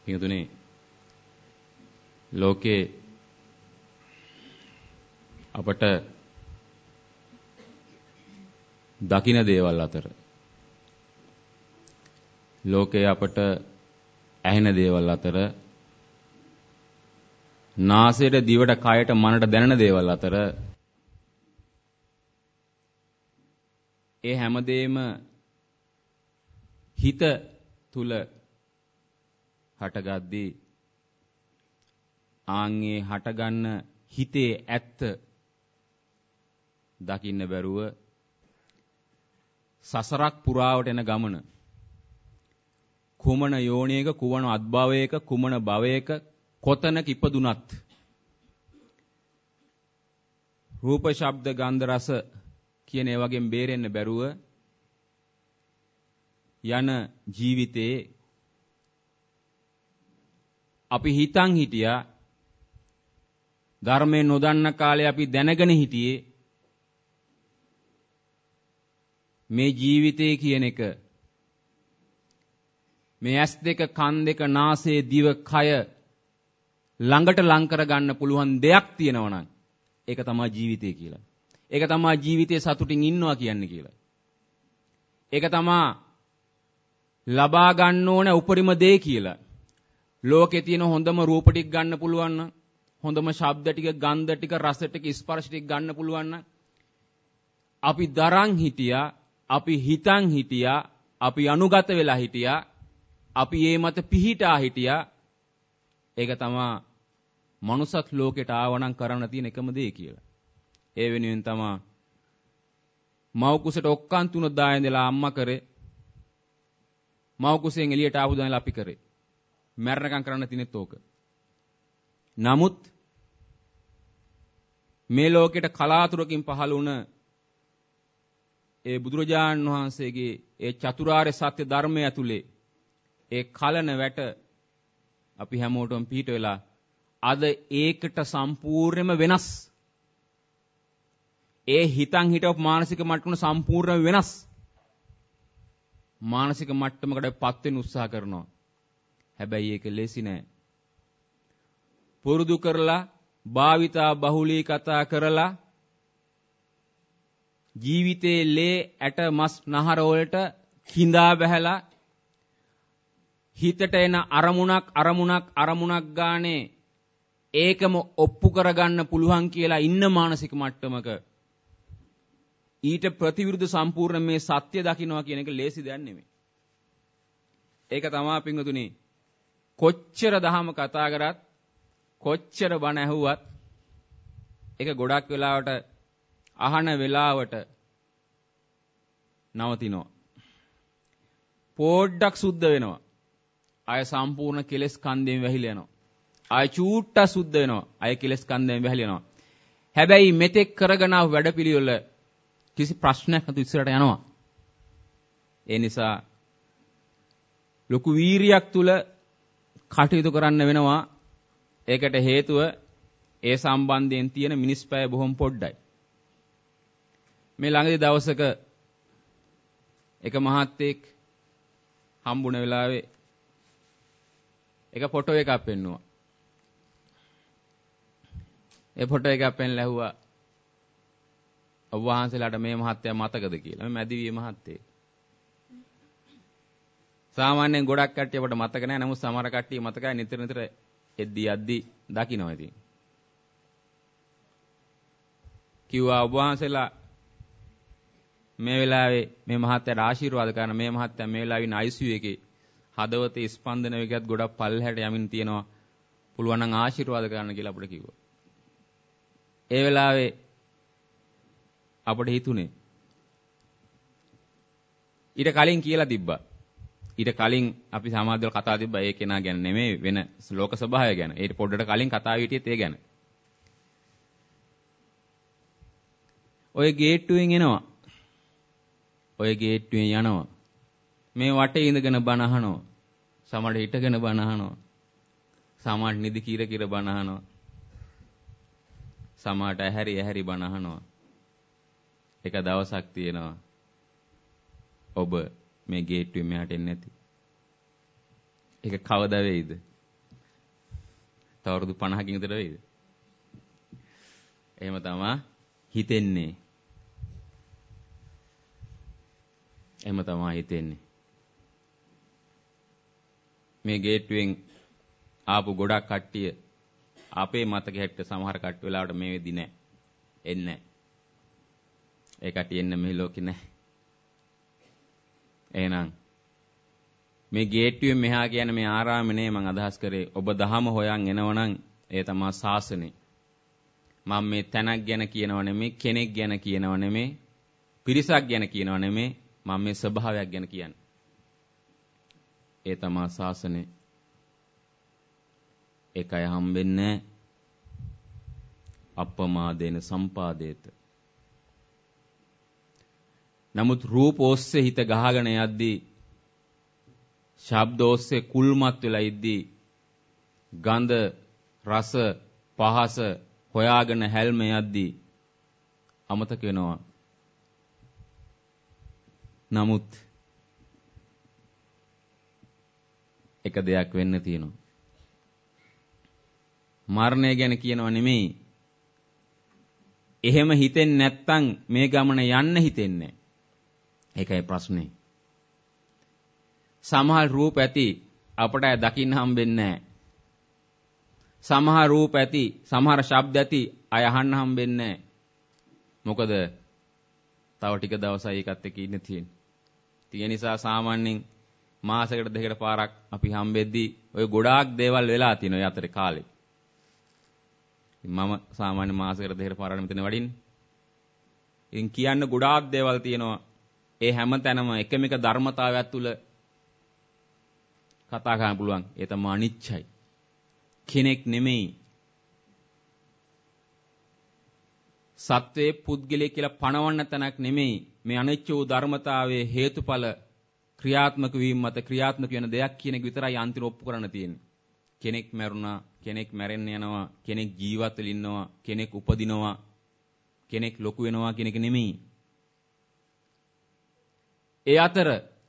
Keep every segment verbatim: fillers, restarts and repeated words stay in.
පිටුනේ ලෝකේ අපට දකින දේවල් අතර ලෝකේ අපට ඇහෙන දේවල් අතර නාසයට දිවට කයට මනට දැනෙන දේවල් අතර ඒ හැමදේම හිත තුල හටගද්දී ආන්ගේ හටගන්න හිතේ ඇත්ත දකින්න බැරුව සසරක් පුරාවට එන ගමන කුමන යෝනියක කුමන අත්භවයක කුමන භවයක කොතනක ඉපදුනත් රූප ශබ්ද ගන්ධ රස කියන ඒ වගේම බේරෙන්න බැරුව යන ජීවිතේ අපි හිතන් හිටියා ධර්මයෙන් නොදන්න කාලේ අපි දැනගෙන හිටියේ මේ ජීවිතේ කියන එක මේ ඇස් දෙක කන් දෙක නාසය දිව කය ළඟට ලං කර ගන්න පුළුවන් දෙයක් තියෙනවා නම් ඒක තමයි ජීවිතය කියලා. ඒක තමයි ජීවිතයේ සතුටින් ඉන්නවා කියන්නේ කියලා. ඒක තමයි ලබා ගන්න ඕන උපරිම දේ කියලා. ලෝකේ තියෙන හොඳම රූප ටික ගන්න පුළුවන් නම් හොඳම ශබ්ද ටික ගන්ධ ටික රස ටික ස්පර්ශ ටික ගන්න පුළුවන් නම් අපි දරන් හිටියා අපි හිතන් හිටියා අපි අනුගත වෙලා හිටියා අපි ඒ මත පිහිටා හිටියා ඒක තමයි මනුසත් ලෝකෙට ආවනම් කරන්න තියෙන එකම දේ කියලා. ඒ වෙනුවෙන් තමයි මව් කුසට ඔක්කන් තුන දා ඉඳලා අම්මා කරේ මව් කුසෙන් එළියට ආපු දාලා අපි කරේ. මැරණකම් කරන්න තියෙනෙත් ඕක. නමුත් මේ ලෝකෙට කලාතුරකින් පහළ වුණ ඒ බුදුරජාණන් වහන්සේගේ ඒ චතුරාර්ය සත්‍ය ධර්මය ඇතුලේ ඒ කලන වැට අපි හැමෝටම පිට වෙලා අද ඒකට සම්පූර්ණයෙන්ම වෙනස්. ඒ හිතන් හිටව මානසික මට්ටම සම්පූර්ණයෙන්ම වෙනස්. මානසික මට්ටමකටපත් වෙන්න උත්සාහ කරනවා. හැබැයි ඒක ලේසි නෑ. පුරුදු කරලා භාවිතා බහුලී කතා කරලා ජීවිතේ ලේ ඇට මස් නහර වලට කිඳා බහැලා හිතට එන අරමුණක් අරමුණක් අරමුණක් ගානේ ඒකම ඔප්පු කරගන්න පුළුවන් කියලා ඉන්න මානසික මට්ටමක ඊට ප්‍රතිවිරුද්ධ සම්පූර්ණ මේ සත්‍ය දකින්නවා කියන එක ලේසි දෙයක් නෙමෙයි. ඒක තමයි පින්වතුනි කොච්චර දහම කතා කරත් කොච්චර බණ ඇහුවත් ඒක ගොඩක් වෙලාවට අහන වෙලාවට නවතිනවා. පොඩ්ඩක් සුද්ධ වෙනවා. ආය සම්පූර්ණ කෙලෙස් කන්දෙන් වැහිලා යනවා. ආය චූට්ට සුද්ධ වෙනවා. ආය කෙලෙස් කන්දෙන් වැහිලා යනවා. හැබැයි මෙතෙක් කරගෙන ආව වැඩපිළිවෙල කිසි ප්‍රශ්නයක් නැතුව ඉස්සරහට යනවා. ඒ නිසා ලොකු වීරියක් තුල කටයුතු කරන්න වෙනවා. ඒකට හේතුව ඒ සම්බන්ධයෙන් තියෙන මිනිස් පැය බොහොම පොඩ්ඩයි. මේ ළඟදී දවසක එක මහත්තයෙක් හම්බුන වෙලාවේ එක ෆොටෝ එකක් පෙන්නුවා. ඒ ෆොටෝ එකක් පෙන්ලා ඇහුවා ඔබ වහන්සේලාට මේ මහත්තයා මතකද කියලා. මේ මැදිවිය මහත්තයෙක්. සාමාන්‍යයෙන් ගොඩක් කට්ටිය අපට මතක නැහැ. නමුත් සමහර කට්ටිය මතකයි නිතර නිතර එද්දි යද්දි දකින්නවා ඉතින්. කිව්වා ඔබ වහන්සේලා මේ වෙලාවේ මේ මහත්තයාට ආශිර්වාද කරන මේ මහත්තයා මේ වෙලාවේ ඉන්න I C U එකේ හදවතේ ස්පන්දන වේගයත් ගොඩක් පල්ලහැට යමින් තියෙනවා. පුළුවන් නම් ආශිර්වාද කරන්න කියලා අපිට කිව්වා. ඒ වෙලාවේ අපිට හිතුනේ ඊට කලින් කියලා තිබ්බා. ඊට කලින් අපි සමාජවල කතා තිබ්බා ඒ කෙනා ගැන නෙමෙයි වෙන ලෝක ස්වභාවය ගැන. ඊට පොඩ්ඩට කලින් කතාව හිටියෙත් ඒ ගැන. ඔය ගේට්ටුවෙන් එනවා. ඔය ගේට්ටුවෙන් යනවා. මේ වටේ ඉඳගෙන බණ අහනවා. සමහර හිටගෙන බණ අහනවා. සමහර නිදි කිර කිර බණ අහනවා. සමහරට ඇහැරි ඇහැරි බණ අහනවා. එක දවසක් තියෙනවා. ඔබ මේ ගේට්ටුවෙන් මෙහාට එන්නේ නැති. ඒක කවදා වෙයිද? තව අවුරුදු පනහකින් විතර වෙයිද? එහෙම තමයි හිතෙන්නේ. එහෙම තමයි හිතෙන්නේ. මේ ගේට්ටුවෙන් ආපු ගොඩක් කට්ටිය අපේ මතක හැට්ට සමහර කට්ටිය වෙලාවට මේ වෙදි නෑ. එන්නේ නෑ. ඒ කට්ටිය එන්න මේ ලෝකේ නෑ. එහෙනම් මේ ගේට්ටුවෙන් මෙහා කියන්නේ මේ ආරාමේ නේ මම අදහස් කරේ. ඔබ දහම හොයන් එනවනම් ඒ තමයි ශාසනේ. මම මේ තැනක් ගැන කියනව නෙමෙයි, කෙනෙක් ගැන කියනව නෙමෙයි, පිරිසක් ගැන කියනව නෙමෙයි, මම මේ ස්වභාවයක් ගැන කියන්නේ. ඒ තමයි ශාසනේ. ඒකයි හම්බෙන්නේ අප්පමාදේන සම්පාදේත. නමුත් රූප ඔස්සේ හිත ගහගෙන යද්දී, ශබ්ද ඔස්සේ කුල්මත් වෙලා ඉද්දී, ගඳ රස පහස හොයාගෙන හැල්ම යද්දී අමතක වෙනවා. නමුත් එක දෙයක් වෙන්න තියෙනවා. මරණය ගැන කියනව නෙමෙයි. එහෙම හිතෙන්නේ නැත්තම් මේ ගමන යන්න හිතෙන්නේ. ඒකයි ප්‍රශ්නේ. සමහර රූප ඇති අපට දකින්න හම්බෙන්නේ නැහැ. සමහර රූප ඇති, සමහර ශබ්ද ඇති අය අහන්න හම්බෙන්නේ නැහැ. මොකද තව ටික දවසයි ඒකත් එක්ක ඉන්න තියෙන්නේ. ඒ නිසා සාමාන්‍යයෙන් මාසයකට දෙකකට පාරක් අපි හම්බෙද්දී ඔය ගොඩාක් දේවල් වෙලා තියෙනවා ඒ අතරේ කාලේ. මම සාමාන්‍ය මාසයකට දෙකකට පාරක් මෙතන වඩින්නේ. ඉතින් කියන්න ගොඩාක් දේවල් තියෙනවා. ඒ හැම තැනම එකම එක ධර්මතාවයක් තුල කතා කරන්න පුළුවන්. ඒ තමයි අනිච්චයි. කෙනෙක් නෙමෙයි. සත්වයේ පුද්ගලයෙක් කියලා පණවන්න තැනක් නෙමෙයි. මේ අනිච්ච වූ ධර්මතාවයේ හේතුඵල ක්‍රියාත්මක වීම මත ක්‍රියාත්මක වෙන දෙයක් කියන එක විතරයි අන්තිම ඔප්පු කරන්න තියෙන්නේ. කෙනෙක් මැරුණා, කෙනෙක් මැරෙන්න යනවා, කෙනෙක් ජීවත් වෙලා ඉන්නවා, කෙනෙක් උපදිනවා, කෙනෙක් ලොකු වෙනවා කියන එක නෙමෙයි. ඒ අතර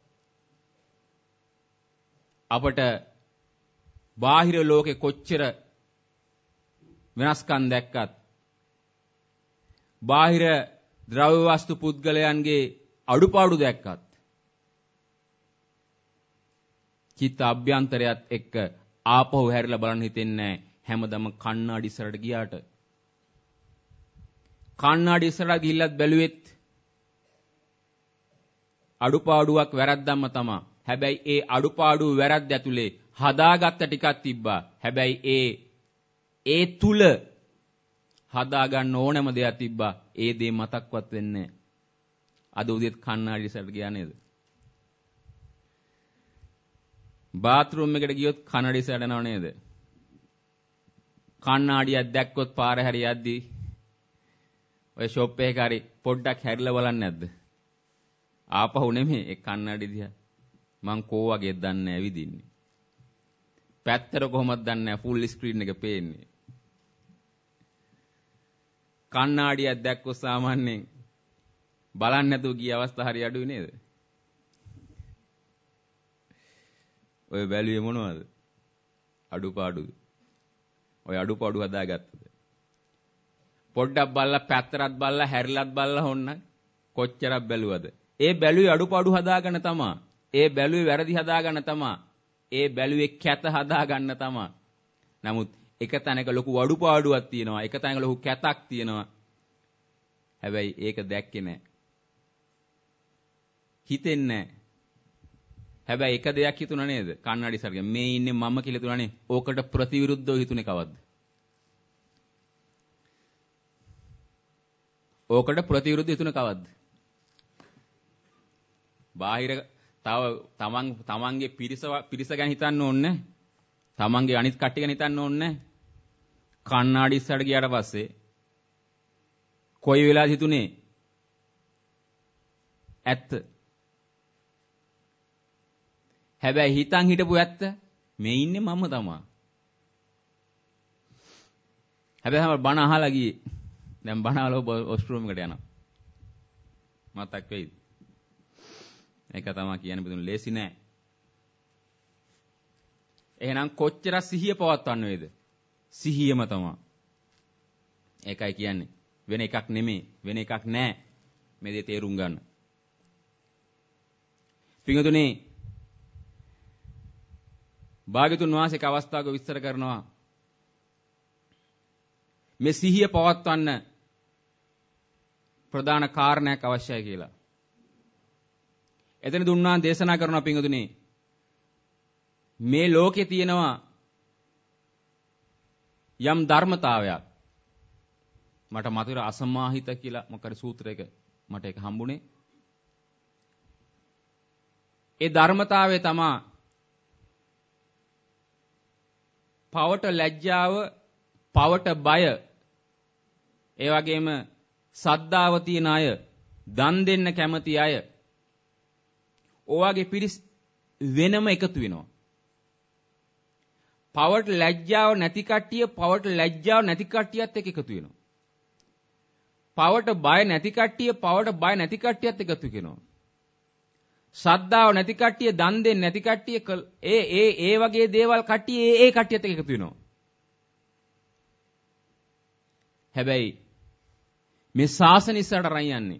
අපට බාහිර ලෝකේ කොච්චර වෙනස්කම් දැක්කත්, බාහිර ද්‍රව්‍ය වස්තු පුද්ගලයන්ගේ අඩුපාඩු දැක්කත්, චිත්ත අභ්‍යන්තරයත් එක්ක ආපහු හැරිලා බලන්න හිතෙන්නේ හැමදම කණ්ණාඩි ඉස්සරට ගියාට. කණ්ණාඩි ඉස්සරට ගිහිල්ලත් බැලුවෙත් අඩුපාඩුවක් වැරද්දක්ම තමයි. හැබැයි ඒ අඩුපාඩුව වැරද්ද ඇතුලේ හදාගත්ත ටිකක් තිබ්බා. හැබැයි ඒ ඒ තුල හදාගන්න ඕනම දෙයක් තිබ්බා. ඒ දේ මතක්වත් වෙන්නේ නැහැ. අද උදේත් කණ්ණාඩි ඉස්සරට ගියා නේද? බාත්රූම් එකට ගියොත් කණ්ණාඩි ඉස්සරට යනව නේද? කණ්ණාඩියක් දැක්කොත් පාර හැරි යද්දී ඔය ෂොප් එකක හරි පොඩ්ඩක් හැරිලා බලන්නේ නැද්ද? ආපහු නෙමෙයි ඒ කණ්ණාඩි දිහා. මං කෝ වගේ දන්නේ නැහැ විදින්නේ. පැත්තට කොහොමද දන්නේ නැහැ ෆුල් ස්ක්‍රීන් එක පේන්නේ. කණ්ණාඩියක් දැක්කොත් සාමාන්‍යයෙන් බලන්නේ නැතුව ගිය අවස්ථා හරි අඩුයි නේද? ඔය බැලුවේ මොනවද? අඩුපාඩුද? ඔය අඩුපාඩු හදාගත්තද? පොඩ්ඩක් බලලා පැත්තරත් බලලා හැරිලත් බලලා හොන්න කොච්චරක් බැලුවද? ඒ බැලුවේ අඩුපාඩු හදාගන්න තමා. ඒ බැලුවේ වැරදි හදාගන්න තමා. ඒ බැලුවේ කැත හදාගන්න තමා. නමුත් එක තැනක ලොකු අඩුපාඩුවක් තියෙනවා. එක තැනක ලොකු කැතක් තියෙනවා. හැබැයි ඒක දැක්කේ නැහැ. හිතෙන්නේ නැහැ. හැබැයි එක දෙයක් හිතුණා නේද? කන්නඩි සර්ගේ මේ ඉන්නේ මම කියලා හිතුණානේ. ඕකට ප්‍රතිවිරුද්ධව හිතුනේ කවද්ද? ඕකට ප්‍රතිවිරුද්ධව හිතුනේ කවද්ද? බාහිර තව තමන් තමන්ගේ පිරිස පිරිස ගැන හිතන්න ඕනේ. තමන්ගේ අනිත් කට්ටිය ගැන හිතන්න ඕනේ. කන්නඩි ඉස්සරට ගියාට පස්සේ කොයි වෙලාවද හිතුනේ? ඇත්ත. හැබැයි හිතන් හිටපු ඇත්ත මේ ඉන්නේ මම තමයි. හැබැයි හැම බණ අහලා ගියේ. දැන් බණ අහලා වොෂ්රූම් එකට යනවා. මතක් වෙයිද? ඒක තමයි කියන්න බදුන ලේසි නෑ. එහෙනම් කොච්චර සිහිය පවත්වන්න වේද? සිහියම තමයි. ඒකයි කියන්නේ. වෙන එකක් නෙමෙයි. වෙන එකක් නෑ. මේ දේ තේරුම් ගන්න. පිටුතුනේ භාග්‍යතුන් වහන්සේක අවස්ථාවක විස්තර කරනවා මේ සිහිය පවත්වන්න ප්‍රධාන කාරණයක් අවශ්‍යයි කියලා. එතන දුන්නා දේශනා කරනවා පිටුතුනේ මේ ලෝකේ තියෙනවා යම් ධර්මතාවයක් මට මතක අසමාහිත කියලා මොකද සූත්‍රයක මට ඒක හම්බුනේ. ඒ ධර්මතාවය තමයි පවට ලැජ්ජාව, පවට බය, ඒ වගේම සද්ධාව තියන අය, දන් දෙන්න කැමති අය, ඔයගේ පිරිස් වෙනම එකතු වෙනවා. පවට ලැජ්ජාව නැති කට්ටිය පවට ලැජ්ජාව නැති කට්ටියත් එක්ක එකතු වෙනවා. පවට බය නැති කට්ටිය පවට බය නැති කට්ටියත් එකතු වෙනවා. ශ්‍රද්ධාව නැති කට්ටිය දන් දෙන්නේ නැති කට්ටිය ඒ ඒ ඒ වගේ දේවල් කට්ටිය ඒ ඒ කට්ටියත් එක්ක එකතු වෙනවා. හැබැයි මේ ශාසන ඉස්සරට රන් යන්නේ.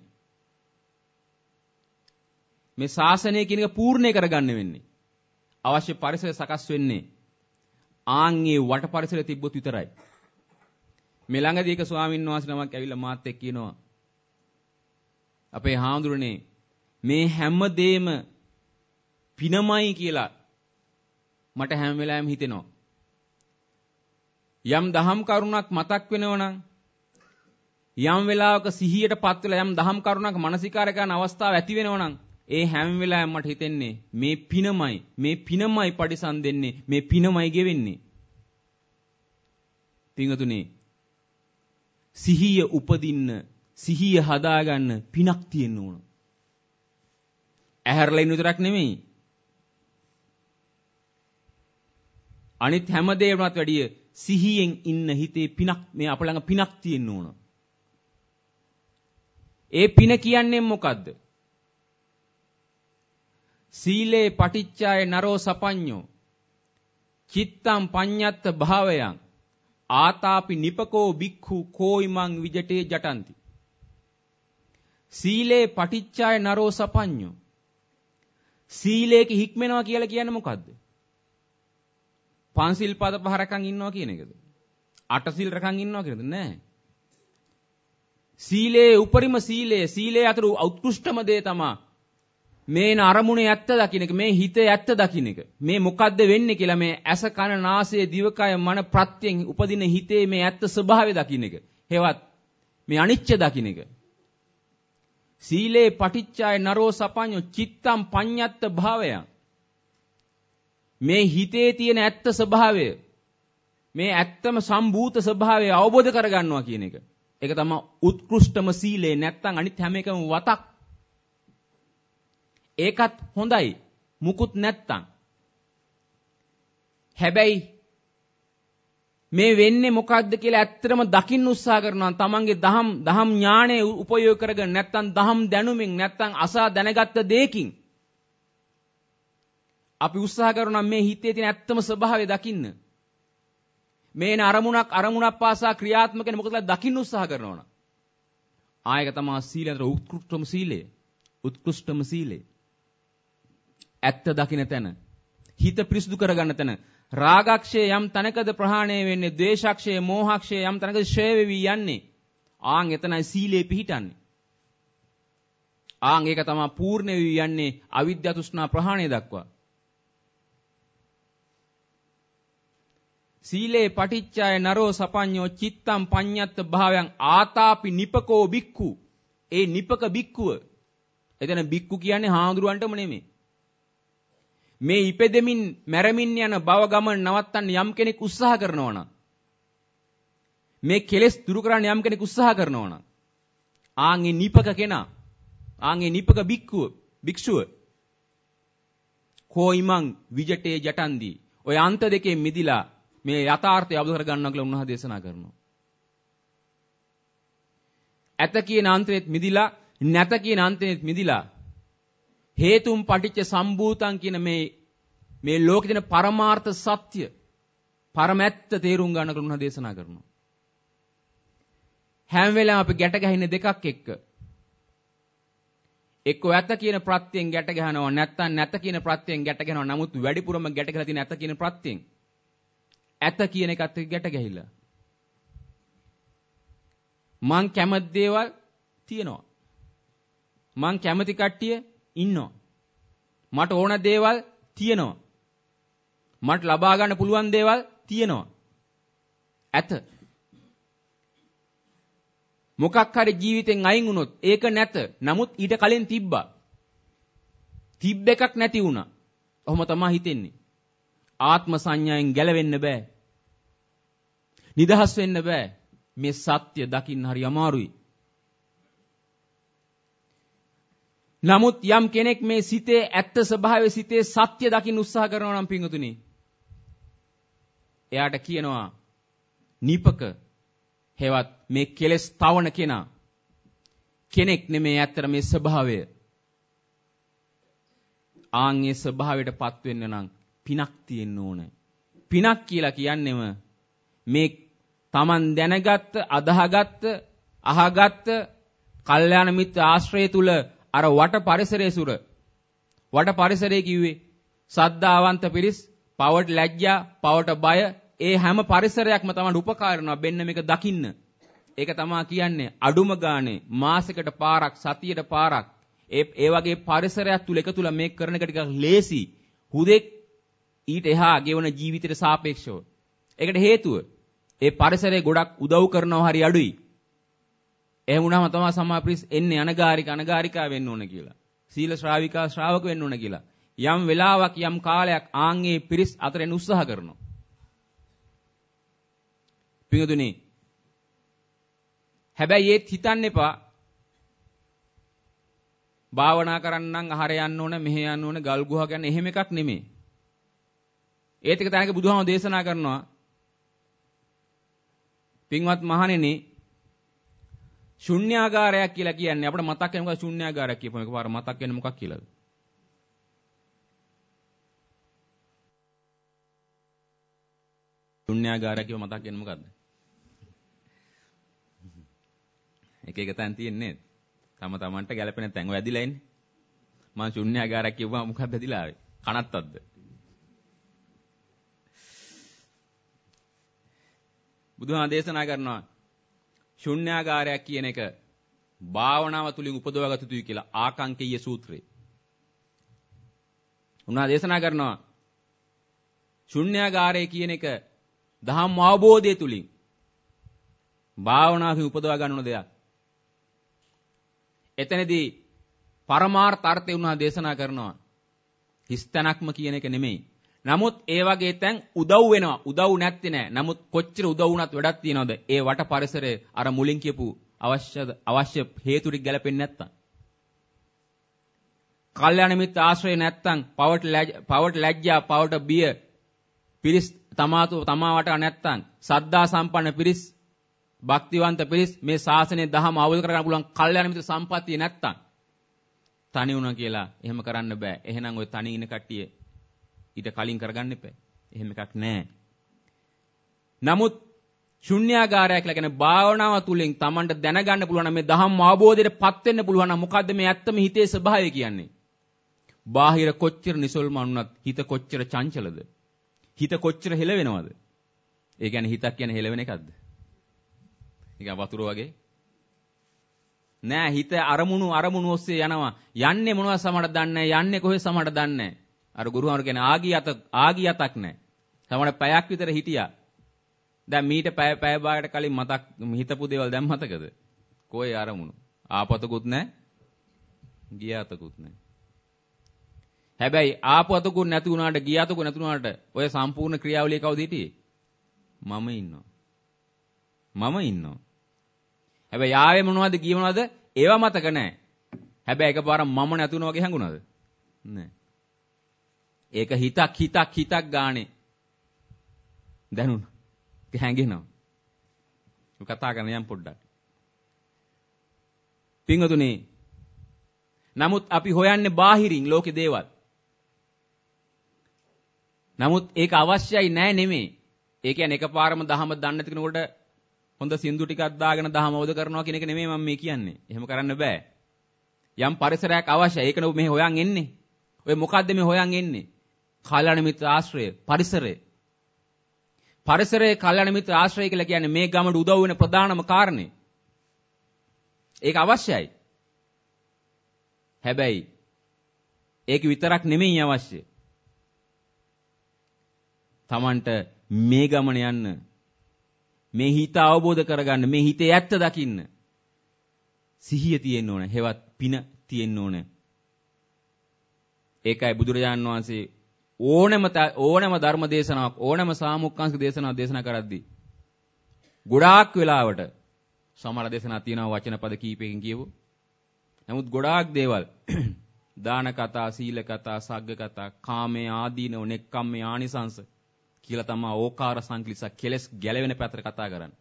මේ ශාසනය කියන එක පූර්ණේ කරගන්න වෙන්නේ. අවශ්‍ය පරිසර සකස් වෙන්නේ ආන්ගේ වට පරිසරය තිබ්බොත් විතරයි. මේ ළඟදී එක ස්වාමීන් වහන්සේ නමක් ඇවිල්ලා මාත් එක්ක කියනවා අපේ හාමුදුරනේ මේ හැම දෙෙම පිනමයි කියලා මට හැම වෙලාවෙම හිතෙනවා. යම් දහම් කරුණක් මතක් වෙනවනම් යම් වෙලාවක සිහියටපත් වෙලා යම් දහම් කරුණක් මානසිකාරය කරන අවස්ථාව ඇති වෙනවනම් ඒ හැම වෙලාවෙම මට හිතෙන්නේ මේ පිනමයි මේ පිනමයි පරිසම් දෙන්නේ මේ පිනමයි ගෙවෙන්නේ. පින්වතුනි සිහිය උපදින්න සිහිය හදාගන්න පිනක් තියෙන්න ඕන. ඇහැරලා ඉන්න විතරක් නෙමෙයි. අනිත් හැම දෙයකටත් වැඩිය සිහියෙන් ඉන්න හිතේ පිනක් මේ අප ළඟ පිනක් තියෙන්න ඕන. ඒ පින කියන්නේ මොකද්ද? සීලේ පටිච්චාය නරෝ සපඤ්ඤෝ චිත්තං පඤ්ඤත්ත භාවයං ආතාපි නිපකෝ බික්ඛු කෝයිමං විජටේ ජටಂತಿ. සීලේ පටිච්චාය නරෝ සපඤ්ඤෝ සීලේක හික්මෙනවා කියලා කියන්නේ මොකද්ද? පන්සිල් පද පහ රකන් ඉන්නවා කියන එකද? අට සිල් රකන් ඉන්නවා කියනද? නෑ. සීලේ උපරිම සීලය සීලේ අතර උත්කෘෂ්ඨම දේ තමයි මේන අරමුණේ ඇත්ත දකින්න එක, මේ හිතේ ඇත්ත දකින්න එක. මේ මොකද්ද වෙන්නේ කියලා මේ ඇස කන නාසය දිවකය මන ප්‍රත්‍යයෙන් උපදින හිතේ මේ ඇත්ත ස්වභාවය දකින්න එක. හේවත් මේ අනිච්ච දකින්න එක. සීලේ පටිච්චාය නරෝ සපඤ්ඤෝ චිත්තං පඤ්ඤත්ත භාවයං. මේ හිතේ තියෙන ඇත්ත ස්වභාවය මේ ඇත්තම සම්භූත ස්වභාවය අවබෝධ කරගන්නවා කියන එක. ඒක තමයි උත්කෘෂ්ඨම සීලේ. නැත්තම් අනිත් හැම එකම වතක්. ඒකත් හොඳයි. මුකුත් නැත්තම්. හැබැයි මේ වෙන්නේ මොකද්ද කියලා ඇත්තටම දකින්න උත්සාහ කරනවා. තමන්ගේ දහම් දහම් ඥාණය උපයෝග කරගෙන නැත්තම් දහම් දැනුමින් නැත්තම් අසා දැනගත්ත දෙයකින් අපි උත්සාහ කරනවා මේ හිතේ තියෙන ඇත්තම ස්වභාවය දකින්න. මේන අරමුණක් අරමුණක් පාසා ක්‍රියාත්මක වෙන මොකද කියලා දකින්න උත්සාහ කරනවා. ආයක තමයි සීලේතර උත්කෘෂ්ඨම සීලය. උත්කෘෂ්ඨම සීලය. ඇත්ත දකින්න තැන, හිත පිරිසුදු කරගන්න තැන, රාගක්ෂය යම් තැනකද ප්‍රහාණය වෙන්නේ, ද්වේෂක්ෂය, මෝහක්ෂය යම් තැනකද ක්ෂය වෙවි යන්නේ. ආන් එතනයි සීලේ පිහිටන්නේ. ආන් ඒක තමයි පූර්ණ වෙවි යන්නේ අවිද්‍යා තෘෂ්ණා ප්‍රහාණය දක්වා. සීලේ පටිච්චාය නරෝ සපඤ්ඤෝ චිත්තං පඤ්ඤත්ත භාවයන් ආතාපි නිපකෝ බික්ඛු. ඒ නිපක බික්කුව. එතන බික්කු කියන්නේ හාමුදුරුවන්ටම නෙමෙයි. මේ ඉපෙදෙමින් මැරෙමින් යන භව ගමන නවත්තන්න යම් කෙනෙක් උත්සාහ කරනවා නම්, මේ කෙලෙස් දුරු කරන්න යම් කෙනෙක් උත්සාහ කරනවා නම්, ආන්ගේ නිපක කෙනා, ආන්ගේ නිපක බික්කුව, භික්ෂුව කොයිමං විජටේ ජටන්දී. ඔය අන්ත දෙකේ මිදිලා මේ යථාර්ථය අවබෝධ කර ගන්නවා කියලා උන්වහන්සේ දේශනා කරනවා. ඇත කියන අන්තෙත් මිදිලා, නැත කියන අන්තෙත් මිදිලා, හේතුම් පටිච්ච සම්භූතං කියන මේ මේ ලෝකේ දෙන පරමාර්ථ සත්‍ය පරමැත්ත තේරුම් ගන්න කරුණ දේශනා කරනවා. හැම වෙලාවෙම අපි ගැට ගැහින්නේ දෙකක් එක්ක. එක්ක ඇත කියන ප්‍රත්‍යයෙන් ගැට ගහනවා නැත්නම් නැත කියන ප්‍රත්‍යයෙන් ගැට ගහනවා. නමුත් වැඩිපුරම ගැට ගහලා තියෙන ඇත කියන ප්‍රත්‍යයෙන්. ඇත කියන එකත් එක්ක ගැට ගැහිලා. මං කැමති දේවල් තියෙනවා. මං කැමති කට්ටිය ඉන්නවා. මට ඕන දේවල් තියෙනවා. මට ලබා ගන්න පුළුවන් දේවල් තියෙනවා. ඇත. මොකක් හරි ජීවිතෙන් අයින් වුණොත් ඒක නැත. නමුත් ඊට කලින් තිබ්බා. තිබ්බ එකක් නැති වුණා. ඔහොම තමයි හිතෙන්නේ. ආත්ම සංඥාවෙන් ගැලවෙන්න බෑ. නිදහස් වෙන්න බෑ. මේ සත්‍ය දකින්න හරි අමාරුයි. නමුත් යම් කෙනෙක් මේ සිතේ ඇත්ත ස්වභාවය සිතේ සත්‍ය දකින්න උත්සාහ කරනවා නම් පිංගුතුනි එයාට කියනවා නිපක හේවත් මේ කෙලස් තවන කෙනා කෙනෙක් නෙමේ ඇත්තට මේ ස්වභාවය ආන්ගේ ස්වභාවයටපත් වෙන්න නම් පිනක් තියෙන්න ඕනේ. පිනක් කියලා කියන්නේම මේ Taman දැනගත්ත අදහගත්ත අහගත්ත කල්යාණ මිත්‍ර ආශ්‍රය තුල අර වට පරිසරයේ සුර වට පරිසරයේ කිව්වේ සද්ධාවන්ත පිරිස් පවට ලැජ්ජා පවට බය ඒ හැම පරිසරයක්ම තමයි උපකාර කරනවා බෙන්න මේක දකින්න. ඒක තමයි කියන්නේ අඩුම ගානේ මාසෙකට පාරක් සතියට පාරක් ඒ ඒ වගේ පරිසරයක් තුල එකතුල මේක කරන එක ටිකක් ලේසි. හුදෙක් ඊට එහා ගෙවන ජීවිතයට සාපේක්ෂව. ඒකට හේතුව ඒ පරිසරයේ ගොඩක් උදව් කරනවා හරි අඩුයි. එහෙම වුණාම තමයි සමහර පිරිස් එන්නේ අනගාരിക අනගාരികා වෙන්න ඕන කියලා. සීල ශ්‍රාවිකා ශ්‍රාවක වෙන්න ඕන කියලා. යම් වෙලාවක් යම් කාලයක් ආන්ගේ පිරිස් අතරින් උත්සාහ කරනවා. පිටුදුනි හැබැයි ඒත් හිතන්න එපා භාවනා කරන්නම් අහර යන්න ඕන මෙහෙ යන්න ඕන ගල් ගුහා ගන්න එහෙම එකක් නෙමෙයි. ඒත් එක තැනක බුදුහාම දේශනා කරනවා පින්වත් මහණෙනි ශුන්‍යාගාරයක් කියලා කියන්නේ අපිට මතක් වෙන මොකක්ද ශුන්‍යාගාරයක් කියපුවම එකපාර මතක් වෙන්නේ මොකක් කියලාද? ශුන්‍යාගාරයක් කියව මතක් වෙන්නේ මොකද්ද? එක එක තැන් තියෙන්නේ තම තමන්ට ගැලපෙන තැන් ඔය ඇදිලා ඉන්නේ. මම ශුන්‍යාගාරයක් කියවුවා මොකක්ද ඇදිලා ආවේ? කනත්තක්ද? බුදුහාම දේශනා කරනවා ශුන්‍යාගාරයක් කියන එක භාවනාව තුලින් උපදවාගත යුතුයි කියලා ආකාංකීය සූත්‍රයේ. උනා දේශනා කරනවා ශුන්‍යාගාරය කියන එක දහම් අවබෝධය තුලින් භාවනාවෙන් උපදවා ගන්න දෙයක්. එතනදී පරමාර්ථ අර්ථය උනා දේශනා කරනවා හිස්තනක්ම කියන එක නෙමෙයි. නමුත් ඒ වගේ තැන් උදව් වෙනවා. උදව් නැත්තේ නෑ. නමුත් කොච්චර උදව් වුණත් වැඩක් තියනවද? ඒ වට පරිසරයේ අර මුලින් කියපු අවශ්‍ය අවශ්‍ය හේතු ටික ගැලපෙන්නේ නැත්තම්. කල්යාණ මිත්‍ර ආශ්‍රය නැත්තම් පවට පවට ලැජ්ජා පවට බිය පිරිස් තමාතු තමා වට නැත්තම් සද්ධා සම්පන්න පිරිස් භක්තිවන්ත පිරිස් මේ ශාසනයේ දහම අවබෝධ කරගන්න පුළුවන් කල්යාණ මිත්‍ර සම්පත්තිය නැත්තම් තනි වුණා කියලා එහෙම කරන්න බෑ. එහෙනම් ඔය තනි ඉන්න කට්ටිය ඊට කලින් කරගන්න එපා. එහෙම එකක් නැහැ. නමුත් ශුන්‍යාගාරය කියලා කියන භාවනාව තුලින් Tamanට දැනගන්න පුළුවන් මේ ධම්ම අවබෝධයටපත් වෙන්න පුළුවන් නම් මොකද්ද මේ ඇත්තම හිතේ ස්වභාවය කියන්නේ? බාහිර කොච්චර නිසල්මන් වුණත් හිත කොච්චර චංචලද? හිත කොච්චර හෙලවෙනවද? ඒ කියන්නේ හිතක් කියන්නේ හෙලවෙන එකක්ද? නිකන් වතුර වගේ. නෑ හිත අරමුණු අරමුණු ඔස්සේ යනවා. යන්නේ මොනවද සමහරට දන්නේ නැහැ. යන්නේ කොහෙද සමහරට දන්නේ නැහැ. අර ගුරුහාමර කියන්නේ ආගිය අත ආගිය අතක් නැහැ. සමහරට පැයක් විතර හිටියා. දැන් මීට පැය පැය භාගයකට කලින් මතක් හිතපු දේවල් දැන් මතකද? කොයි අරමුණු? ආපතකුත් නැහැ. ගිය අතකුත් නැහැ. හැබැයි ආපතකුත් නැති වුණාට ගිය අතකුත් නැති වුණාට ඔය සම්පූර්ණ ක්‍රියාවලිය කවුද හිටියේ? මම ඉන්නවා. මම ඉන්නවා. හැබැයි ආවේ මොනවද ගියේ මොනවද? ඒව මතක නැහැ. හැබැයි එකපාර මම නැති වුණා වගේ හංගුණාද? නැහැ. ඒක හිතක් හිතක් හිතක් ගානේ දැනුණා. හැංගෙනවා. කතා කරන්න යම් පොඩ්ඩක්. පින්වතුනි නමුත් අපි හොයන්නේ බාහිරින් ලෝකේ දේවල්. නමුත් ඒක අවශ්‍යයි නෑ නෙමෙයි. ඒ කියන්නේ එකපාරම දහම දන්නේ නැති කෙනෙකුට හොඳ සින්දු ටිකක් දාගෙන දහම අවබෝධ කරනවා කියන එක නෙමෙයි මම මේ කියන්නේ. එහෙම කරන්න බෑ. යම් පරිසරයක් අවශ්‍යයි. ඒකනේ ඔබ මේ හොයන් එන්නේ. ඔය මොකද්ද මේ හොයන් එන්නේ? කල්‍යාණ මිත්‍ර ආශ්‍රය, පරිසරය. පරිසරයේ කල්‍යාණ මිත්‍ර ආශ්‍රය කියලා කියන්නේ මේ ගමට උදව් වෙන ප්‍රධානම කාරණේ. ඒක අවශ්‍යයි. හැබැයි ඒක විතරක් නෙමෙයි අවශ්‍ය. Tamanට මේ ගමන යන්න, මේ හිත අවබෝධ කරගන්න, මේ හිතේ ඇත්ත දකින්න සිහිය තියෙන්න ඕන, හෙවත් පින තියෙන්න ඕන. ඒකයි බුදුරජාණන් වහන්සේ ඕනෑම ඕනෑම ධර්ම දේශනාවක්, ඕනෑම සාමුක්ඛංශික දේශනාවක් දේශනා කරද්දී ගොඩාක් වෙලාවට සමහර දේශනා තියෙනවා වචන පද කීපයකින් කියවෝ. නමුත් ගොඩාක් දේවල් දාන කතා, සීල කතා, සග්ග කතා, කාමයේ ආදීනව, නෙක්ඛම්මේ ආනිසංස කියලා තමයි ඕකාර සංකලිස කෙලස් ගැලවෙන පැත්තට කතා කරන්නේ.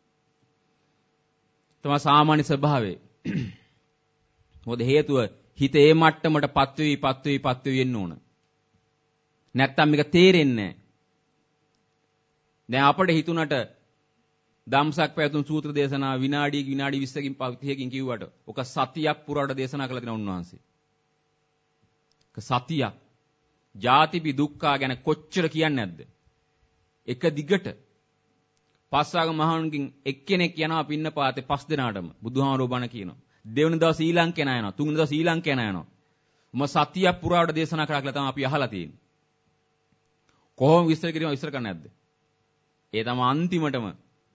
තමයි සාමාන්‍ය ස්වභාවය. මොකද හේතුව හිත ඒ මට්ටමට පත් වෙවි පත් වෙවි පත් වෙවි එන්න ඕන. නැත්තම් මේක තේරෙන්නේ නැහැ. දැන් අපිට හිතුණට ධම්සක් පැතුම් සූත්‍ර දේශනා විනාඩි විනාඩි විස්සකින් තිහකින් කිව්වට ඔක සතියක් පුරාට දේශනා කළ දෙන උන්වහන්සේ. ක සතියක් ජාතිපි දුක්ඛා ගැන කොච්චර කියන්නේ නැද්ද? එක දිගට පස්වාග මහණුන්ගෙන් එක්කෙනෙක් යනවා පින්නපාතේ පස් දෙනාටම බුදුහාමරෝ බණ කියනවා. දෙවෙනි දවස් ශ්‍රී ලංකේන යනවා. තුන්වෙනි දවස් ශ්‍රී ලංකේන යනවා. මොම සතියක් පුරාට දේශනා කරා කියලා තමයි අපි අහලා තියෙන්නේ. කොහොම විස්තර කිරීම විස්තර කරන්නේ නැද්ද? ඒ තමයි අන්තිමටම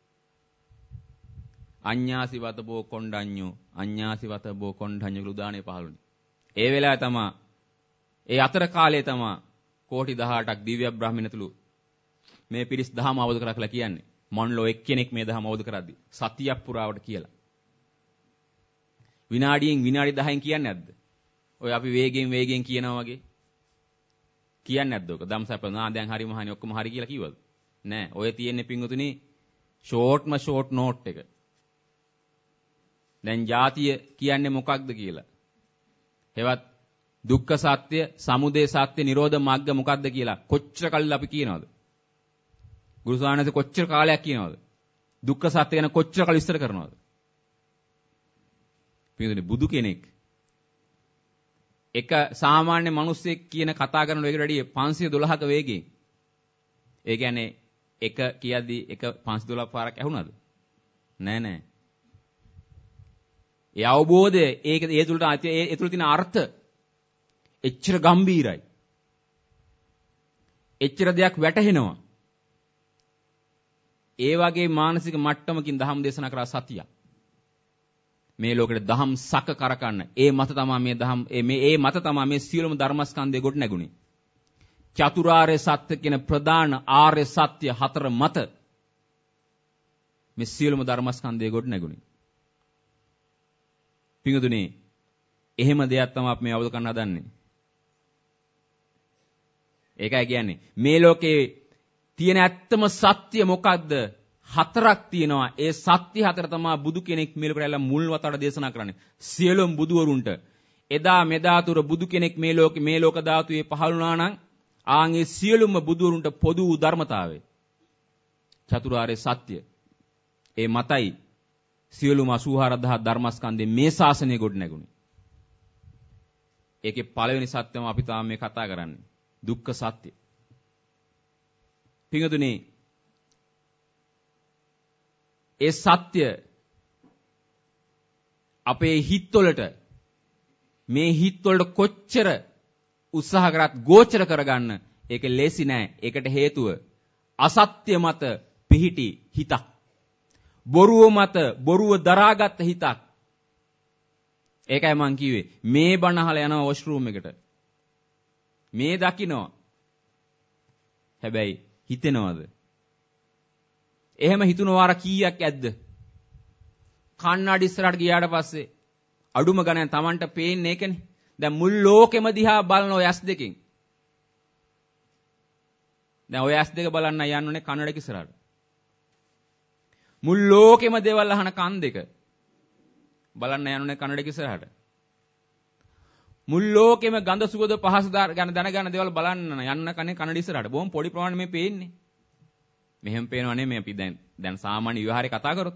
අඤ්ඤාසි වතබෝ කොණ්ඩඤ්ඤෝ අඤ්ඤාසි වතබෝ කොණ්ඩඤ්ඤෝ කියලා උදානේ පහළුනේ. ඒ වෙලාවේ තමයි ඒ අතර කාලයේ තමයි කෝටි දහඅටක් දිව්‍ය බ්‍රාහ්මණතුළු මේ පිරිස් දහම අවබෝධ කරා කියලා කියන්නේ. මොන්ලෝ එක්කෙනෙක් මේ දහම අවබෝධ කරද්දී සතියක් පුරාවට කියලා. විනාඩියෙන් විනාඩි දහයෙන් කියන්නේ නැද්ද? ඔය අපි වේගෙන් වේගෙන් කියනවා වගේ. කියන්නේ නැද්ද ඔක? ධම්සප්ප නා දැන් හරි මහණි ඔක්කොම හරි කියලා කිව්වද? නෑ. ඔය තියෙන්නේ පිංගුතුනි ෂෝට්ම ෂෝට් නෝට් එක. දැන් ජාතිය කියන්නේ මොකක්ද කියලා. හෙවත් දුක්ඛ සත්‍ය, සමුදය සත්‍ය, නිරෝධ මග්ග මොකක්ද කියලා කොච්චර කල් අපි කියනවද? ගුරු සානස කොච්චර කාලයක් කියනවද? දුක්ඛ සත්‍ය ගැන කොච්චර කල් විස්තර කරනවද? පිටුනේ බුදු කෙනෙක් එක සාමාන්‍ය මිනිස්සෙක් කියන කතා කරන වේගයට වැඩිය පන්සිය දොළහක වේගයෙන්. ඒ කියන්නේ එක කියද්දි එක පන්සිය දොළහ පාරක් ඇහුණාද? නෑ නෑ. ඒ අවබෝධය ඒක ඒ තුලට ඒ තුල තියෙන අර්ථ එච්චර ගැඹීරයි. එච්චර දෙයක් වැටහෙනවා. ඒ වගේ මානසික මට්ටමකින් දහම් දේශනා කරා සතිය. මේ ලෝකෙට දහම් සක කරකන්න. ඒ මත තමයි මේ දහම් මේ ඒ මත තමයි මේ සියලුම ධර්මස්කන්ධය ගොඩ නැගුණේ. චතුරාර්ය සත්‍ය කියන ප්‍රධාන ආර්ය සත්‍ය හතර මත මේ සියලුම ධර්මස්කන්ධය ගොඩ නැගුණේ. පිඟුතුනේ එහෙම දෙයක් තමයි අපි මේ අවබෝධ කරන්න හදන්නේ. ඒකයි කියන්නේ මේ ලෝකේ තියෙන ඇත්තම සත්‍ය මොකද්ද? හතරක් තියෙනවා. ඒ සත්‍ය හතර තමයි බුදු කෙනෙක් මේ ලෝකෙට ඇවිල්ලා මුල් වතාවට දේශනා කරන්නේ. සියලුම බුදුවරුන්ට එදා මෙදා තුර බුදු කෙනෙක් මේ ලෝකේ මේ ලෝක ධාතුවේ පහළ වුණා නම් ආන් ඒ සියලුම බුදුවරුන්ට පොදු වූ ධර්මතාවය චතුරාර්ය සත්‍ය. ඒ මතයි සියලුම අසූහාර දහස් ධර්මස්කන්ධේ මේ ශාසනය ගොඩ නැගුණේ. ඒකේ පළවෙනි සත්‍යම අපි තාම මේ කතා කරන්නේ. දුක්ඛ සත්‍ය. පිඟුතුනේ ඒ සත්‍ය අපේ හිත්වලට මේ හිත්වලට කොච්චර උත්සාහ කරත් ගෝචර කරගන්න ඒක ලේසි නෑ. ඒකට හේතුව අසත්‍ය මත පිහිටි හිතක්. බොරුව මත බොරුව දරාගත් හිතක්. ඒකයි මං කිව්වේ මේ බණ අහලා යනවා වොෂ්රූම් එකට. මේ දකින්නවා. හැබැයි හිතෙනවද? එහෙම හිතුන වාර කීයක් ඇද්ද? කන්නඩි ඉස්සරහට ගියාට පස්සේ අඩුම ගණන් Tamanට පේන්නේ ඒකනේ. දැන් මුල් ලෝකෙම දිහා බලන ඔය ඇස් දෙකෙන්. දැන් ඔය ඇස් දෙක බලන්න යන්නනේ කන්නඩි ඉස්සරහට. මුල් ලෝකෙම දේවල් අහන කන් දෙක බලන්න යන්නේ කන්නඩි ඉස්සරහට. මුල් ලෝකෙම ගඳ සුවඳ පහස ගැන දැනගන්න දේවල් බලන්න යන්න කන්නේ කන්නඩි ඉස්සරහට. බොහොම පොඩි ප්‍රමාණයක් මේ පේන්නේ. මෙහෙම පේනව නෙමෙයි අපි දැන් දැන් සාමාන්‍ය විවහාරේ කතා කරොත්.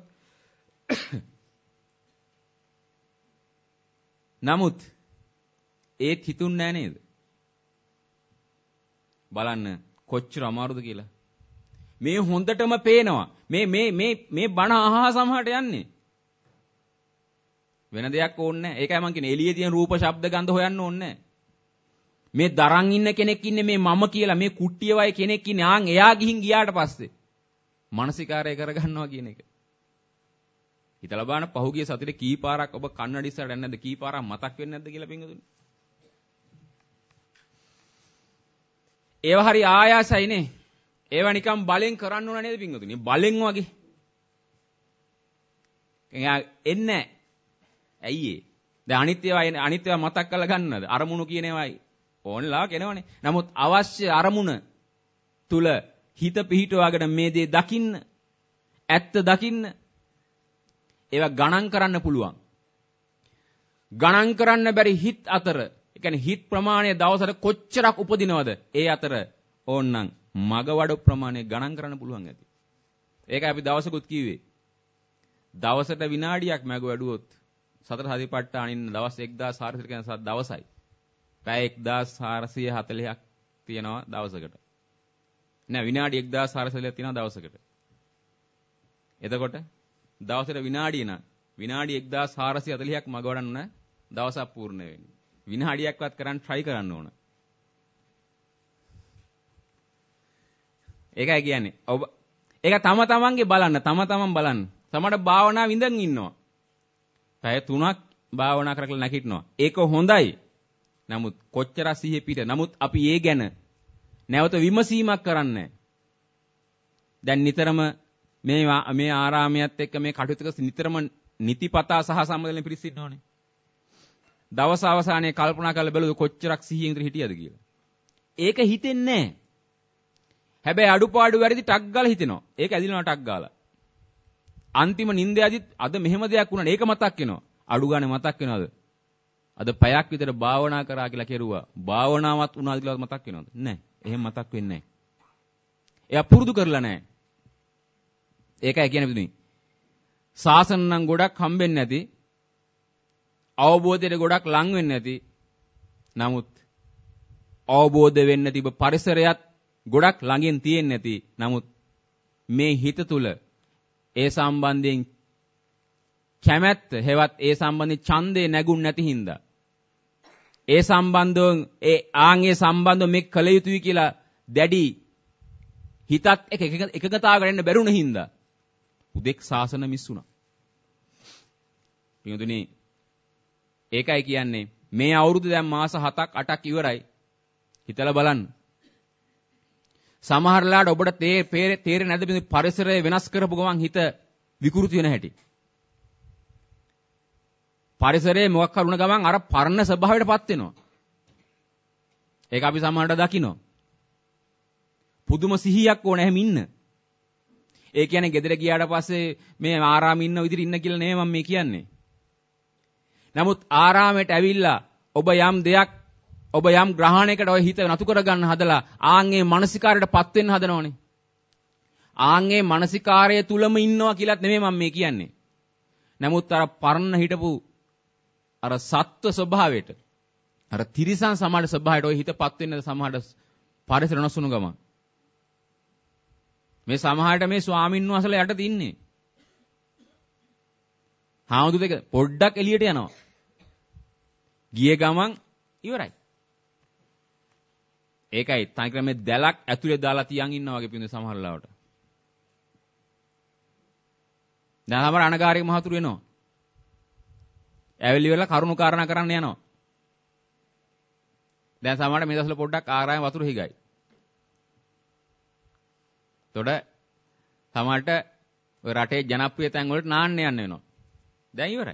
නමුත් ඒත් හිතුන්නේ නැහැ නේද? බලන්න කොච්චර අමාරුද කියලා. මේ හොඳටම පේනවා. මේ මේ මේ මේ බණ අහා සමහරට යන්නේ. වෙන දෙයක් ඕනේ නැහැ. ඒකයි මම කියන්නේ එළියේ තියෙන රූප, ශබ්ද, ගන්ධ හොයන්න ඕනේ නැහැ. මේ දරන් ඉන්න කෙනෙක් ඉන්නේ මේ මම කියලා මේ කුට්ටිය වයි කෙනෙක් ඉන්නේ. ආන් එයා ගිහින් ගියාට පස්සේ මානසිකාරය කරගන්නවා කියන එක. හිතලා බලන්න පහුගිය සතියේ කී පාරක් ඔබ කන්නඩි ඉස්සරට යන්නේ නැද්ද? කී පාරක් මතක් වෙන්නේ නැද්ද කියලා පින්වතුනි. ඒව හරි ආයාසයිනේ. ඒව නිකන් බලෙන් කරන්න ඕන නේද පින්වතුනි? බලෙන් වගේ. එයා එන්නේ ඇයි ඒ? දැන් අනිත් ඒවා අනිත් ඒවා මතක් කරලා ගන්නවද? අරමුණු කියන ඒවායි ඕන්ලා කෙනවනේ. නමුත් අවශ්‍ය අරමුණ තුල හිත පිහිටවාගෙන මේ දේ දකින්න, ඇත්ත දකින්න ඒවා ගණන් කරන්න පුළුවන්. ගණන් කරන්න බැරි හිත් අතර, ඒ කියන්නේ හිත් ප්‍රමාණය දවසට කොච්චරක් උපදිනවද? ඒ අතර ඕන්නම් මගවඩ ප්‍රමාණය ගණන් කරන්න පුළුවන් ඇති. ඒකයි අපි දවසකුත් කිව්වේ. දවසට විනාඩියක් මග වැඩුවොත් සතර සතිපට්ඨානින් දවස් එක්දාස් හාරසිය කියන සත් දවසයි. පැය එක්දාස් හාරසිය හතළිහක් තියෙනවා දවසකට. නෑ විනාඩි එක්දාස් හාරසියක් තියෙනවා දවසකට. එතකොට දවසට විනාඩිය නම් විනාඩි එක්දාස් හාරසිය හතළිහක් මග වඩන්න දවසක් පූර්ණ වෙන්නේ. විනාඩියක්වත් කරන් try කරන්න ඕන. ඒකයි කියන්නේ. ඔබ ඒක තම තමන්ගේ බලන්න, තම තමන් බලන්න. සමහර භාවනා විඳන් ඉන්නවා. පැය තුනක් භාවනා කරලා නැගිටිනවා. ඒක හොඳයි. නමුත් කොච්චර සිහිය පිට. නමුත් අපි ඒ ගැන නැවත විමසීමක් කරන්නේ. දැන් නිතරම මේ මේ ආරාමයේත් එක්ක මේ කටයුතු කරන නිතරම නිතිපතා සහ සම්බන්ධයෙන් පිරිස් ඉන්නෝනේ. දවස් අවසානයේ කල්පනා කරලා බලුවොත් කොච්චරක් සිහියෙන් ඉඳලා හිටියද කියලා. ඒක හිතෙන්නේ නැහැ. හැබැයි අඩුපාඩු වැරදි ටක් ගාලා හිතෙනවා. ඒක ඇදිනවා ටක් ගාලා. අන්තිම නිින්දයදිත් අද මෙහෙම දෙයක් වුණා. ඒක මතක් වෙනවා. අඩු ගානේ මතක් වෙනවද? අද පැයක් විතර භාවනා කරා කියලා කෙරුවා. භාවනාවක් වුණාද කියලා මතක් වෙනවද? නැහැ. එහෙම මතක් වෙන්නේ නැහැ. එයා පුරුදු කරලා නැහැ. ඒකයි කියන්නේ පුදුමයි. සාසන නම් ගොඩක් හම්බෙන්නේ නැති. අවබෝධයට ගොඩක් ලං වෙන්නේ නැති. නමුත් අවබෝධ වෙන්න තිබ පරිසරයත් ගොඩක් ළඟින් තියෙන්නේ නැති. නමුත් මේ හිත තුල ඒ සම්බන්ධයෙන් කැමැත්ත හෙවත් ඒ සම්බන්ධයෙන් ඡන්දේ නැගුණ නැති හින්දා ඒ සම්බන්ධයෙන් ඒ ආන්ගේ සම්බන්ධව මේ කල යුතුයි කියලා දැඩි හිතත් එක එකගතාවකට එන්න බැරුණ හින්දා උදෙක් සාසන මිස් වුණා. පිටුදුනි ඒකයි කියන්නේ මේ අවුරුදු දැන් මාස හතක් අටක් ඉවරයි. හිතලා බලන්න. සමහරලාට ඔබට තේ තේරෙන්නේ නැද්ද මේ පරිසරය වෙනස් කරපු ගමන් හිත විකෘති වෙන හැටි. පරිසරයේ මොකක් කරුණ ගමන් අර පරණ ස්වභාවයටපත් වෙනවා. ඒක අපි සමහරට දකිනවා. පුදුම සිහියක් ඕන එහෙම ඉන්න. ඒ කියන්නේ ගෙදර ගියාට පස්සේ මේ ආරාමේ ඉන්න විදිහට ඉන්න කියලා නෙමෙයි මම මේ කියන්නේ. නමුත් ආරාමයට ඇවිල්ලා ඔබ යම් දෙයක් ඔබ යම් ග්‍රහණයකට ඔය හිත නතු කරගන්න හදලා ආන්ගේ මානසිකාරයටපත් වෙන්න හදනවනේ. ආන්ගේ මානසිකාරය තුලම ඉන්නවා කියලාත් නෙමෙයි මම මේ කියන්නේ. නමුත් අර පරණ හිටපු අර සත්ව ස්වභාවයට අර තිරිසන් සමාන ස්වභාවයට ඔය හිතපත් වෙන්න සමහරට පරිසර නොසුණු ගම. මේ සමහරට මේ ස්වාමින් වහන්සේලා යටත් ඉන්නේ. හාමුදුරු දෙක පොඩ්ඩක් එළියට යනවා. ගියේ ගමන් ඉවරයි. ඒකයි තනිකර මේ දැලක් ඇතුලේ දාලා තියන් ඉන්නා වගේ පින්ද සමහර ලාවට. දැන් අපර අනගාരിക මහතුරු වෙනවා. ඇවිල්ලි වෙලා කරුණු කාරණා කරන්න යනවා. දැන් සමහරට මේ දවස්වල පොඩ්ඩක් ආරාම වතුර හිගයි. එතකොට සමහරට ඔය රටේ ජනප්‍රිය තැන් වලට නාන්න යන්න වෙනවා. දැන් ඉවරයි.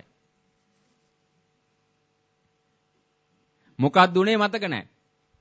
මොකක්ද උනේ මතක නැහැ.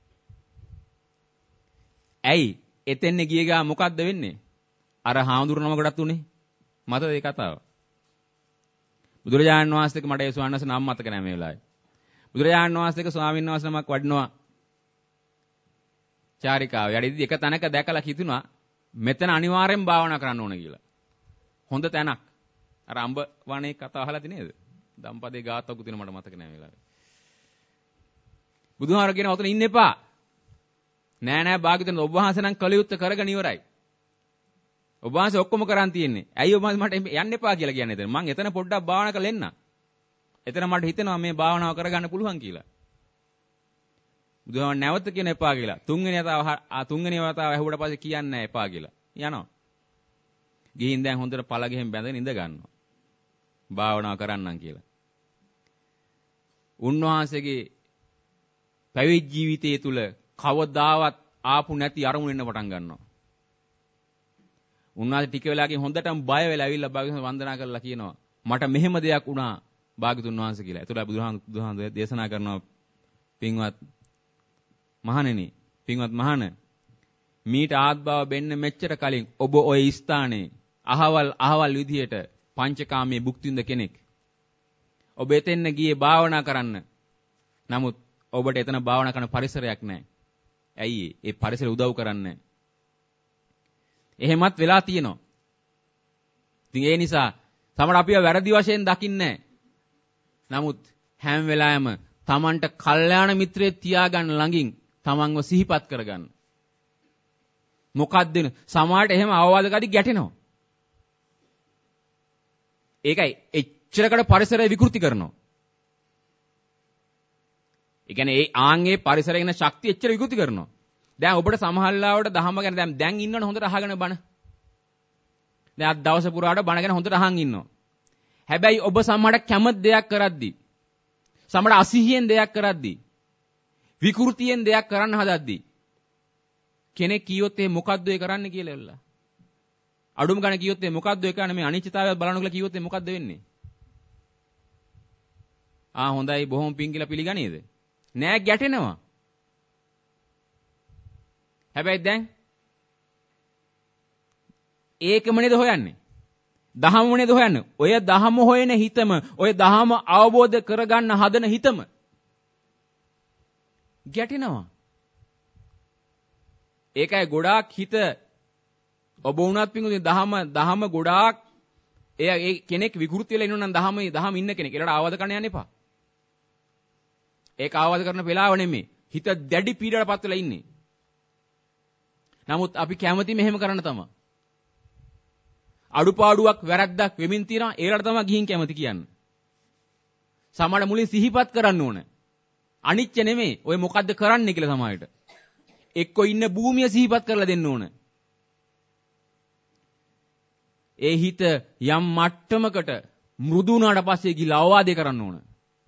ඇයි එතෙන්නේ ගිය ගා මොකද්ද වෙන්නේ? අර හාමුදුරු නමකටත් උනේ. මතකද ඒ කතාව? බුදුරජාණන් වහන්සේක මට ඒ ස්වාමීන් වහන්සේ නම මතක නැහැ මේ වෙලාවේ. බුදුරජාණන් වහන්සේක ස්වාමීන් වහන්සේ නමක් වඩිනවා චාරිකාව. යටිදී එක තැනක දැකලා හිතුණා මෙතන අනිවාර්යෙන් භාවනා කරන්න ඕන කියලා. හොඳ තැනක්. අර අඹ වනේ කතාව අහලා තියෙ නේද? දම්පදේ ගාතවක තියෙන මට මතක නෑ වෙලාවේ. බුදුහාර කියන ඔතන ඉන්න එපා. නෑ නෑ භාග්‍යවතුන් ඔබ වහන්සේ නම් කලියුත්ත කරගෙන ඉවරයි. ඔබ වහන්සේ ඔක්කොම කරන් තියෙන්නේ. ඇයි ඔබ මට යන්න එපා කියලා කියන්නේ එතන? මං එතන පොඩ්ඩක් භාවනා කරලා එන්න. එතන මට හිතෙනවා මේ භාවනාව කරගන්න පුළුවන් කියලා. බුදුහාම නැවත කියන එපා කියලා. තුන්වෙනි වතාව තුන්වෙනි වතාව ඇහුවට පස්සේ කියන්නේ නැහැ එපා කියලා. යනවා. ගිහින් දැන් හොඳට පළ ගෙහෙන් බැඳගෙන ඉඳ ගන්නවා. භාවනාව කරන්නම් කියලා. උන්වහන්සේගේ පැවිදි ජීවිතය තුළ කවදාවත් ආපු නැති අරමුණ එන්න පටන් ගන්නවා. උන්වහන්සේ ටික වෙලාවකින් හොඳටම බය වෙලා ඇවිල්ලා භාග්‍යවතුන් වන්දනා කරලා කියනවා මට මෙහෙම දෙයක් වුණා භාග්‍යවතුන් වහන්සේ කියලා. ඒතකොට බුදුහාමුදුරුවෝ දේශනා කරනවා පින්වත් මහණෙනි පින්වත් මහණ මීට ආත්භාව වෙන්න මෙච්චර කලින් ඔබ ওই ස්ථානයේ අහවල් අහවල් විදියට පංචකාමයේ භුක්ති විඳ කෙනෙක්. ඔබ එතෙන්න ගියේ භාවනා කරන්න. නමුත් ඔබට එතන භාවනා කරන පරිසරයක් නැහැ. ඇයි ඒ පරිසරය උදව් කරන්නේ? එහෙමත් වෙලා තියෙනවා. ඉතින් ඒ නිසා තමයි අපිව වැරදි වශයෙන් දකින්නේ නමුත් හැම වෙලාවෙම Tamanට කල්යාණ මිත්‍රයෙක් තියාගන්න ළඟින් Tamanව සිහිපත් කරගන්න. මොකක්ද වෙන? සමාජයට එහෙම අවවාද කරදි ගැටෙනවා. ඒකයි එච්චරකට පරිසරය විකෘති කරනවා. ඒ කියන්නේ ඒ ආන්ගේ පරිසරය ගැන ශක්තිය එච්චර විකෘති කරනවා. දැන් ඔබට සමහරවිට දහම ගැන දැන් දැන් ඉන්නවනේ හොඳට අහගෙන බණ. දැන් අද දවස පුරාට බණ ගැන හොඳට අහන් ඉන්නවා. හැබැයි ඔබ සමහරට කැමති දෙයක් කරද්දී සමහරට අසිහියෙන් දෙයක් කරද්දී විකෘතියෙන් දෙයක් කරන්න හදද්දී කෙනෙක් කියොත් ඒ මොකද්ද ඒ කරන්නේ කියලා එල්ලා. අඩුම ගන්න කියොත් ඒ මොකද්ද ඒ කරන්නේ මේ අනිශ්චිතතාවය බලන්න කියලා කියොත් ඒ මොකද්ද වෙන්නේ? ආ හොඳයි බොහොම පිං කියලා පිළිගනේද? නෑ ගැටෙනවා. හැබැයි දැන් ඒකම නේද හොයන්නේ. දහම නේද හොයන්නේ. ඔය දහම හොයන හිතම, ඔය දහම අවබෝධ කරගන්න හදන හිතම ගැටෙනවා. ඒකයි ගොඩාක් හිත ඔබ වුණත් පිංගුනේ දහම දහම ගොඩාක් එය ඒ කෙනෙක් විකෘති වෙලා ඉන්නොනම් දහමේ දහම ඉන්න කෙනෙක්. ඒකට ආවාද කරන්න යන්න එපා. ඒක ආවාද කරන වෙලාව නෙමෙයි. හිත දැඩි පීඩාවටපත් වෙලා ඉන්නේ. නමුත් අපි කැමති මෙහෙම කරන්න තමයි. අඩුපාඩුවක් වැරද්දක් වෙමින් තියෙනවා ඒකට තමයි ගිහින් කැමති කියන්නේ. සමහර මුලින් සිහිපත් කරන්න ඕන. අනිච්ච නෙමෙයි. ඔය මොකද්ද කරන්නේ කියලා සමහරට. එක්ක ඉන්න භූමිය සිහිපත් කරලා දෙන්න ඕන. ඒ හිත යම් මට්ටමකට මෘදු වුණාට පස්සේ ගිහලා අවවාදේ කරන්න ඕන.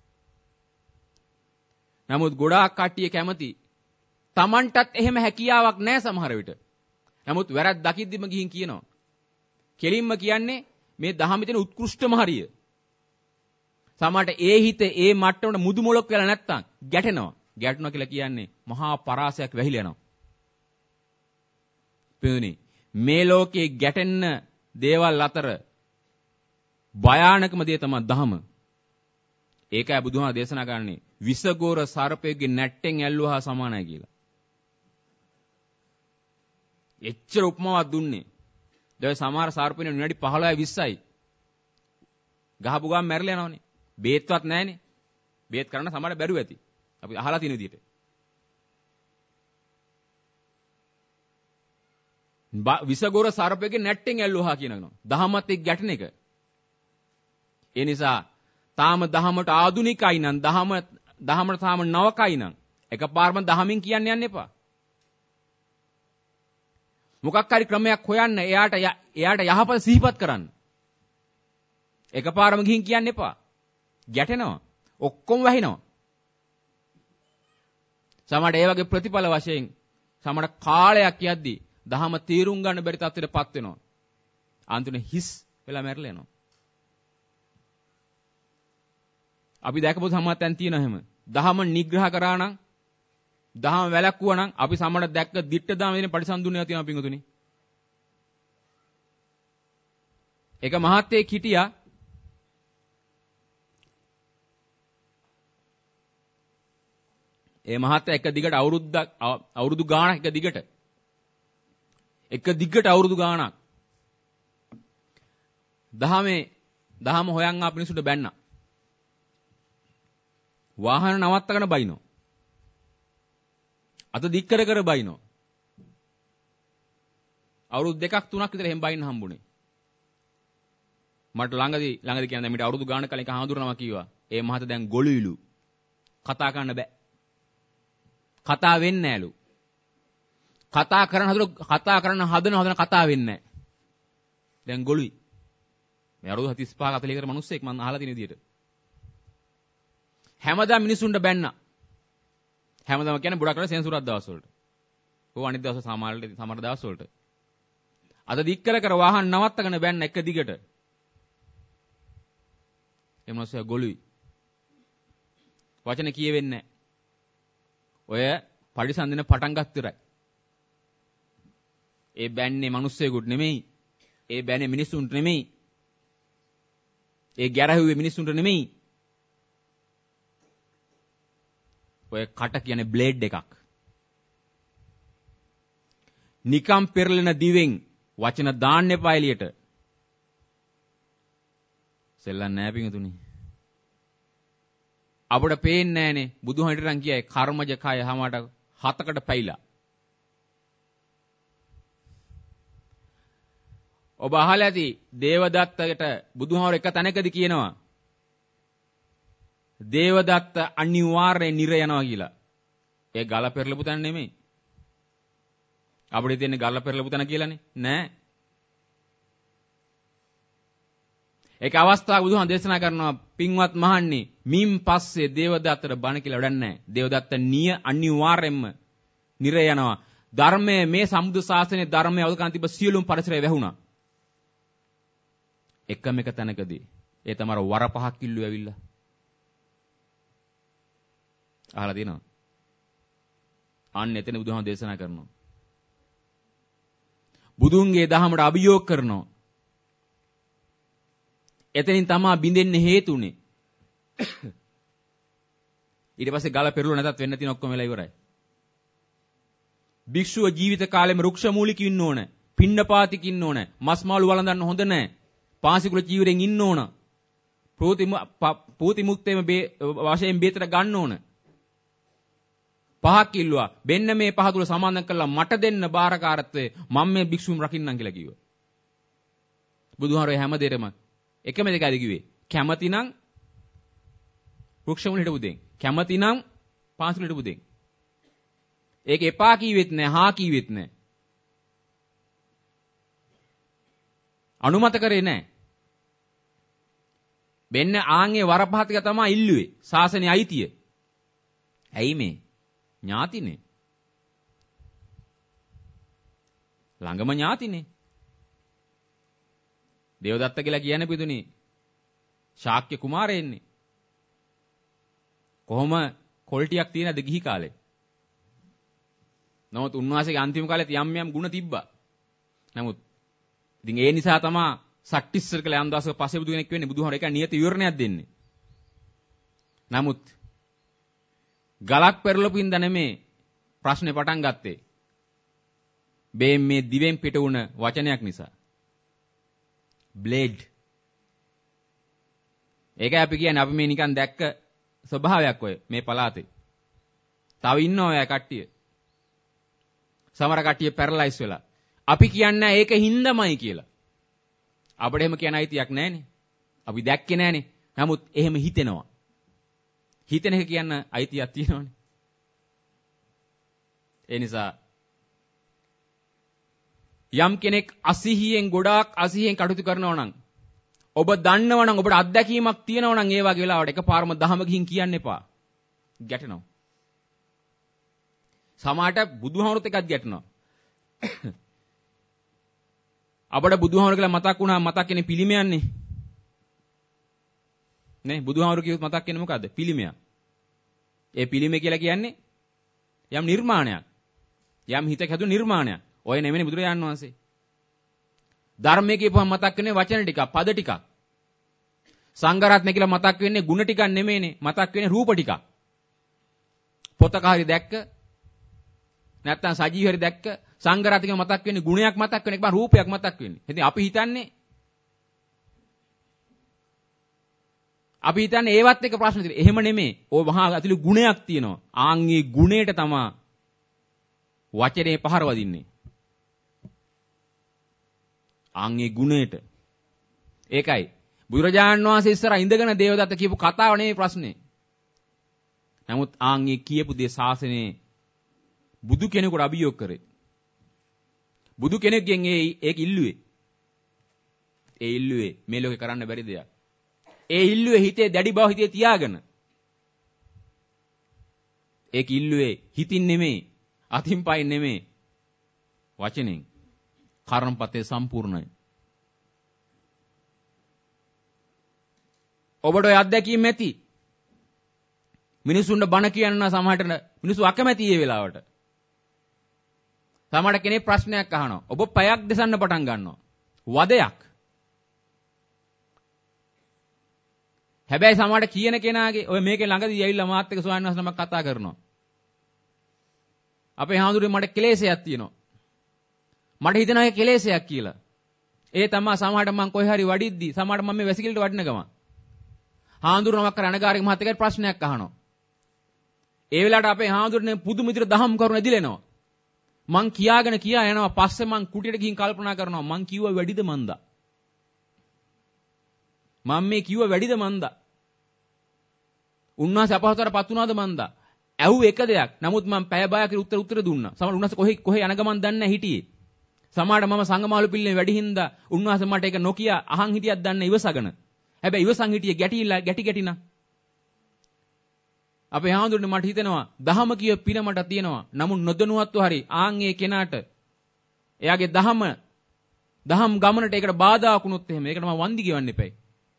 නමුත් ගොඩාක් කට්ටිය කැමති Tamanටත් එහෙම හැකියාවක් නැහැ සමහර විට. නමුත් වැරද්ද දකිද්දිම ගිහින් කියනවා. කෙලින්ම කියන්නේ මේ දහමේ තියෙන උත්කෘෂ්ඨම හරිය. සමහරට ඒ හිත ඒ මට්ටමට මුදු මොලොක් වෙලා නැත්තම් ගැටෙනවා. ගැටුණා කියලා කියන්නේ මහා පරාසයක් වැහිලා යනවා. පෙවුනේ මේ ලෝකේ ගැටෙන්න දේවල් අතර භයානකම දේ තමයි දහම. ඒකයි බුදුහාම දේශනා කරන්නේ විසගෝර සර්පයෙක්ගේ නැට්ටෙන් ඇල්ලුවා සමානයි කියලා. එච්චර උපමාවක් දුන්නේ. දැන් සමහර සර්පෙනේ විනාඩි පහළොවයි විස්සයි ගහපු ගාම මැරිලා යනවනේ. බේත්වත් නැහනේ. බේත් කරන්න සමහර බැරුව ඇති. අපි අහලා තියෙන විදිහට. විසගෝර සර්පයෙක්ගේ නැට්ටෙන් ඇල්ලුවා කියනවා. දහමත් එක්ක ගැටෙන එක. ඒ නිසා තාම දහමට ආදුනිකයි නම් දහම දහමට තාම නවකයි නම් එකපාරම දහමින් කියන්න යන්න එපා. මොකක් හරි ක්‍රමයක් හොයන්න එයාට එයාට යහපත සිහිපත් කරන්න. එකපාරම ගිහින් කියන්න එපා. ගැටෙනවා. ඔක්කොම වැහිනවා. සමහරට ඒ වගේ ප්‍රතිඵල වශයෙන් සමහරට කාලයක් යද්දී දහම තීරුම් ගන්න බැරි තත්ත්වයටපත් වෙනවා. අන්තිමට හිස් වෙලා මැරලා යනවා. අපි දැකපු සම්මතයන් තියෙනවා එහෙම. දහම නිග්‍රහ කරා නම් දහම වැළක්වුවා නම් අපි සමහරට දැක්ක දිට්ඨ දාම දෙන පරිසම්දුන්නේ තියෙනවා පිංගුතුනි. එක මහත්තයෙක් හිටියා ඒ මහත්තයා එක දිගට අවුරුද්දක් අවුරුදු ගාණක් එක දිගට එක දිගට අවුරුදු ගාණක්. දහමේ දහම හොයන් ආපු මිනිසුන්ට බැන්නා. වාහන නවත්තගෙන බයිනෝ. අත දික් කර කර බයිනෝ. අවුරුදු දෙකක් තුනක් විතර එහෙම බයින්න හම්බුනේ. මට ළඟදී ළඟදී කියන්නේ දැන් මිට අවුරුදු ගානක් කලින් එක හාමුදුරනම කිව්වා. ඒ මහත දැන් ගොළුයිලු. කතා කරන්න බෑ. කතා වෙන්නේ නෑලු. කතා කරන හදන කතා කරන හදන හදන කතා වෙන්නේ නෑ. දැන් ගොළුයි. මේ අවුරුදු තිස් පහ හතලිස් කට මිනිස්සෙක් මම අහලා තියෙන විදියට. හැමදාම මිනිසුන්ට බැන්නා. හැමදාම කියන්නේ බුඩක් කරලා සෙන්සුරක් දවස් වලට. ඕ අනිත් දවස් සමාල්ලේ සමහර දවස් වලට. අද දික් කර කර වාහන නවත්තගෙන බැන්න එක දිගට. ඒ මොනසය ගොළුයි. වචන කියවෙන්නේ නැහැ. ඔය පරිසන්දින පටන් ගන්න ඉතරයි. ඒ බැන්නේ මිනිස්සෙකුට නෙමෙයි. ඒ බැන්නේ මිනිසුන්ට නෙමෙයි. ඒ ගැරහුවේ මිනිසුන්ට නෙමෙයි. ඔය කට කියන්නේ බ්ලේඩ් එකක්. නිකම් පෙරලෙන දිවෙන් වචන දාන්න එපා එළියට. සෙල්ලම් නෑ පිටුතුනි. අපිට පේන්නේ නෑනේ බුදුහාමිටරන් කියයි කර්මජ කය හැමකට හතකට පැයිලා. ඔබ අහලා ඇති දේවදත්තට බුදුහාමර එක තැනකදී කියනවා දේවදත්ත අනිවාර්යෙන් නිර යනවා කියලා. ඒ ගල පෙරලපු තැන නෙමෙයි. අපිට තියෙන්නේ ගල පෙරලපු තැන කියලානේ. නෑ. ඒක අවස්ථාවක් බුදුහාම දේශනා කරනවා පින්වත් මහන්නේ මින් පස්සේ දේවදත්තට බණ කියලා වැඩක් නැහැ. දේවදත්ත නිය අනිවාර්යෙන්ම නිර යනවා. ධර්මයේ මේ සම්බුදු ශාසනයේ ධර්මයේ අවුකන් තිබ්බ සියලුම පරිසරය වැහුණා. එකම එක තැනකදී ඒ තමයි වර පහක් කිල්ලු ඇවිල්ලා. අහලා තියෙනවා. අන්න එතන බුදුහාම දේශනා කරනවා. බුදුන්ගේ දහමට අභියෝග කරනවා. එතනින් තමා බින්දෙන්න හේතුනේ. ඊට පස්සේ ගල පෙරළුව නැතත් වෙන්න තියෙන ඔක්කොම වෙලා ඉවරයි. භික්ෂුව ජීවිත කාලෙම රුක්ෂ මූලික ඉන්න ඕන. පින්නපාතික ඉන්න ඕන. මස් මාළු වළඳන්න හොඳ නැහැ. පාසිකුල ජීවිතෙන් ඉන්න ඕන. පූති මුක්තේම වශයෙන් බේතර ගන්න ඕන. පහක් කිල්ලුවා. බෙන්න මේ පහ තුල සමාදන් කළා මට දෙන්න බාරකාරත්වය මම මේ භික්ෂුන් රකින්නම් කියලා කිව්වා. බුදුහාරේ හැම දෙයකම එකම දෙකයි කිව්වේ. කැමතිනම් වෘක්ෂමුල හිටපු දෙන්. කැමතිනම් පාසිකුල හිටපු දෙන්. ඒක එපා කීවෙත් නැහැ, හා කීවෙත් නැහැ. අනුමත කරේ නැහැ. බෙන්න ආන්ගේ වරපහතික තමයි ඉල්ලුවේ. ශාසනයේ අයිතිය. ඇයි මේ? ඥාතිනේ. ළඟම ඥාතිනේ. දේවදත්ත කියලා කියන්නේ පිටුනි ශාක්‍ය කුමාරයෙන්නේ. කොහොම කොල්ටියක් තියෙනද ගිහි කාලේ. නමුත් උන්වහන්සේගේ අන්තිම කාලෙත් යම් යම් ಗುಣ තිබ්බා. නමුත් ඉතින් ඒ නිසා තමයි සට්ටිස්සර කළ යම් දවසක පස්සේ බුදු කෙනෙක් වෙන්නේ. බුදුහාර එක නියත විවරණයක් දෙන්නේ. නමුත් ගලක් පෙරලපින්ද නෙමේ ප්‍රශ්නේ පටන් ගත්තේ. මේ මේ දිවෙන් පිට වුණ වචනයක් නිසා. බ්ලේඩ්. ඒක අපි කියන්නේ අපි මේ නිකන් දැක්ක ස්වභාවයක් ඔය මේ පළාතේ. තව ඉන්නවා ඔය කට්ටිය. සමහර කට්ටිය පැරලයිස් වෙලා. අපි කියන්නේ ඒක හින්දාමයි කියලා. අපිට එහෙම කියන අයිතියක් නැහැනේ. අපි දැක්කේ නැහැනේ. නමුත් එහෙම හිතෙනවා. හිතෙන එක කියන්න අයිතියක් තියෙනවනේ. ඒ නිසා යම් කෙනෙක් අසිහියෙන් ගොඩාක් අසිහියෙන් කටයුතු කරනවා නම් ඔබ දන්නවා නම් ඔබට අත්දැකීමක් තියෙනවා නම් ඒ වගේ වෙලාවට එකපාරම දහම ගිහින් කියන්න එපා. ගැටෙනවා. සමහරට බුදුහාමුදුරුත් එකක් ගැටෙනවා. අපට බුදුහාමුදුරු කියලා මතක් වුණා මතක් වෙන්නේ පිළිමයන්නේ. නේ බුදුහාමුදුරු කියුත් මතක් වෙන්නේ මොකද්ද? පිළිමයක්. ඒ පිළිමය කියලා කියන්නේ යම් නිර්මාණයක්. යම් හිතක හැදුණු නිර්මාණයක්. ඔය නෙමෙයි බුදුරජාණන් වහන්සේ. ධර්මයේ කියපුවම මතක් වෙන්නේ වචන ටිකක්, පද ටිකක්. සංඝරත්නය කියලා මතක් වෙන්නේ ಗುಣ ටිකක් නෙමෙයිනේ. මතක් වෙන්නේ රූප ටිකක්. පොතක හරි දැක්ක නැත්තම් සජීව හරි දැක්ක සංඝරත්නය මතක් වෙන්නේ ගුණයක් මතක් වෙන එක බා රූපයක් මතක් වෙන්නේ. ඉතින් අපි හිතන්නේ අපි හිතන්නේ ඒවත් එක ප්‍රශ්න තියෙනවා. එහෙම නෙමෙයි. ඔය මහා ඇතුළේ ගුණයක් තියෙනවා. ආන්ගේ ගුණයට තමයි වචනේ පහර වදින්නේ. ආන්ගේ ගුණයට. ඒකයි. බුදුරජාණන් වහන්සේ ඉස්සරහ ඉඳගෙන දේවදත්ත කියපු කතාව නෙමෙයි ප්‍රශ්නේ. නමුත් ආන්ගේ කියපු දේ ශාසනයේ බුදු කෙනෙකුට අභියෝග කරේ. බුදු කෙනෙක්ගෙන් ඒ ඒක ඉල්ලුවේ. ඒ ඉල්ලුවේ මේ ලෝකේ කරන්න බැරි දෙයක්. ඒ ඉල්ලුවේ හිතේ දැඩි බව හිතේ තියාගෙන. ඒක ඉල්ලුවේ හිතින් නෙමෙයි, අතින් පයින් නෙමෙයි. වචනෙන්. කර්මපතේ සම්පූර්ණයි. ඔබට ඔය අත්දැකීම් ඇති. මිනිසුන්ට බණ කියන්න සමහරට මිනිස්සු අකමැති ඒ වෙලාවට. සමහර කෙනෙක් ප්‍රශ්නයක් අහනවා. ඔබ පයක් දෙසන්න පටන් ගන්නවා. වදයක්. හැබැයි සමහරට කියන කෙනාගේ ඔය මේකේ ළඟදී ඇවිල්ලා මාත් එක්ක ස්වාමීන් වහන්සේ නමක් කතා කරනවා. අපේ හාමුදුරුවෝ මට කෙලෙසයක් තියෙනවා. මට හිතෙනවා ඒ කෙලෙසයක් කියලා. ඒ තමයි සමහරට මම කොහේ හරි වඩිද්දි සමහරට මම මේ වැසිකිළිට වඩින ගම. හාමුදුරුවෝ නමක් කර අනගාരിക මහත්තයාට ප්‍රශ්නයක් අහනවා. ඒ වෙලාවට අපේ හාමුදුරනේ පුදුම විදිහට දහම් කරුණ ඇදිලෙනවා. මං කියාගෙන කියා යනවා. පස්සේ මං කුටියට ගිහින් කල්පනා කරනවා. මං කිව්වා වැඩිද මන්දා? මම මේ කිව්වා වැඩිද මන්දා? උන්වහන්සේ අපහසුතාවටපත් වුණාද මන්දා? ඇහුව එක දෙයක්. නමුත් මම පැය බායක උත්තර උත්තර දුන්නා. සමහර උන්වහන්සේ කොහේ කොහේ යන ගමන් දන්නේ නැහැ හිටියේ. සමහරට මම සංගමාලු පිළිලේ වැඩි හින්දා උන්වහන්සේ මට ඒක නොකිය අහන් හිටියක් දන්නේ ඉවසගෙන. හැබැයි ඉවසන් හිටියේ ගැටිලා ගැටි ගැටිනා. අපේ හාමුදුරනේ මට හිතෙනවා දහම කිය පින මට තියෙනවා. නමුත් නොදැනුවත්ව හරි ආන්ගේ කෙනාට එයාගේ දහම දහම් ගමනට ඒකට බාධාක් වුණොත් එහෙම ඒකට මම වන්දි කියවන්න එපයි.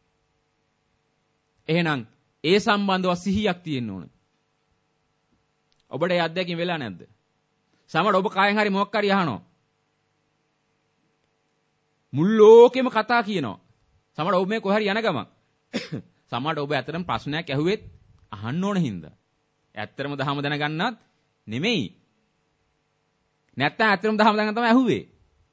එහෙනම් ඒ සම්බන්ධව සිහියක් තියෙන්න ඕන. ඔබට ඒ අත්දැකීම් වෙලා නැද්ද? සමහර ඔබ කායෙන් හරි මොකක් හරි අහනවා. මුළු ලෝකෙම කතා කියනවා. සමහර ඔබ මේ කොහේ හරි යන ගමන් සමහර ඔබ ඇත්තටම ප්‍රශ්නයක් ඇහුවෙත් අහන්න ඕන හින්දා. ඇත්තටම දහම දැනගන්නත් නෙමෙයි. නැත්තම් ඇත්තටම දහම දැනගන්න තමයි ඇහුවේ.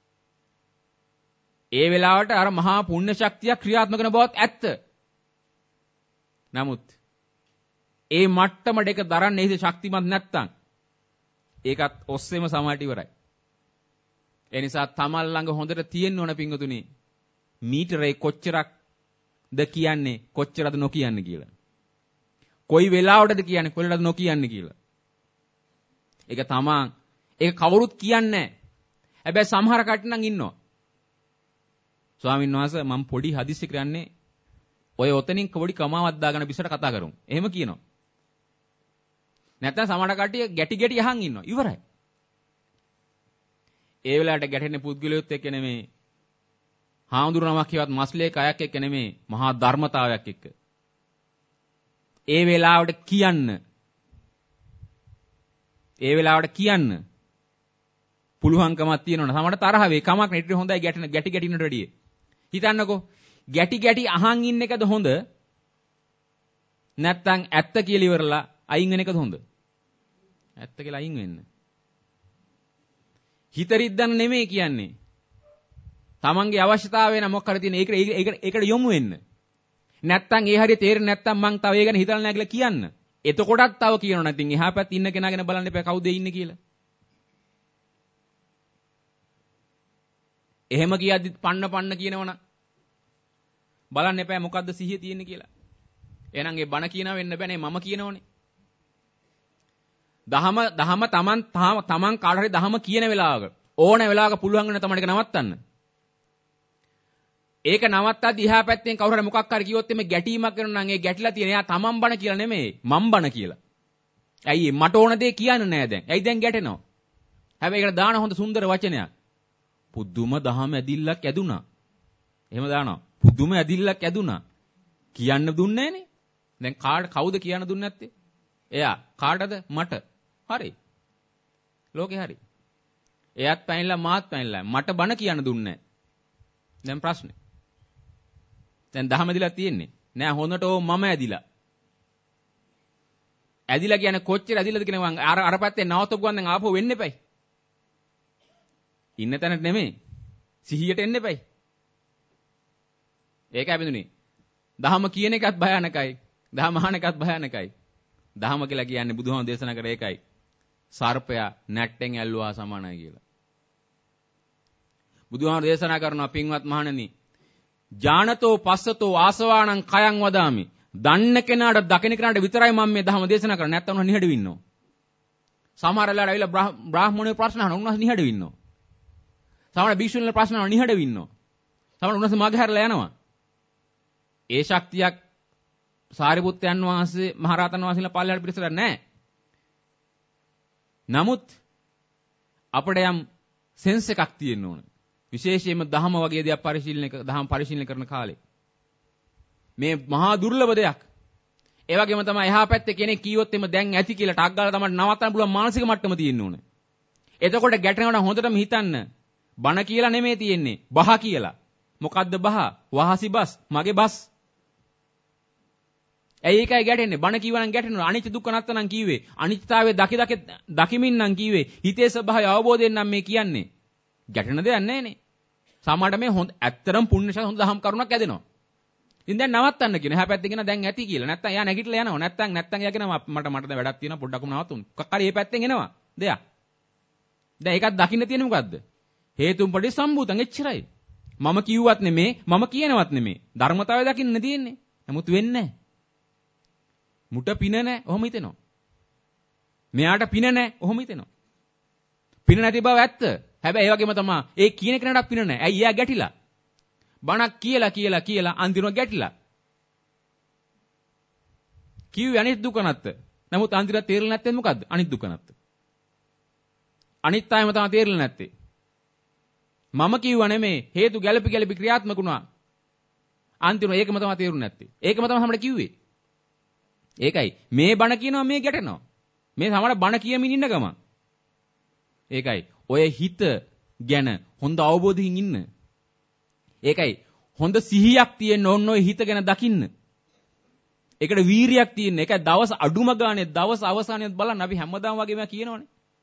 ඒ වෙලාවට අර මහා පුණ්‍ය ශක්තිය ක්‍රියාත්මක වෙන බවත් ඇත්ත. නමුත් ඒ මට්ටමට ඒක දරන්න හේතු ශක්තිමත් නැත්තම් ඒකත් ඔස්සේම සමාට ඉවරයි. ඒ නිසා තමන් ළඟ හොඳට තියෙන්න ඕන පිංගුතුනි මීටරේ කොච්චරක්ද කියන්නේ කොච්චරද නොකියන්නේ කියලා. කොයි වෙලාවටද කියන්නේ කොහෙටද නොකියන්නේ කියලා. ඒක තමන් ඒක කවුරුත් කියන්නේ නැහැ. හැබැයි සමහර කට්ටිය නම් ඉන්නවා. ස්වාමීන් වහන්සේ මම පොඩි හදිස්සි කරන්නේ ඔය ඔතනින් පොඩි කමාවක් දාගෙන පිටට කතා කරමු. එහෙම කියනවා. නැත්නම් සමහර කට්ටිය ගැටි ගැටි අහන් ඉන්නවා. ඉවරයි. ඒ වෙලාවට ගැටෙන්නේ පුද්ගලයොත් එක්ක නෙමෙයි. හාමුදුරුවමක් කියවත් මස්ලේ කයක් එක්ක නෙමෙයි. මහා ධර්මතාවයක් එක්ක. ඒ වෙලාවට කියන්න. ඒ වෙලාවට කියන්න. පුළුවන්කමක් තියෙනවනේ. සමහර තරහ වේ. කමක් නෙට හොඳයි ගැටෙන ගැටි ගැටිනට වැඩිය. හිතන්නකෝ. ගැටි ගැටි අහන් ඉන්න එකද හොඳ? නැත්නම් ඇත්ත කියලා ඉවරලා අයින් වෙන එකද හොඳ? ඇත්ත කියලා අයින් වෙන්න. හිත රිද්දන්න නෙමෙයි කියන්නේ. තමන්ගේ අවශ්‍යතාවය නම් මොකක් හරි තියෙන ඒක ඒකට ඒකට යොමු වෙන්න. නැත්තම් ඒ හරිය තේරෙන්නේ නැත්තම් මං තව ඒ ගැන හිතලා නැහැ කියලා කියන්න. එතකොටත් තව කියනවා නැත්නම් එහා පැත්තේ ඉන්න කෙනා ගැන බලන්න එපා කවුද ඉන්නේ කියලා. එහෙම කියද්දි පන්න පන්න කියනවනම් බලන්න එපා මොකද්ද සිහිය තියෙන්නේ කියලා. එහෙනම් ඒ බණ කියනවා වෙන්න බෑනේ මම කියනෝනේ. දහම දහම තමන් තමන් කාට හරි දහම කියන වෙලාවක ඕන වෙලාවක පුළුවන් වෙන තමයි ඒක නවත්තන්න. ඒක නවත්තද්දි එහා පැත්තෙන් කවුරු හරි මොකක් හරි කිව්වොත් එමේ ගැටීමක් වෙනවා නම් ඒ ගැටිලා තියෙන එයා තමන් බණ කියලා නෙමෙයි මම් බණ කියලා. ඇයි මට ඕන දේ කියන්නේ නැහැ දැන්. ඇයි දැන් ගැටෙනවා? හැබැයි ඒකට දාන හොඳ සුන්දර වචනයක්. පුදුම දහම ඇදිල්ලක් ඇදුනා. එහෙම දානවා. පුදුම ඇදිල්ලක් ඇදුනා. කියන්න දුන්නේ නැහනේ. දැන් කාට කවුද කියන්න දුන්නේ නැත්තේ? එයා. කාටද? මට. හරි. ලෝකේ හරි. එයාත් පැනලා මාත් පැනලා මට බණ කියන්න දුන්නේ නැහැ. දැන් ප්‍රශ්නේ. දැන් දහම ඇදිලා තියෙන්නේ. නෑ හොඳට ඕ මම ඇදිලා. ඇදිලා කියන්නේ කොච්චර ඇදිලාද කියන අර අර පැත්තේ නවතපු ගමන් දැන් ආපහු වෙන්න එපයි. ඉන්න තැනට නෙමෙයි. සිහියට එන්න එපයි. ඒකයි බඳුනේ. දහම කියන එකත් භයානකයි. දහම අහන එකත් භයානකයි. දහම කියලා කියන්නේ බුදුහාම දේශනා කර ඒකයි. සර්පයා නැට්ටෙන් ඇල්ලුවා සමානයි කියලා. බුදුහාම දේශනා කරනවා පින්වත් මහණෙනි. ඥානතෝ පස්සතෝ ආසවාණං කයං වදාමි. දන්න කෙනාට දකින කෙනාට විතරයි මම මේ දහම දේශනා කරන්නේ. නැත්තම් උන්ව නිහඬ වින්නෝ. සමහර වෙලාවට ඇවිල්ලා බ්‍රාහ්මණයෝ ප්‍රශ්න අහන උන්වහන්සේ නිහඬ වින්නෝ. සමහර භික්ෂුන්ලා ප්‍රශ්න අහන නිහඬ වින්නෝ. සමහර උන්වහන්සේ මග හැරලා යනවා. ඒ ශක්තියක් සාරිපුත්තයන් වහන්සේ මහරහතන් වහන්සේලා පල්ලෙහාට පිරිසට නැහැ. නමුත් අපිට යම් සෙන්ස් එකක් තියෙන්න ඕන. විශේෂයෙන්ම දහම වගේ දේක් පරිශීලනය දහම පරිශීලනය කරන කාලේ. මේ මහා දුර්ලභ දෙයක්. ඒ වගේම තමයි එහා පැත්තේ කෙනෙක් කීවොත් එimhe දැන් ඇති කියලා ටක් ගාලා තමයි නවත්තන්න පුළුවන් මානසික මට්ටම තියෙන්න ඕනේ. එතකොට ගැටෙනවට හොඳටම හිතන්න. බණ කියලා නෙමෙයි තියෙන්නේ. බහ කියලා. මොකද්ද බහ? වහසි බස්. මගේ බස්. ඇයි ඒකයි ගැටෙන්නේ? බණ කියවනම් ගැටෙනවා. අනිත්‍ය දුක්ඛ නැත්ත නම් කීවේ. අනිත්‍යතාවයේ දකි දකි දකිමින් නම් කීවේ. හිතේ ස්වභාවය අවබෝධයෙන් නම් මේ කියන්නේ. ගැටෙන දෙයක් නැහැනේ. සමහරට මේ හොඳ ඇත්තරම් පුණ්‍ය ශාසන හොඳ දහම් කරුණක් ඇදෙනවා. ඉතින් දැන් නවත්තන්න කියන. එහා පැත්තේ කියන දැන් ඇති කියලා. නැත්තම් එයා නැගිටලා යනවා. නැත්තම් නැත්තම් එයා කියනවා මට මට දැන් වැඩක් තියෙනවා පොඩ්ඩක්ම නවතුන්. මොකක් හරි මේ පැත්තෙන් එනවා. දෙයක්. දැන් ඒකත් දකින්න තියෙන්නේ මොකද්ද? හේතුන් පටි සම්භූතං එච්චරයි. මම කිව්වත් නෙමේ, මම කියනවත් නෙමේ. ධර්මතාවය දකින්න තියෙන්නේ. නමුත් වෙන්නේ නැහැ. මුට පින නැහැ. ඔහොම හිතෙනවා. මෙයාට පින නැහැ. ඔහොම හිතෙනවා. පින නැති බව ඇත්ත. හැබැයි ඒ වගේම තමයි ඒ කියන කෙනාට පින නැහැ. ඇයි එයා ගැටිලා? බණක් කියලා කියලා කියලා අන්තිමට ගැටිලා. කිව්වේ අනිත් දුක නැත්ත. නමුත් අන්තිමට තේරෙන්නේ නැත්තේ මොකද්ද? අනිත් දුක නැත්ත. අනිත් අයම තමයි තේරෙන්නේ නැත්තේ. මම කිව්වා නෙමේ හේතු ගැළපි ගැළපි ක්‍රියාත්මක වුණා. අන්තිමට ඒකම තමයි තේරුන්නේ නැත්තේ. ඒකම තමයි අපිට කිව්වේ. ඒකයි මේ බණ කියනවා මේ ගැටෙනවා. මේ සමහර බණ කියමින් ඉන්න ගම. ඒකයි ඔය හිත ගැන හොඳ අවබෝධයෙන් ඉන්න. ඒකයි හොඳ සිහියක් තියෙන්න ඕන ඔය හිත ගැන දකින්න. ඒකට වීරියක් තියෙන්න. ඒකයි දවස් අඩුම ගානේ දවස් අවසානයේත් බලන්න අපි හැමදාම වගේම කියනවනේ.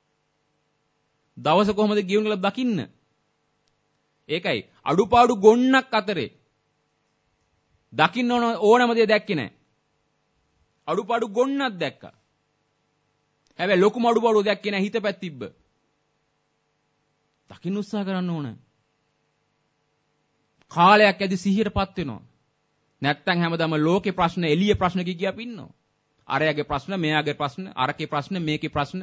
දවස කොහොමද ගියුම් කියලා දකින්න. ඒකයි අඩුපාඩු ගොන්නක් අතරේ දකින්න ඕන ඕනම දේ දැක්කේ නැහැ. අඩුපාඩු ගොන්නක් දැක්කා. හැබැයි ලොකුම අඩුපාඩු දැක්කේ නැහැ හිත පැත්තිබ්බ. දකින්න උත්සාහ කරන්න ඕන. කාලයක් ඇදි සිහියටපත් වෙනවා. නැත්තම් හැමදාම ලෝකේ ප්‍රශ්න එළිය ප්‍රශ්න කී කිය අපි ඉන්නවා. අරයාගේ ප්‍රශ්න, මෙයාගේ ප්‍රශ්න, අරකේ ප්‍රශ්න, මේකේ ප්‍රශ්න.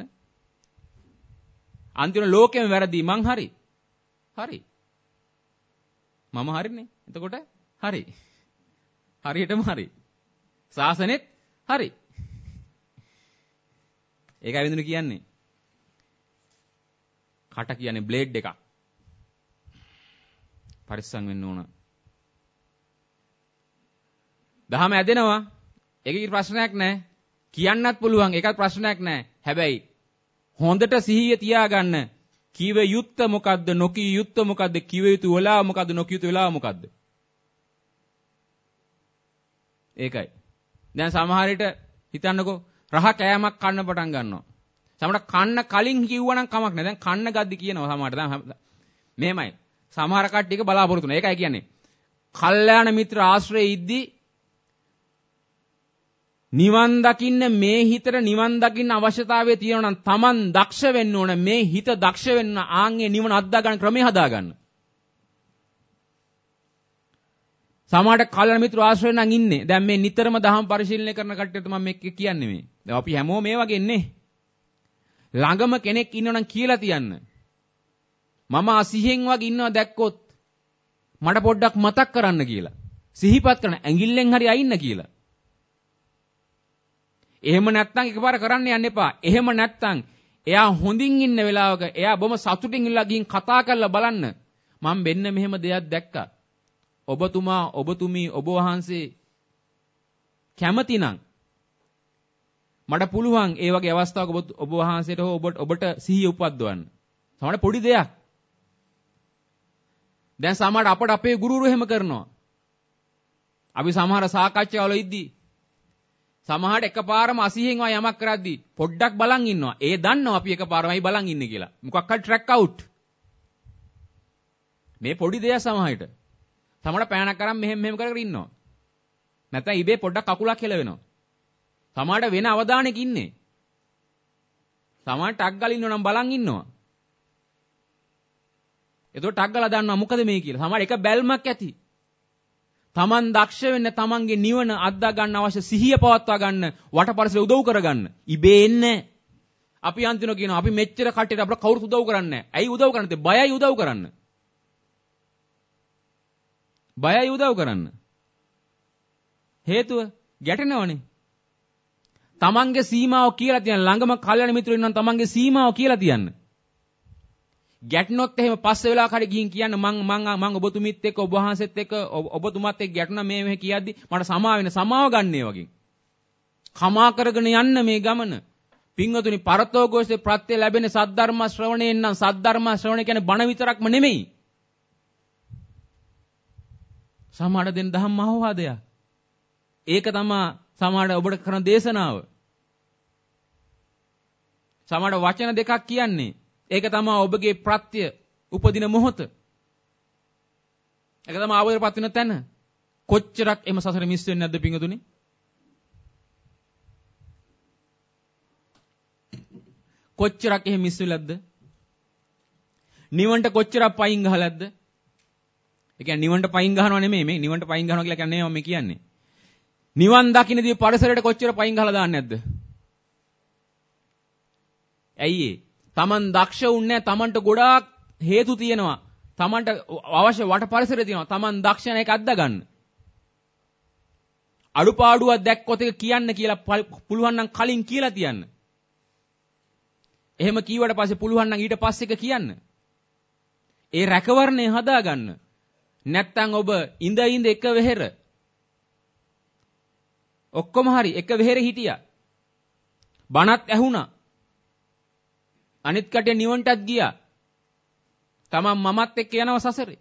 අන්තිම ලෝකෙම වැරදි මං හරි. හරි. මම හරිනේ. එතකොට හරි. හරියටම හරි. සාසනෙත් හරි. ඒකයි විඳුන කියන්නේ. කට කියන්නේ බ්ලේඩ් එකක්. පරිස්සම් වෙන්න ඕන. දහම ඇදෙනවා. ඒකේ ප්‍රශ්නයක් නැහැ. කියන්නත් පුළුවන්. ඒකත් ප්‍රශ්නයක් නැහැ. හැබැයි හොඳට සිහිය තියාගන්න. කීව යුත්ත මොකද්ද? නොකිය යුත්ත මොකද්ද? කිව යුතු වෙලාව මොකද්ද? නොකිය යුතු වෙලාව මොකද්ද? ඒකයි. දැන් සමහර විට හිතන්නකෝ රහ කෑමක් කන්න පටන් ගන්නවා. සමහරට කන්න කලින් කිව්වනම් කමක් නැහැ. දැන් කන්න ගද්දි කියනවා සමහරට. දැන් මෙහෙමයි. සමහර කට්ටියක බලාපොරොත්තු වෙනවා. ඒකයි කියන්නේ. කල්යාණ මිත්‍ර ආශ්‍රයේ ඉද්දී නිවන් දකින්න මේ හිතට නිවන් දකින්න අවශ්‍යතාවය තියෙනවා නම් Taman දක්ෂ වෙන්න ඕන. මේ හිත දක්ෂ වෙන්න ආන්ගේ නිවන අත්දා ගන්න ක්‍රමය හදා ගන්න. සමහරට කල්යාණ මිත්‍ර ආශ්‍රය නම් ඉන්නේ. දැන් මේ නිතරම දහම් පරිශීලනය කරන කට්ටියට මම මේක කියන්නේ මේ. දැන් අපි හැමෝම මේ වගේ ඉන්නේ. ළඟම කෙනෙක් ඉන්නවනම් කියලා තියන්න. මම අසිහෙන් වගේ ඉන්නවා දැක්කොත් මට පොඩ්ඩක් මතක් කරන්න කියලා. සිහිපත් කරන ඇඟිල්ලෙන් හරි අයින්න කියලා. එහෙම නැත්නම් එකපාර කරන්න යන්න එපා. එහෙම නැත්නම් එයා හොඳින් ඉන්න වෙලාවක එයා බොම සතුටින් ඉල්ලා ගින් කතා කරලා බලන්න. මම මෙන්න මෙහෙම දෙයක් දැක්කා. ඔබතුමා ඔබතුමී ඔබ වහන්සේ කැමතිනම් මට පුළුවන් ඒ වගේ අවස්ථාවක ඔබ වහන්සේට හෝ ඔබට ඔබට සිහිය උපද්දවන්න. සමහර පොඩි දෙයක්. දැන් සමහර අපට අපේ ගුරුවරු එහෙම කරනවා. අපි සමහර සාකච්ඡාවල ඉද්දී සමහරට එකපාරම අසීහෙන් වා යමක් කරද්දී පොඩ්ඩක් බලන් ඉන්නවා. ඒ දන්නවා අපි එකපාරමයි බලන් ඉන්නේ කියලා. මොකක් හරි ට්‍රැක් අවුට්. මේ පොඩි දෙයක් සමහරට. සමහර පෑනක් අරන් මෙහෙම මෙහෙම කර කර ඉන්නවා. නැත්නම් ඉබේ පොඩ්ඩක් කකුලක් හෙලවෙනවා. සමහරට වෙන අවධානයක ඉන්නේ. සමහරට ටක් ගාලා ඉන්නව නම් බලන් ඉන්නවා. එතකොට ටක් ගාලා දන්නවා මොකද මේ කියලා. සමහර එක බැල්මක් ඇති. Taman දක්ෂ වෙන්න Tamanගේ නිවන අද්දා ගන්න අවශ්‍ය සිහිය පවත්වා ගන්න වටපරිසර උදව් කරගන්න. ඉබේ එන්නේ. අපි අන්තිම කියනවා අපි මෙච්චර කට්ටියට අපිට කවුරුත් උදව් කරන්නේ නැහැ. ඇයි උදව් කරන්නේ? බයයි උදව් කරන්න. බයයි උදව් කරන්න. හේතුව ගැටෙනවනේ. තමන්ගේ සීමාව කියලා තියන්න. ළඟම කල්යනා මිත්‍රයෝ ඉන්නවා තමන්ගේ සීමාව කියලා තියන්න. ගැටනොත් එහෙම පස්සේ වෙලා කඩ ගිහින් කියන්න මං මං මං ඔබතුමිත් එක්ක ඔබ වහන්සේත් එක්ක ඔබතුමත් එක්ක ගැටුණා මේ මෙහෙ කියද්දි මට සමා වෙන සමාව ගන්නේ වගේ. කමා කරගෙන යන්න මේ ගමන. පින්වතුනි පරතෝගෝසේ ප්‍රත්‍ය ලැබෙන සද්ධර්ම ශ්‍රවණයෙන් නම් සද්ධර්ම ශ්‍රවණය කියන්නේ බණ විතරක්ම නෙමෙයි. සමාඩ දෙන ධම්ම අවවාදයක්. ඒක තමයි සමාඩ ඔබට කරන දේශනාව. සමාඩ වචන දෙකක් කියන්නේ. ඒක තමයි ඔබගේ ප්‍රත්‍ය උපදින මොහොත. ඒක තමයි ආවදරපත් වෙන තැන. කොච්චරක් එම සසර මිස් වෙන්නේ නැද්ද පිංගුතුනි? කොච්චරක් එහෙම මිස් වෙලද්ද? නිවන්ට කොච්චරක් පයින් ගහලද්ද? ඒ කියන්නේ නිවන්ට පයින් ගහනව නෙමෙයි මේ නිවන්ට පයින් ගහනවා කියලා කියන්නේ මම කියන්නේ. නිවන් දකින්නදී පරිසරයට කොච්චර පයින් ගහලා දාන්නේ නැද්ද? ඇයි ඒ? Taman දක්ෂ වුන්නේ නැහැ. Tamanට ගොඩාක් හේතු තියෙනවා. Tamanට අවශ්‍ය වට පරිසරය තියෙනවා. Taman දක්ෂ නැ එක අද්දා ගන්න. අඩුපාඩුවක් දැක්කොත් ඒක කියන්න කියලා පුළුවන් නම් කලින් කියලා තියන්න. එහෙම කීවට පස්සේ පුළුවන් නම් ඊට පස්සේ එක කියන්න. ඒ රැකවරණය හදාගන්න. නැත්තම් ඔබ ඉඳ ඉඳ එක වෙහෙර ඔක්කොම හරි එක වෙහෙර හිටියා. බණත් ඇහුණා. අනිත් කටේ නිවන්ටත් ගියා. තමන් මමත් එක්ක යනවා සසරේ.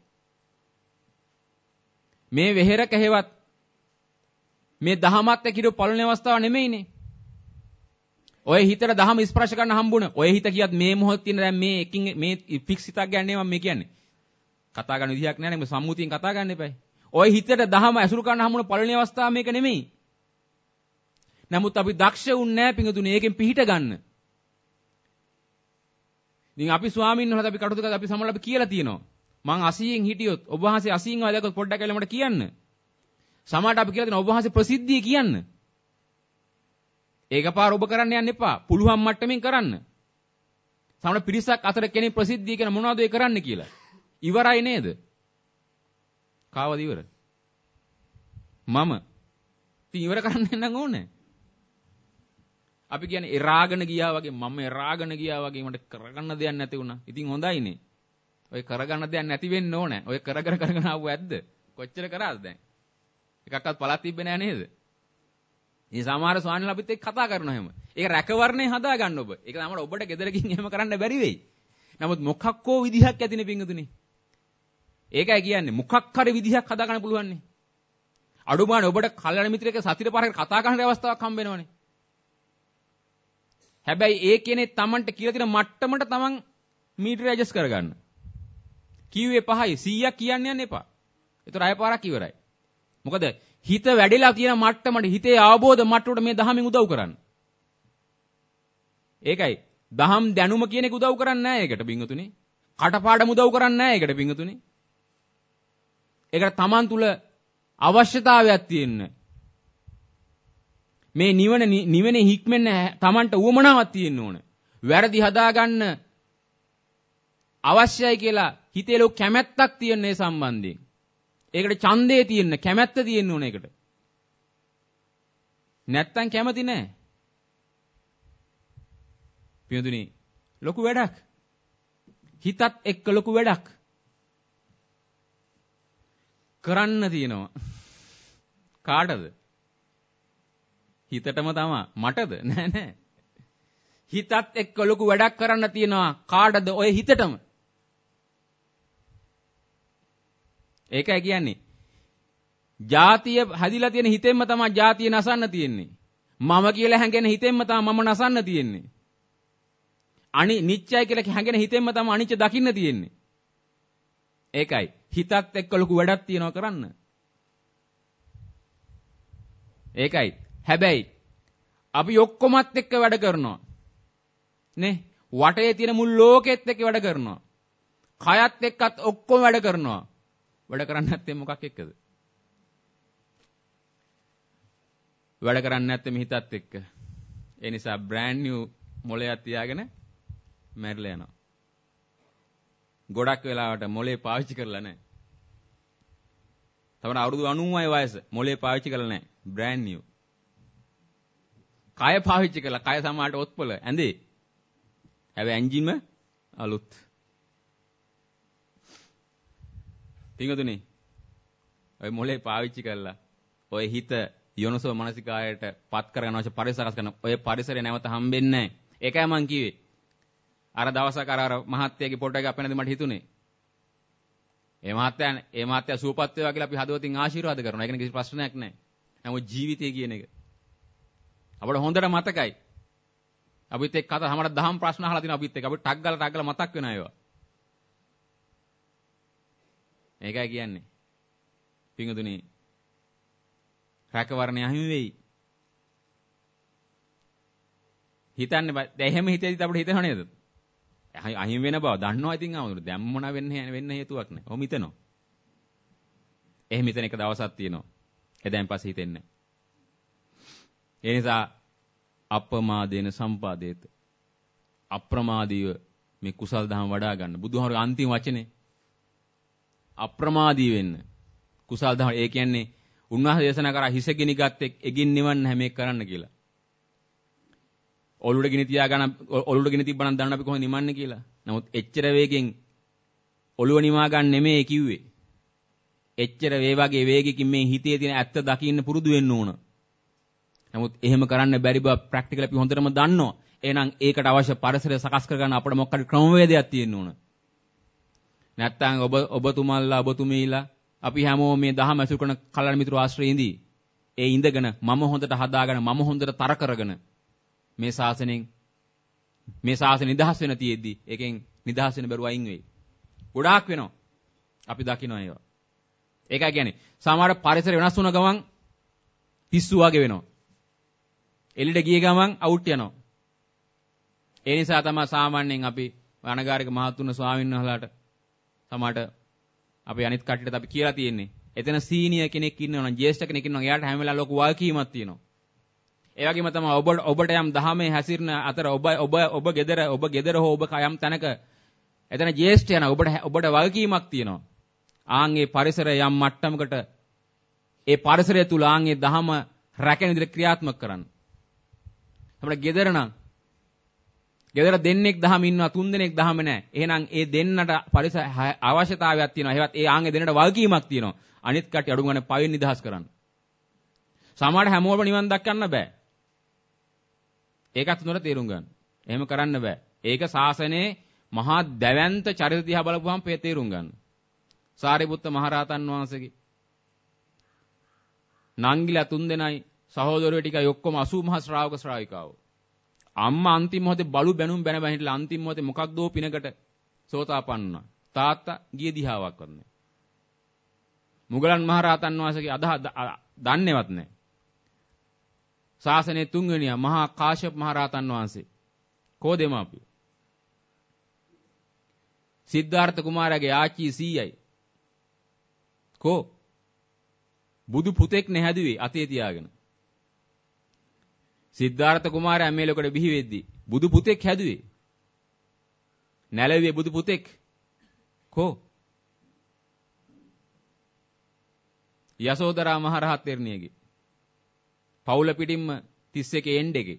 මේ වෙහෙරක හේවත් මේ දහමත් එක්ක ඉරු පළවෙනි අවස්ථාව නෙමෙයිනේ. ඔය හිතට දහම ස්පර්ශ කරන්න හම්බුණ. ඔය හිත කියත් මේ මොහොතේ තියෙන දැන් මේ එකින් මේ ෆික්ස් හිතක් ගන්නේ මම මේ කියන්නේ. කතා කරන විදිහක් නෑ නේ මේ සම්මුතියෙන් කතා ගන්න එපයි. ඔය හිතට දහම ඇසුරු කරන්න හම්බුණ පළවෙනි අවස්ථාව මේක නෙමෙයි. නමුත් අපි දක්ෂ වුන්නේ නැහැ පිඟුතුනේ ඒකෙන් පිහිට ගන්න. ඉතින් අපි ස්වාමීන් වහන්සේ අපි කටුතු කරලා අපි සමහරවිට අපි කියලා තියෙනවා. මං අසීයෙන් හිටියොත් ඔබ වහන්සේ අසීන් වල දැක්කොත් පොඩ්ඩක් ඇවිල්ලා මට කියන්න. සමහරට අපි කියලා තියෙනවා ඔබ වහන්සේ ප්‍රසිද්ධිය කියන්න. ඒකපාර ඔබ කරන්න යන්න එපා. පුළුවන් මට්ටමින් කරන්න. සමහර පිරිසක් අතර කෙනෙක් ප්‍රසිද්ධිය කියන මොනවද ඒ කරන්න කියලා. ඉවරයි නේද? කාවද ඉවර? මම. ඉතින් ඉවර කරන්න නම් ඕනේ. අපි කියන්නේ එරාගෙන ගියා වගේ මම එරාගෙන ගියා වගේ මට කරගන්න දෙයක් නැති වුණා. ඉතින් හොඳයිනේ. ඔය කරගන්න දෙයක් නැති වෙන්න ඕනේ. ඔය කරගෙන කරගෙන ආව ඇද්ද? කොච්චර කරාද දැන්? එකක්වත් පළක් තිබ්බේ නෑ නේද? මේ සමහර ස්වාමීන් අපිත් එක්ක කතා කරනවා එහෙම. ඒක රැකවරණේ හදා ගන්න ඔබ. ඒක තමයි ඔබට ගෙදරකින් එහෙම කරන්න බැරි වෙයි. නමුත් මොකක්කෝ විදිහක් ඇතිනේ පිංගුතුනේ. ඒකයි කියන්නේ මොකක් හරි විදිහක් හදා ගන්න පුළුවන් නේ. අඩුමානේ ඔබට කල්යනා මිත්‍රයෙක් සතිර පාරකට කතා කරන්න අවස්ථාවක් හම්බ වෙනවනේ. හැබැයි ඒ කෙනේ Tamanට කියලා තියෙන මට්ටමට Taman මීටර ඇඩ්ජස්ට් කරගන්න. කිව්වේ පහයි සීයක් කියන්න යන්න එපා. ඒතර අය පාරක් ඉවරයි. මොකද හිත වැඩිලා තියෙන මට්ටමට හිතේ අවබෝධ මට්ටමට මේ දහමින් උදව් කරන්න. ඒකයි දහම් දැනුම කියන එක උදව් කරන්නේ නැහැ ඒකට පිංගුතුනි. කටපාඩම් උදව් කරන්නේ නැහැ ඒකට පිංගුතුනි. ඒකට Taman තුල අවශ්‍යතාවයක් තියෙන්නේ. මේ නිවන නිවනේ හික්මෙන්න Tamanට උවමනාවක් තියෙන්න ඕන. වැරදි හදාගන්න අවශ්‍යයි කියලා හිතේ ලොකු කැමැත්තක් තියෙන මේ සම්බන්ධයෙන්. ඒකට ඡන්දේ තියෙන්න කැමැත්ත තියෙන්න ඕන ඒකට. නැත්තම් කැමති නෑ. පියදුනි ලොකු වැඩක්. හිතත් එක්ක ලොකු වැඩක්. කරන්න තියෙනවා. කාටද? හිතටම තමයි. මටද? නෑ නෑ. හිතත් එක්ක ලොකු වැඩක් කරන්න තියෙනවා. කාටද? ඔය හිතටම. ඒකයි කියන්නේ. ජාතිය හැදිලා තියෙන හිතෙන්ම තමයි ජාතිය නසන්න තියෙන්නේ. මම කියලා හැංගෙන හිතෙන්ම තමයි මම නසන්න තියෙන්නේ. අනි නිච්චයි කියලා හැංගෙන හිතෙන්ම තමයි අනිච්ච දකින්න තියෙන්නේ. ඒකයි. හිතත් එක්ක ලොකු වැඩක් තියනවා කරන්න. ඒකයි. හැබැයි අපි ඔක්කොමත් එක්ක වැඩ කරනවා. නේ? වටේ තියෙන මුළු ලෝකෙත් එක්ක වැඩ කරනවා. කයත් එක්කත් ඔක්කොම වැඩ කරනවා. වැඩ කරන්නේ නැත්තේ මොකක් එක්කද? වැඩ කරන්නේ නැත්තේ හිතත් එක්ක. ඒ නිසා brand new මොලයක් තියාගෙන මැරිලා යනවා. ගොඩක් වෙලාවට මොලේ පාවිච්චි කරලා නැහැ. තවන අවුරුදු අනූවයි වයස මොලේ පාවිච්චි කරලා නැහැ. brand new. කය පාවිච්චි කරලා කය සමාහට ඔත්පල ඇඳේ. හැබැයි එන්ජිම අලුත්. පිටුතුනේ. ඔය මොලේ පාවිච්චි කරලා ඔය හිත යොනසෝ මානසිකායට පත් කරගන්න අවශ්‍ය පරිසරස් කරන ඔය පරිසරය නැවත හම්බෙන්නේ නැහැ. ඒකයි මං කිව්වේ. අර දවසක අර අර මහත්තයාගේ ෆොටෝ එක අපෙන්ද මට හිතුනේ. ඒ මහත්තයා ඒ මහත්තයා සුවපත් වේවා කියලා අපි හදවතින් ආශිර්වාද කරනවා. ඒක නේ කිසි ප්‍රශ්නයක් නැහැ. නමුත් ජීවිතය කියන එක අපිට හොඳට මතකයි. අපිත් එක්ක කතා හැමදාම දහම් ප්‍රශ්න අහලා තිනවා අපිත් එක්ක. අපිට ටක් ගාලා ටක් ගාලා මතක් වෙනවා ඒවා. ඒකයි කියන්නේ. පිංගුතුනි රැකවරණය අහිමි වෙයි. හිතන්නේ දැන් එහෙම හිතේදිත් අපිට හිතෙනව නේද? අහිමි වෙන බව දන්නවා ඉතින් ආමුදුර. දැන් මොන වෙන්නේ වෙන්න හේතුවක් නැහැ. ඔහොම හිතනවා. එහෙම හිතන එක දවසක් තියෙනවා. එදාන් පස්සේ හිතෙන්නේ නැහැ. ඒ නිසා අප්‍රමාදේන සම්පාදේත. අප්‍රමාදීව මේ කුසල් දහම් වඩා ගන්න. බුදුහාමුදුරුගේ අන්තිම වචනේ අප්‍රමාදී වෙන්න. කුසල් දහම් ඒ කියන්නේ උන්වහන්සේ දේශනා කරා හිස ගිනි ගත්තෙක් එගින් නිවන්න නැහැ මේක කරන්න කියලා. ඔළුවට ගිනි තියා ගන්න ඔළුවට ගිනි තිබ්බනම් දන්න අපි කොහොමද නිමන්නේ කියලා. නමුත් එච්චර වේගෙන් ඔළුව නිවා ගන්න නෙමෙයි කිව්වේ. එච්චර වේ වගේ වේගකින් මේ හිතේ තියෙන ඇත්ත දකින්න පුරුදු වෙන්න ඕන. නමුත් එහෙම කරන්න බැරි බව ප්‍රැක්ටිකල් අපි හොඳටම දන්නවා. එහෙනම් ඒකට අවශ්‍ය පරිසරය සකස් කරගන්න අපිට මොකක්ද ක්‍රමවේදයක් තියෙන්න ඕන. නැත්තම් ඔබ ඔබතුමල්ලා ඔබතුමීලා අපි හැමෝම මේ දහම ඇසුරු කරන කල්‍යාණ මිත්‍ර ආශ්‍රයේ ඉඳී ඒ ඉඳගෙන මම හොඳට හදාගෙන මම හොඳට තර කරගෙන මේ ශාසනයෙන් මේ ශාසන නිදහස් වෙන තියෙද්දි එකෙන් නිදහස් වෙන බැරුව අයින් වෙයි. ගොඩාක් වෙනවා. අපි දකිනවා ඒවා. ඒකයි කියන්නේ සමහර පරිසර වෙනස් වුණ ගමන් පිස්සු වගේ වෙනවා. එළියට ගිය ගමන් අවුට් යනවා. ඒ නිසා තමයි සාමාන්‍යයෙන් අපි අනගාരിക මහතුන් ස්වාමීන් වහන්සේලාට සමහරට අපි අනිත් කට්ටියට අපි කියලා තියෙන්නේ. එතන සීනියර් කෙනෙක් ඉන්නවා නම් ජ්‍යෙෂ්ඨ කෙනෙක් ඉන්නවා නම් එයාට හැම වෙලාවෙම ලොකු වගකීමක් තියෙනවා. ඒ වගේම තමයි ඔබ ඔබට යම් දහමේ හැසිරෙන අතර ඔබ ඔබ ඔබ gedara ඔබ gedara හෝ ඔබ යම් තැනක එතන ජ්‍යෙෂ්ඨ යන ඔබට ඔබට වගකීමක් තියෙනවා. ආන්ගේ පරිසරය යම් මට්ටමකට ඒ පරිසරය තුල ආන්ගේ දහම රැකෙන විදිහට ක්‍රියාත්මක කරන්න. අපිට gedara නම් gedara දෙන්නෙක් දහම ඉන්නවා තුන් දෙනෙක් දහම නැහැ. එහෙනම් ඒ දෙන්නට පරිසර අවශ්‍යතාවයක් තියෙනවා. ඒවත් ඒ ආන්ගේ දෙන්නට වගකීමක් තියෙනවා. අනිත් කට්ටිය අඩු ගන්න පවෙන් නිදහස් කරන්න. සමහර හැමෝම නිවන් දක්වන්න බෑ. ඒකත් උනට තේරුම් ගන්න. එහෙම කරන්න බෑ. ඒක ශාසනයේ මහා දැවැන්ත චරිත දිහා බලපුවම පේ තේරුම් ගන්න. සාරිපුත්ත මහරහතන් වහන්සේගේ නංගිලා තුන් දෙනයි සහෝදරයෝ ටිකයි ඔක්කොම අසූ මහ ශ්‍රාවක ශ්‍රාවිකාවෝ. අම්මා අන්තිම මොහොතේ බලු බැනුම් බැන බැන හිටලා අන්තිම මොහොතේ මොකක්දෝ පිනකට සෝතාපන්න වුණා. තාත්තා ගිය දිහාවක් වන්නේ. මුගලන් මහරහතන් වහන්සේගේ අදහ දන්නේවත් නැහැ. ශාසනයේ තුන්වෙනියා මහා කාශ්‍යප මහරහතන් වහන්සේ. කෝ දෙමාපියෝ. සිද්ධාර්ථ කුමාරයාගේ ආච්චි සීයයි. කෝ බුදු පුතෙක් නැහැදුවේ අතේ තියාගෙන. සිද්ධාර්ථ කුමාරයා මේ ලෝකෙට බිහි වෙද්දී බුදු පුතෙක් හැදුවේ. නැලවියේ බුදු පුතෙක්. කෝ යසෝදරා මහරහත් තෙරණියගේ පවුල පිටින්ම තිස් එකේ එන්ඩ් එකේ.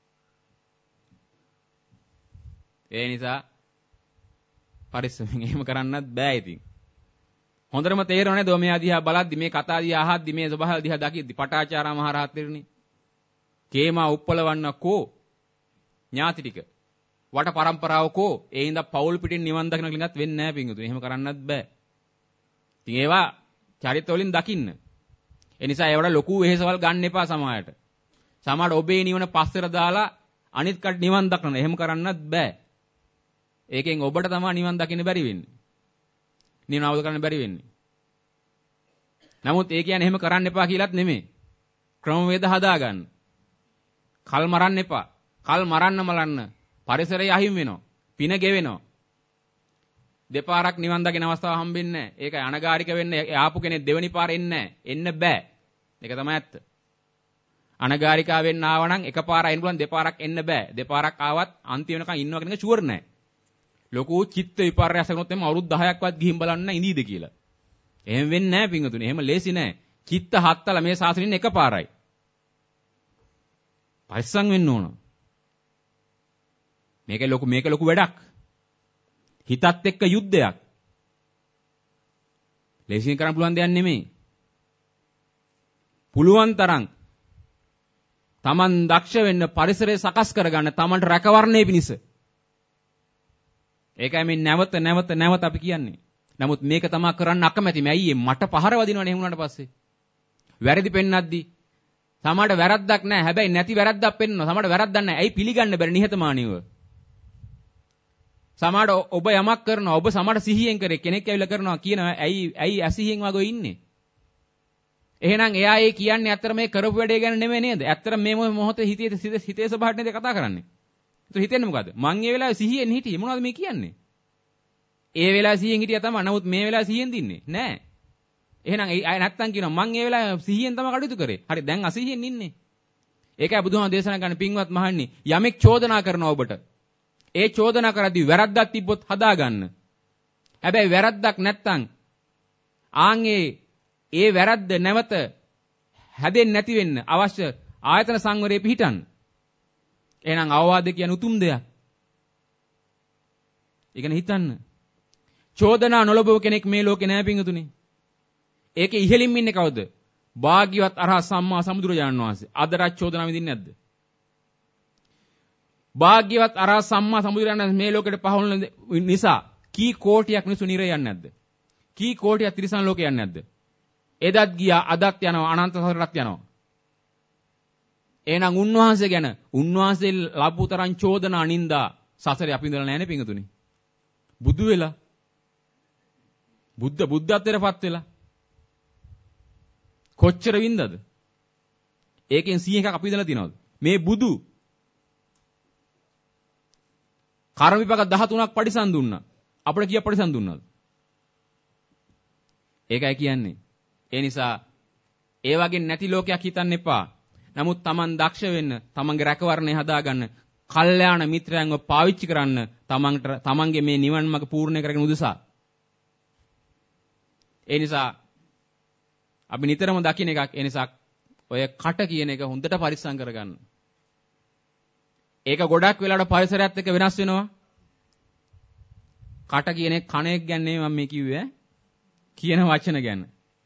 ඒ නිසා පරිස්සමෙන් එහෙම කරන්නත් බෑ ඉතින්. හොඳටම තේරෙන්නේ නේද මේ අධ්‍යා බලද්දි මේ කතා දිහා අහද්දි මේ සබහල් දිහා දකිද්දි පටාචාරා මහරහත් තෙරණිය කේමා උප්පලවන්න කෝ ඥාති ටික වට පරම්පරාව කෝ ඒ හින්දා පවුල් පිටින් නිවන් දකින්න ලින්ගත් වෙන්නේ නැහැ පිංගුතුනි. එහෙම කරන්නත් බෑ. ඉතින් ඒවා චරිත වලින් දකින්න. ඒ නිසා ඒවට ලොකු වෙහෙසවල් ගන්න එපා සමායට. සමහරට ඔබේ නිවන පස්සට දාලා අනිත් කට නිවන් දක්වන. එහෙම කරන්නත් බෑ. ඒකෙන් ඔබට තමයි නිවන් දකින්න බැරි වෙන්නේ. නිවන අවබෝධ කරගන්න බැරි වෙන්නේ. නමුත් ඒ කියන්නේ එහෙම කරන්න එපා කියලාත් නෙමෙයි. ක්‍රමවේද හදාගන්න. කල් මරන්න එපා. කල් මරන්න මලන්න පරිසරය අහිමි වෙනවා. පින ගෙවෙනවා. දෙපාරක් නිවන් දකින අවස්ථාව හම්බෙන්නේ නැහැ. ඒක අනගාരിക වෙන්නේ ආපු කෙනෙක් දෙවෙනි පාර එන්නේ නැහැ. එන්න බෑ. ඒක තමයි ඇත්ත. අනගාരികා වෙන්න ආව නම් එකපාර අයින් පුළුවන් දෙපාරක් එන්න බෑ. දෙපාරක් ආවත් අන්තිම වෙනකන් ඉන්නවා කියන එක ෂුවර් නැහැ. ලොකු චිත්ත විපර්යාස කරනොත් එම අවුරුදු දහයක්වත් ගිහින් බලන්න ඉඳීද කියලා. එහෙම වෙන්නේ නැහැ පිංගුතුනි. එහෙම ලේසි නැහැ. චිත්ත හත්තල මේ සාසනින් එකපාරයි. පරිස්සම් වෙන්න ඕන. මේක ලොකු මේක ලොකු වැඩක්. හිතත් එක්ක යුද්ධයක්. ලේසියෙන් කරන්න පුළුවන් දෙයක් නෙමෙයි. පුළුවන් තරම් Taman දක්ෂ වෙන්න පරිසරය සකස් කරගන්න Tamanට රැකවරණය පිණිස. ඒකයි මේ නැවත නැවත නැවත අපි කියන්නේ. නමුත් මේක තමයි කරන්න අකමැති. මේ අයියේ මට පහර වදිනවනේ එහෙම වුණාට පස්සේ. වැරදි පෙන්නද්දි සමහරට වැරද්දක් නැහැ. හැබැයි නැති වැරද්දක් පෙන්නනවා. සමහරට වැරද්දක් නැහැ. ඇයි පිළිගන්න බැරි නිහතමානීව. සමහරට ඔබ යමක් කරනවා. ඔබ සමහරට සිහියෙන් කරේ කෙනෙක් ඇවිල්ලා කරනවා කියනවා. ඇයි ඇයි අසිහියෙන් වගේ ඉන්නේ? එහෙනම් එයා ඒ කියන්නේ ඇත්තට මේ කරපු වැඩේ ගැන නෙමෙයි නේද? ඇත්තට මේ මොහොතේ හිතේ හිතේ ස්වභාවයට නේද කතා කරන්නේ. ඒත් හිතෙන්නේ මොකද්ද? මං ඒ වෙලාවේ සිහියෙන් හිටියේ මොනවද මේ කියන්නේ? ඒ වෙලාවේ සිහියෙන් හිටියා තමයි. නමුත් මේ වෙලාවේ සිහියෙන් දින්නේ නෑ. එහෙනම් ඒ නැත්තම් කියනවා මං ඒ වෙලාවේ සිහියෙන් තමයි කටයුතු කරේ. හරි දැන් අසිහියෙන් ඉන්නේ. ඒකයි බුදුහාම දේශනා කරන පින්වත් මහණනි යමෙක් චෝදනා කරනවා ඔබට. ඒ චෝදනා කරද්දී වැරද්දක් තිබ්බොත් හදාගන්න. හැබැයි වැරද්දක් නැත්තම් ආන්ගේ ඒ වැරද්ද නැවත හැදෙන්නේ නැති වෙන්න අවශ්‍ය ආයතන සංවරයේ පිහිටන්න. එහෙනම් අවවාද කියන උතුම් දෙයක්. ඉගෙන හිතන්න. චෝදනා නොලබව කෙනෙක් මේ ලෝකේ නැහැ පිංගුතුනි. ඒකේ ඉහෙලින් ඉන්නේ කවුද? භාග්‍යවත් අරහත් සම්මා සම්බුදුරජාණන් වහන්සේ. අදට චෝදනා විඳින්නේ නැද්ද? භාග්‍යවත් අරහත් සම්මා සම්බුදුරජාණන් මේ ලෝකෙට පහළ නිසා කී කෝටියක් මිනිස්සු නිරය යන්නේ නැද්ද? කී කෝටියක් තිරිසන් ලෝකේ යන්නේ නැද්ද? එදත් ගියා අදත් යනවා අනන්ත සසරට යනවා. එහෙනම් උන්වහන්සේ ගැන උන්වහන්සේ ලැබු තරම් චෝදනා නින්දා සසරේ අපි ඉඳලා නැහැ නේ පිංගුතුනි. බුදු වෙලා බුද්ධ බුද්ධත්වයටපත් වෙලා කොච්චර වින්දද? ඒකෙන් සීය එකක් අපි ඉඳලා තියනවද? මේ බුදු කර්ම විපාක දහතුනක් පරිසම් දුන්නා. අපිට කීයක් පරිසම් දුන්නාද? ඒකයි කියන්නේ. ඒ නිසා ඒ වගේ නැති ලෝකයක් හිතන්න එපා. නමුත් Taman දක්ෂ වෙන්න, Tamanගේ රැකවරණය හදාගන්න, කල්යාණ මිත්‍රයන්ව පාවිච්චි කරන්න, Tamanට Tamanගේ මේ නිවන් මාර්ග පූර්ණ කරගෙන උදෙසා. ඒ නිසා අපි නිතරම දකින්න එකක්. ඒ නිසා ඔය කට කියන එක හොඳට පරිස්සම් කරගන්න. ඒක ගොඩක් වෙලාවට පරිසරයත් එක්ක වෙනස් වෙනවා. කට කියන එක කණෙක් ගැන නෙමෙයි මම මේ කිව්වේ. කියන වචන ගැන.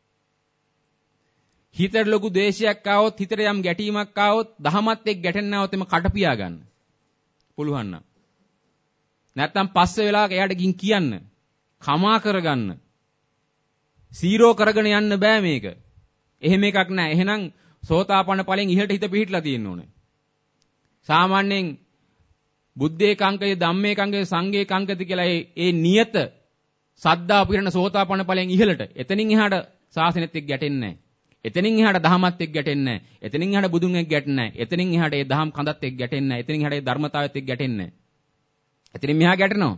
හිතට ලොකු දේශයක් ආවොත් හිතට යම් ගැටීමක් ආවොත් දහමත් එක්ක ගැටෙන්නවොත් එම කට පියා ගන්න. පුළුවන් නම්. නැත්තම් පස්සේ වෙලාවක එයාට ගින් කියන්න. කමා කරගන්න. සීරෝ කරගෙන යන්න බෑ මේක. එහෙම එකක් නෑ. එහෙනම් සෝතාපන්න ඵලෙන් ඉහළට හිත පිහිටලා තියෙන්න ඕනේ. සාමාන්‍යයෙන් බුද්ධේ කංකය ධම්මේ කංකය සංඝේ කංකති කියලා ඒ ඒ නියත සද්ධා පිරණ සෝතාපන්න ඵලෙන් ඉහළට. එතනින් එහාට සාසනෙත් එක්ක ගැටෙන්නේ නෑ. එතනින් එහාට දහමත් එක්ක ගැටෙන්නේ නැහැ. එතනින් එහාට බුදුන් එක්ක ගැටෙන්නේ නැහැ. එතනින් එහාට ඒ දහම් කඳත් එක්ක ගැටෙන්නේ නැහැ. එතනින් එහාට ඒ ධර්මතාවයත් එක්ක ගැටෙන්නේ නැහැ. එතනින් මෙහා ගැටෙනවා.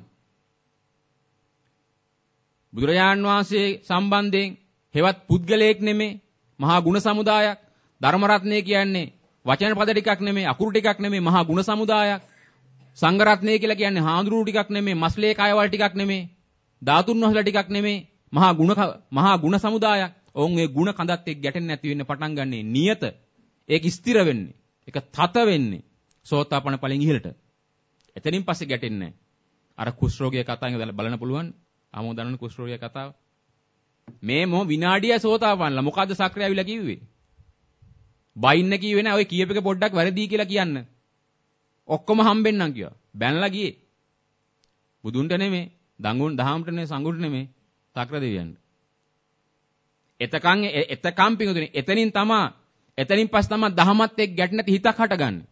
බුදුරජාන් වහන්සේ සම්බන්ධයෙන් හෙවත් පුද්ගලයෙක් නෙමේ, මහා ගුණ සමුදායක්. ධර්ම රත්නය කියන්නේ වචන පද ටිකක් නෙමේ, අකුරු ටිකක් නෙමේ, මහා ගුණ සමුදායක්. සංඝ රත්නය කියලා කියන්නේ හාඳුරු ටිකක් නෙමේ, මස්ලේ කයවල් ටිකක් නෙමේ, ධාතුන් වහන්සේලා ටිකක් නෙමේ, මහා ගුණ මහා ගුණ සමුදායක්. ඔවුන් ඒ ಗುಣ කඳත් එක්ක ගැටෙන්නේ නැති වෙන්න පටන් ගන්නේ නියත. ඒක ස්ථිර වෙන්නේ. ඒක තත වෙන්නේ. සෝතාපන්න ඵලෙන් ඉහළට. එතනින් පස්සේ ගැටෙන්නේ නැහැ. අර කුෂ් රෝගිය කතාවෙන් බලන්න පුළුවන්. ආමෝදනන කුෂ් රෝගිය කතාව. මේ මො විනාඩිය සෝතාපන්නලා මොකද්ද සක්‍රිය ඇවිල්ලා කිව්වේ? බයින්න කිව්වේ නෑ. ඔය කියප එක පොඩ්ඩක් වැරදි කියලා කියන්න. ඔක්කොම හම්බෙන්නම් කිව්වා. බැනලා ගියේ. බුදුන්ට නෙමෙයි, දඟුන් දහම්ට නෙමෙයි, සංඝුන්ට නෙමෙයි, සක්‍ර දෙවියන්ට. එතකන් එතකම් පිඟුතුනේ එතනින් තමා එතනින් පස්සේ තමා දහමත් එක්ක ගැට නැති හිතක් හටගන්නේ.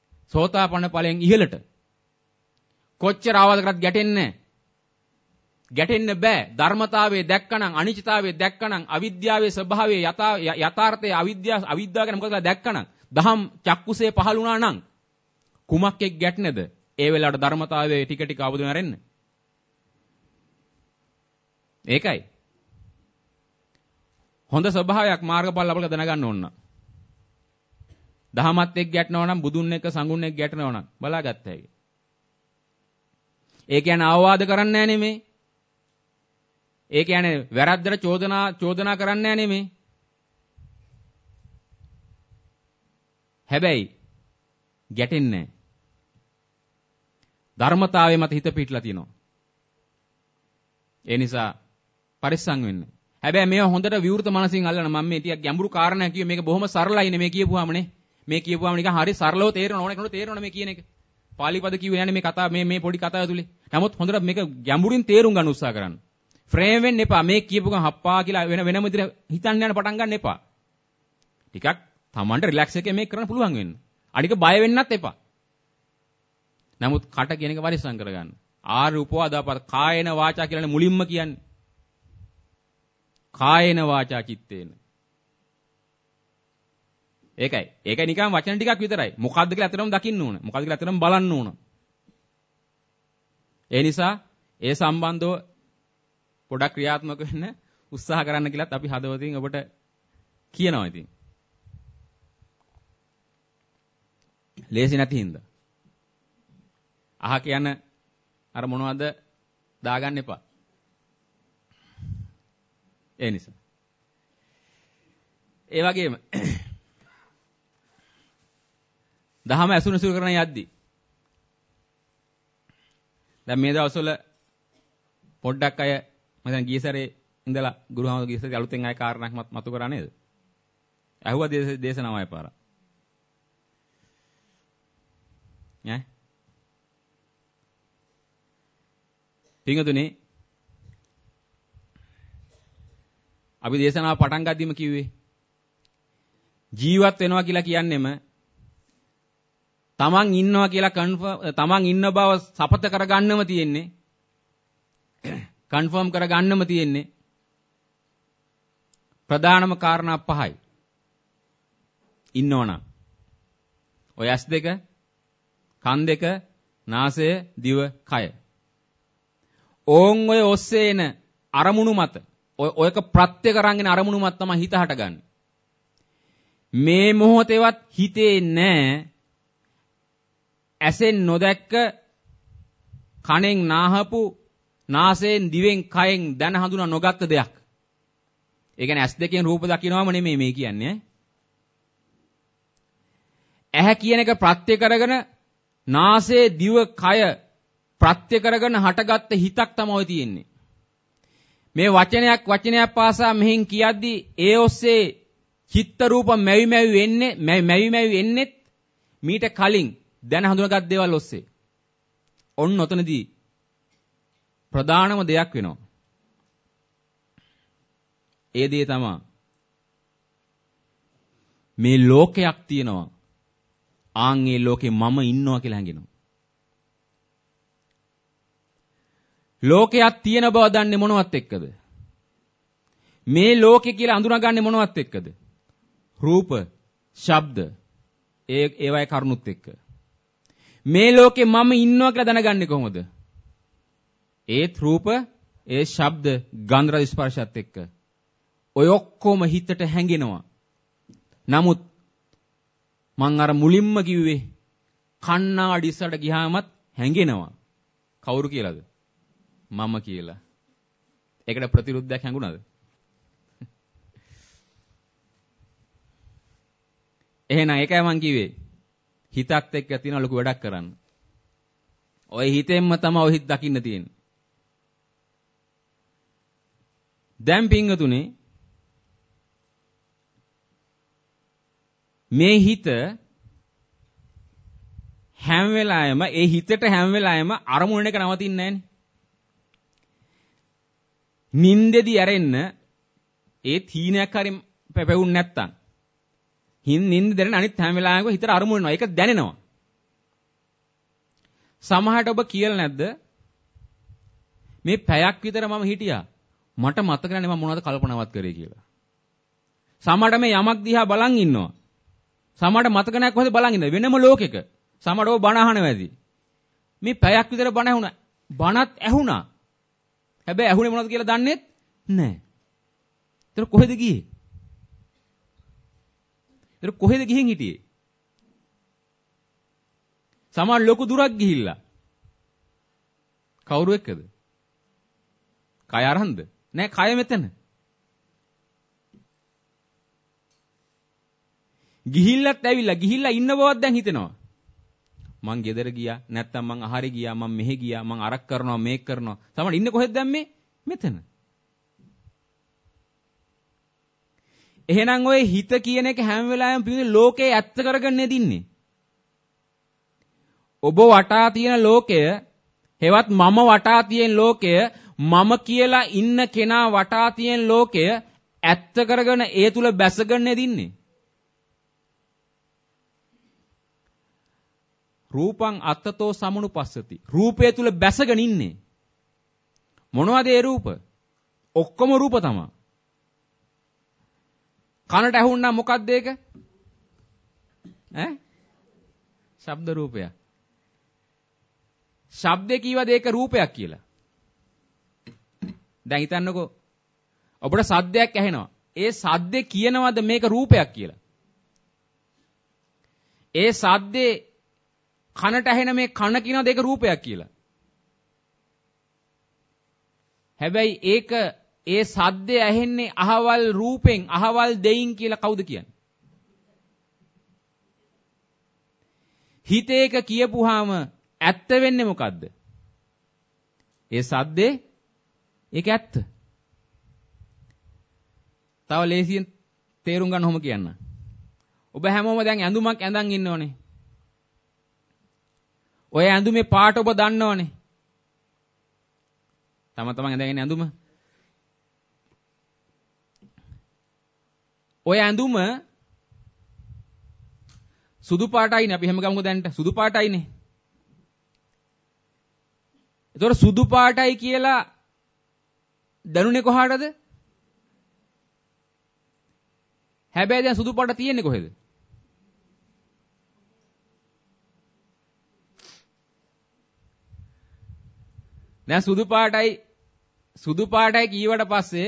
සෝතාපන්න ඵලයෙන් ඉහළට. කොච්චර ආවද කරත් ගැටෙන්නේ නැහැ. ගැටෙන්න බෑ. ධර්මතාවයේ දැක්කනම්, අනිත්‍යතාවයේ දැක්කනම්, අවිද්‍යාවේ ස්වභාවයේ යථා යථාර්ථයේ අවිද්‍යාව අවිද්‍යාව ගැන මොකද කියලා දැක්කනම්, දහම් චක්කුසේ පහළ වුණා නම් කුමක් එක් ගැටනේද? ඒ වෙලාවට ධර්මතාවයේ ටික ටික අවබෝධ වෙන්න. ඒකයි. හොඳ ස්වභාවයක් මාර්ගඵල ලබලා දැනගන්න ඕන. දහමත් එක් ගැටනවා නම්, බුදුන් එක්ක සංඝුන් එක්ක ගැටනවා නම් බලාගත්ත හැකි. ඒ කියන්නේ අවවාද කරන්නේ නැහැ නෙමේ. ඒ කියන්නේ වැරද්දට චෝදනා චෝදනා කරන්නේ නැහැ නෙමේ. හැබැයි ගැටෙන්නේ නැහැ. ධර්මතාවයේ මත හිත පිටලා තියෙනවා. ඒ නිසා පරිස්සම් වෙන්න. හැබැයි මේවා හොඳට විවෘත මනසින් අල්ලන මම මේ ටිකක් ගැඹුරු කාරණා කිව්වේ මේක බොහොම සරලයි නේ මේ කියපුවාමනේ. මේ කියපුවාම නිකන් හරි සරලව තේරෙන්න ඕනේ කෙනෙකුට තේරෙන්න මේ කියන එක. පාලි පද කිව්වේ නෑනේ මේ කතාව මේ මේ පොඩි කතාව තුලේ. නමුත් හොඳට මේක ගැඹුරින් තේරුම් ගන්න උත්සාහ කරන්න. ෆ්‍රේම් වෙන්න එපා. මේ කියපු ගමන් හප්පා කියලා වෙන වෙනම විදිහට හිතන්න යන පටන් ගන්න එපා. ටිකක් Tamanට රිලැක්ස් එකේ මේක කරන්න පුළුවන් වෙන්න. අනික බය වෙන්නත් එපා. නමුත් කට කියන එක පරිස්සම් කරගන්න. ආර්ය උපවාදාපත කායේන වාචා කියලානේ මුලින්ම කියන්නේ. කායේන වාචා චිත්තේන. ඒකයි. ඒකයි නිකන් වචන ටිකක් විතරයි. මොකද්ද කියලා අතරම දකින්න ඕන. මොකද්ද කියලා අතරම බලන්න ඕන. ඒ නිසා ඒ සම්බන්ධව පොඩක් ක්‍රියාත්මක වෙන්න උත්සාහ කරන්න කියලාත් අපි හදවතින් ඔබට කියනවා ඉතින්. ලේසි නැති හින්දා. අහ කියන අර මොනවද දාගන්න එපා. ඒ නිසා. ඒ වගේම දහම ඇසුරු සුරු කරන යද්දි දැන් මේ දවස්වල පොඩ්ඩක් අය මම දැන් ගිය සැරේ ඉඳලා ගුරුහාමුදුරුවෝ ගිය සැරේ අලුතෙන් ආය කාරණාවක් මත මතු කරා නේද? ඇහුවා දේශනාවයි පාරක්. ඈ පිංගුතුනේ අපි දේශනාව පටන් ගද්දිම කිව්වේ ජීවත් වෙනවා කියලා කියන්නෙම තමන් ඉන්නවා කියලා කන්ෆර්ම් තමන් ඉන්න බව සපත කරගන්නම තියෙන්නේ කන්ෆර්ම් කරගන්නම තියෙන්නේ ප්‍රධානම කාරණා පහයි ඉන්නවනම් ඔය ඇස් දෙක කන් දෙක නාසය දිව කය ඕන් ඔය ඔස්සේන අරමුණු මත ඔය ඔයක ප්‍රත්‍ය කරගෙන අරමුණු මත තමයි හිත හටගන්නේ මේ මොහොතේවත් හිතේ නැහැ ඇසෙන් නොදැක්ක කනෙන් නාහපු නාසයෙන් දිවෙන් කයෙන් දැන හඳුනා නොගත්ත දෙයක්. ඒ කියන්නේ ඇස් දෙකෙන් රූප දකින්නවම නෙමෙයි මේ කියන්නේ. ඇහැ කියන එක ප්‍රත්‍ය කරගෙන නාසයේ දිව කය ප්‍රත්‍ය කරගෙන හටගත්ත හිතක් තමයි තියෙන්නේ. මේ වචනයක් වචනයක් පාසා මෙහින් කියද්දි ඒ ඔස්සේ චිත්ත රූප මැවි මැවි වෙන්නේ මැවි මැවි වෙන්නේ මීට කලින් දැන හඳුනාගත් දේවල් ඔස්සේ. ඔන්න ඔතනදී ප්‍රධානම දෙයක් වෙනවා. ඒ දේ තමයි මේ ලෝකයක් තියෙනවා. ආන් ඒ ලෝකේ මම ඉන්නවා කියලා හැඟෙනවා. ලෝකයක් තියෙන බව දන්නේ මොනවත් එක්කද? මේ ලෝකේ කියලා අඳුනගන්නේ මොනවත් එක්කද? රූප, ශබ්ද, ඒ ඒවයි කරුණුත් එක්ක. මේ ලෝකේ මම ඉන්නවා කියලා දැනගන්නේ කොහොමද? ඒත් රූප, ඒ ශබ්ද, ගන්ධ රස ස්පර්ශات එක්ක. ඔය ඔක්කොම හිතට හැඟෙනවා. නමුත් මං අර මුලින්ම කිව්වේ කණ්ණාඩි ඉස්සරට ගියාමත් හැඟෙනවා. කවුරු කියලාද? මම කියලා. ඒකට ප්‍රතිවිරුද්ධයක් හැඟුණාද? එහෙනම් ඒකයි මං කිව්වේ. හිතත් එක්ක තියෙන ලොකු වැඩක් කරන්න. ඔය හිතෙන්ම තමයි ඔය හිත දකින්න තියෙන්නේ. දැන් පින්වතුනේ මේ හිත හැම වෙලාවෙම ඒ හිතට හැම වෙලාවෙම අරමුණ එක නවතින්නේ නැහනේ. නින්දෙදි ඇරෙන්න ඒ තීනයක් හරි පැපෙවුන් නැත්තම් හින් නින්ද දැනෙන අනිත් හැම වෙලාවෙම හිතට අරමුණ වෙනවා. ඒක දැනෙනවා. සමහරට ඔබ කියලා නැද්ද මේ පැයක් විතර මම හිටියා. මට මතක නැහැ මම මොනවද කල්පනාවත් කරේ කියලා. සමහරට මේ යමක් දිහා බලන් ඉන්නවා. සමහරට මතක නැහැ කොහෙද බලන් ඉන්නේ. වෙනම ලෝකෙක. සමහරව බණ අහනවා ඇති. මේ පැයක් විතර බණ ඇහුණා. බණත් ඇහුණා. හැබැයි ඇහුනේ මොනවද කියලා දන්නේත් නැහැ. ඒතර කොහෙද ගියේ? ඒතර කොහෙද ගිහින් හිටියේ? සමහර ලොකු දුරක් ගිහිල්ලා. කවුරු එක්කද? කය අරහන්ද? නෑ කය මෙතන. ගිහිල්ලත් ඇවිල්ලා ගිහිල්ලා ඉන්න බවක් දැන් හිතෙනවා. මං ගෙදර ගියා නැත්තම් මං අහරි ගියා මං මෙහෙ ගියා මං අරක් කරනවා මේක කරනවා. සමහර ඉන්නේ කොහෙද දැන් මේ? මෙතන. එහෙනම් ඔය හිත කියන එක හැම වෙලාවෙම පිළිදෙ ලෝකේ ඇත්ත කරගෙන නෙදින්නේ. ඔබ වටා තියෙන ලෝකය, හෙවත් මම වටා තියෙන ලෝකය, මම කියලා ඉන්න කෙනා වටා තියෙන ලෝකය ඇත්ත කරගෙන ඒ තුල බැසගෙන නෙදින්නේ. රූපං අත්තතෝ සමනුපස්සති. රූපය තුල බැසගෙන ඉන්නේ. මොනවද ඒ රූප? ඔක්කොම රූප තමයි. කනට ඇහුණා මොකක්ද ඒක? ඈ? ශබ්ද රූපයක්. ශබ්දේ කීවද ඒක රූපයක් කියලා? දැන් හිතන්නකෝ ඔබට සද්දයක් ඇහෙනවා. ඒ සද්දේ කියනවද මේක රූපයක් කියලා? ඒ සද්දේ කනට ඇහෙන මේ කන කියනවද ඒක රූපයක් කියලා? හැබැයි ඒක ඒ සද්දේ ඇහෙන්නේ අහවල් රූපෙන් අහවල් දෙයින් කියලා කවුද කියන්නේ? හිතේක කියපුවාම ඇත්ත වෙන්නේ මොකද්ද? ඒ සද්දේ ඒක ඇත්ත. තව ලේසියෙන් තේරුම් ගන්න ඔහොම කියන්න. ඔබ හැමෝම දැන් ඇඳුමක් ඇඳන් ඉන්නෝනේ. ඔය ඇඳුමේ පාට ඔබ දන්නවනේ. තම තමන් ඇඳගෙන ඉන්න ඇඳුම. ඔය ඇඳුම සුදු පාටයිනේ. අපි හැම ගමු දැන්ට සුදු පාටයිනේ. ඒතකොට සුදු පාටයි කියලා දනුනේ කොහාටද? හැබැයි දැන් සුදු පාට තියෙන්නේ කොහෙද? දැන් සුදු පාටයි සුදු පාටයි කීවට පස්සේ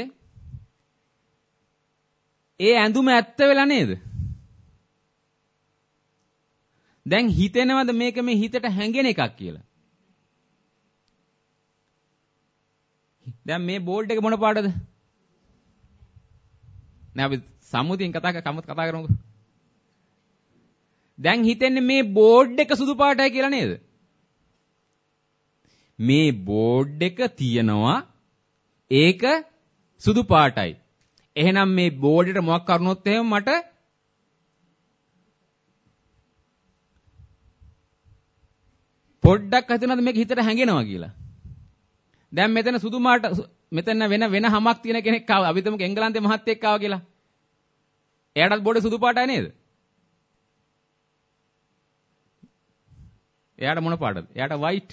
ඒ ඇඳුම ඇත්ත වෙලා නේද? දැන් හිතෙනවද මේක මේ හිතට හැංගෙන එකක් කියලා? දැන් මේ බෝල්ඩ් එක මොන පාටද? නෑ අපි සම්මුතියෙන් කතා කරමු කතා කරමුකෝ. දැන් හිතෙන්නේ මේ බෝඩ් එක සුදු පාටයි කියලා නේද? මේ බෝඩ් එක තියෙනවා ඒක සුදු පාටයි. එහෙනම් මේ බෝඩ් එකට මොකක් කරනොත් එහෙම මට පොඩ්ඩක් හිතනවාද මේක හිතට හැංගෙනවා කියලා? දැන් මෙතන සුදු මාට මෙතන වෙන වෙන හැමක් තියෙන කෙනෙක් ආවා. අපි හිතමු එංගලන්තේ මහත්තයෙක් ආවා කියලා. එයාටත් බෝඩ් සුදු පාටයි නේද? එයාට මොන පාටද? එයාට white.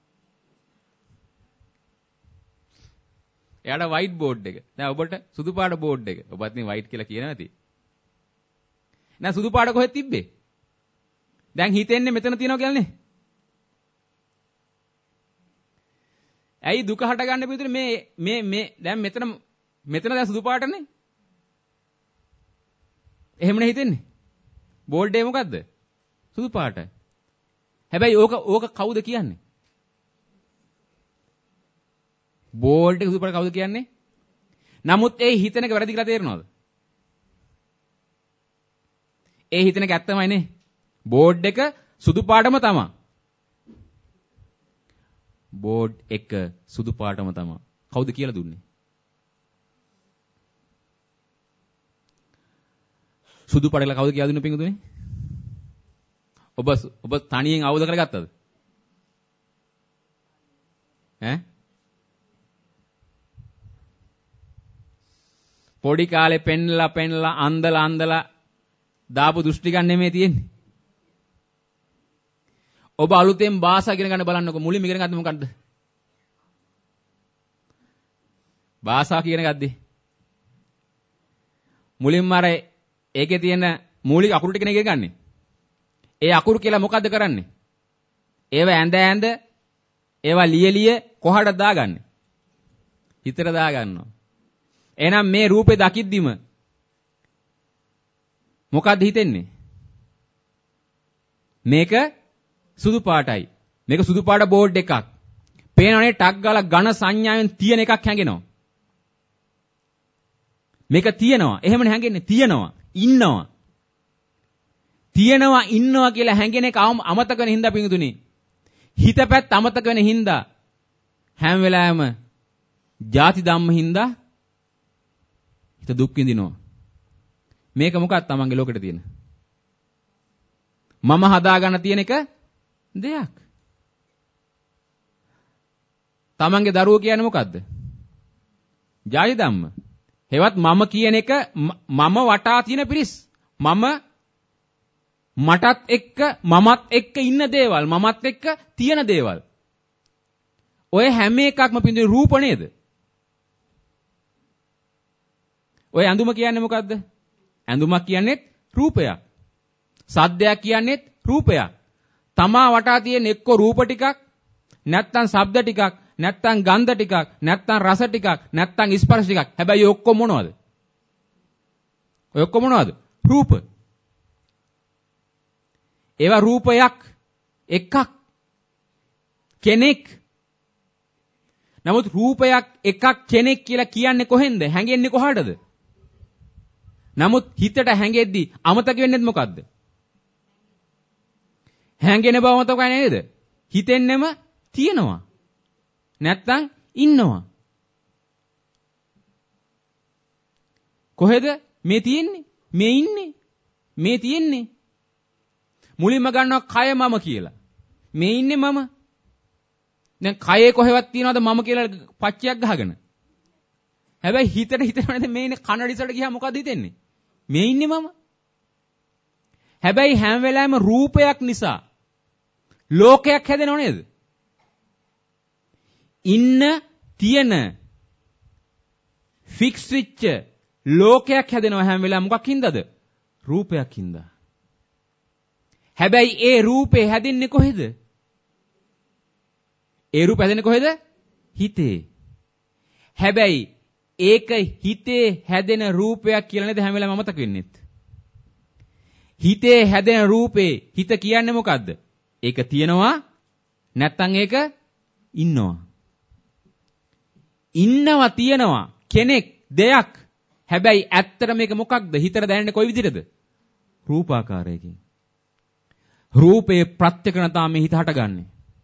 එයාට white board එක. දැන් ඔබට සුදු පාට board එක. ඔබත් මේ white කියලා කියන නැති. නෑ සුදු පාට කොහෙද තිබ්බේ? දැන් හිතෙන්නේ මෙතන තියෙනවා කියලානේ. ඇයි දුක හටගන්න පිටුනේ මේ මේ මේ දැන් මෙතන මෙතන දැන් සුදු පාටනේ. එහෙමනේ හිතෙන්නේ. බෝල්ඩ් එක මොකද්ද? සුදු පාටයි. හැබැයි ඕක ඕක කවුද කියන්නේ? බෝල්ඩ් එක සුදු පාට කවුද කියන්නේ? නමුත් ඒ හිතන එක වැරදි කියලා තේරෙනවද? ඒ හිතන එක ඇත්තමයි නේ. බෝඩ් එක සුදු පාටම තමයි. බෝඩ් එක සුදු පාටම තමයි. කවුද කියලා දුන්නේ? සුදු පාට කියලා කවුද කියලා දුන්නේ පිංගුතුනේ? ඔබ ඔබ තනියෙන් අවබෝධ කරගත්තද? ඈ? පොඩි කාලේ පෙන්නලා පෙන්නලා අන්දලා අන්දලා දාපු දෘෂ්ටි ගන්න නෙමෙයි තියෙන්නේ. ඔබ අලුතෙන් භාෂා ඉගෙන ගන්න බලන්නකො මුලින්ම ඉගෙන ගත්තේ මොකද්ද? භාෂාව කියන එකක්ද? මුලින්ම අර ඒකේ තියෙන මූලික අකුරු ටික නේ ගන්නෙ. ඒ අකුරු කියලා මොකද්ද කරන්නේ? ඒව ඇඳ ඇඳ ඒවා ලිය ලිය කොහටද දාගන්නේ? හිතට දාගන්නවා. එහෙනම් මේ රූපේ දකිද්දිම මොකද්ද හිතෙන්නේ? මේක සුදු පාටයි. මේක සුදු පාට බෝඩ් එකක්. පේනවනේ ටක් ගාලා ඝන සංඥාවෙන් තියෙන එකක් හැංගෙනවා. මේක තියෙනවා. එහෙමනේ හැංගෙන්නේ. තියෙනවා. ඉන්නවා. තියෙනවා ඉන්නවා කියලා හැංගෙන එක අමතක වෙන හින්දා පිඟුතුනේ. හිතපැත්ත අමතක වෙන හින්දා හැම වෙලාවෙම ಜಾති ධම්ම හින්දා හිත දුක් විඳිනවා. මේක මොකක්ද තමන්ගේ ලෝකෙට තියෙන? මම හදාගන්න තියෙන එක දෙයක්. තමන්ගේ දරුවෝ කියන්නේ මොකද්ද? ජාති ධම්ම. හෙවත් මම කියන එක මම වටා තියෙන පිරිස්. මම මටත් එක්ක මමත් එක්ක ඉන්න දේවල්, මමත් එක්ක තියෙන දේවල්. ඔය හැම එකක්ම පින්දුනේ රූප නේද? ඔය ඇඳුම කියන්නේ මොකද්ද? ඇඳුමක් කියන්නේත් රූපයක්. සද්දයක් කියන්නේත් රූපයක්. තමා වටා තියෙන එක්ක රූප ටිකක්, නැත්තම් ශබ්ද ටිකක්, නැත්තම් ගන්ධ ටිකක්, නැත්තම් රස ටිකක්, නැත්තම් ස්පර්ශ ටිකක්. හැබැයි ඔය ඔක්කොම මොනවද? ඔය ඔක්කොම මොනවද? රූප. ඒවා රූපයක්, එකක්, කෙනෙක්. නමුත් රූපයක්, එකක්, කෙනෙක් කියලා කියන්නේ කොහෙන්ද? හැංගෙන්නේ කොහටද? නමුත් හිතට හැංගෙද්දි අමතක වෙන්නේ මොකද්ද? හැංගෙන බව මතක නේද? හිතෙන්නෙම තියෙනවා. නැත්තම් ඉන්නවා. කොහෙද මේ තියෙන්නේ? මේ ඉන්නේ. මේ තියෙන්නේ. මුලින්ම ගන්නවා කය මම කියලා. මේ ඉන්නේ මම. දැන් කයේ කොහෙවත් තියනවද මම කියලා පච්චයක් ගහගෙන? හැබැයි හිතට හිතනවද මේ ඉන්නේ කනඩිසට ගියා මොකද හිතෙන්නේ? මේ ඉන්නේ මම. හැබැයි හැම වෙලාවෙම රූපයක් නිසා ලෝකයක් හැදෙනව නේද? ඉන්න තියෙන ෆික්ස් වෙච්ච ලෝකයක් හැදෙනවා හැම වෙලාවෙම මොකක් හින්දාද? රූපයක් හින්දා. හැබැයි ඒ රූපේ හැදෙන්නේ කොහෙද? ඒ රූප හැදෙන්නේ කොහෙද? හිතේ. හැබැයි ඒක හිතේ හැදෙන රූපයක් කියලා නේද හැම වෙලාවෙම මතක වෙන්නේ. හිතේ හැදෙන රූපේ හිත කියන්නේ මොකද්ද? ඒක තියෙනවා නැත්තම් ඒක ඉන්නවා. ඉන්නවා තියෙනවා කෙනෙක් දෙයක්. හැබැයි ඇත්තට මේක මොකක්ද? හිතට දැනෙන්නේ කොයි විදිහටද? රූපාකාරයකින්. රූපේ ප්‍රත්‍යක්ෂණ තමයි හිත හටගන්නේ.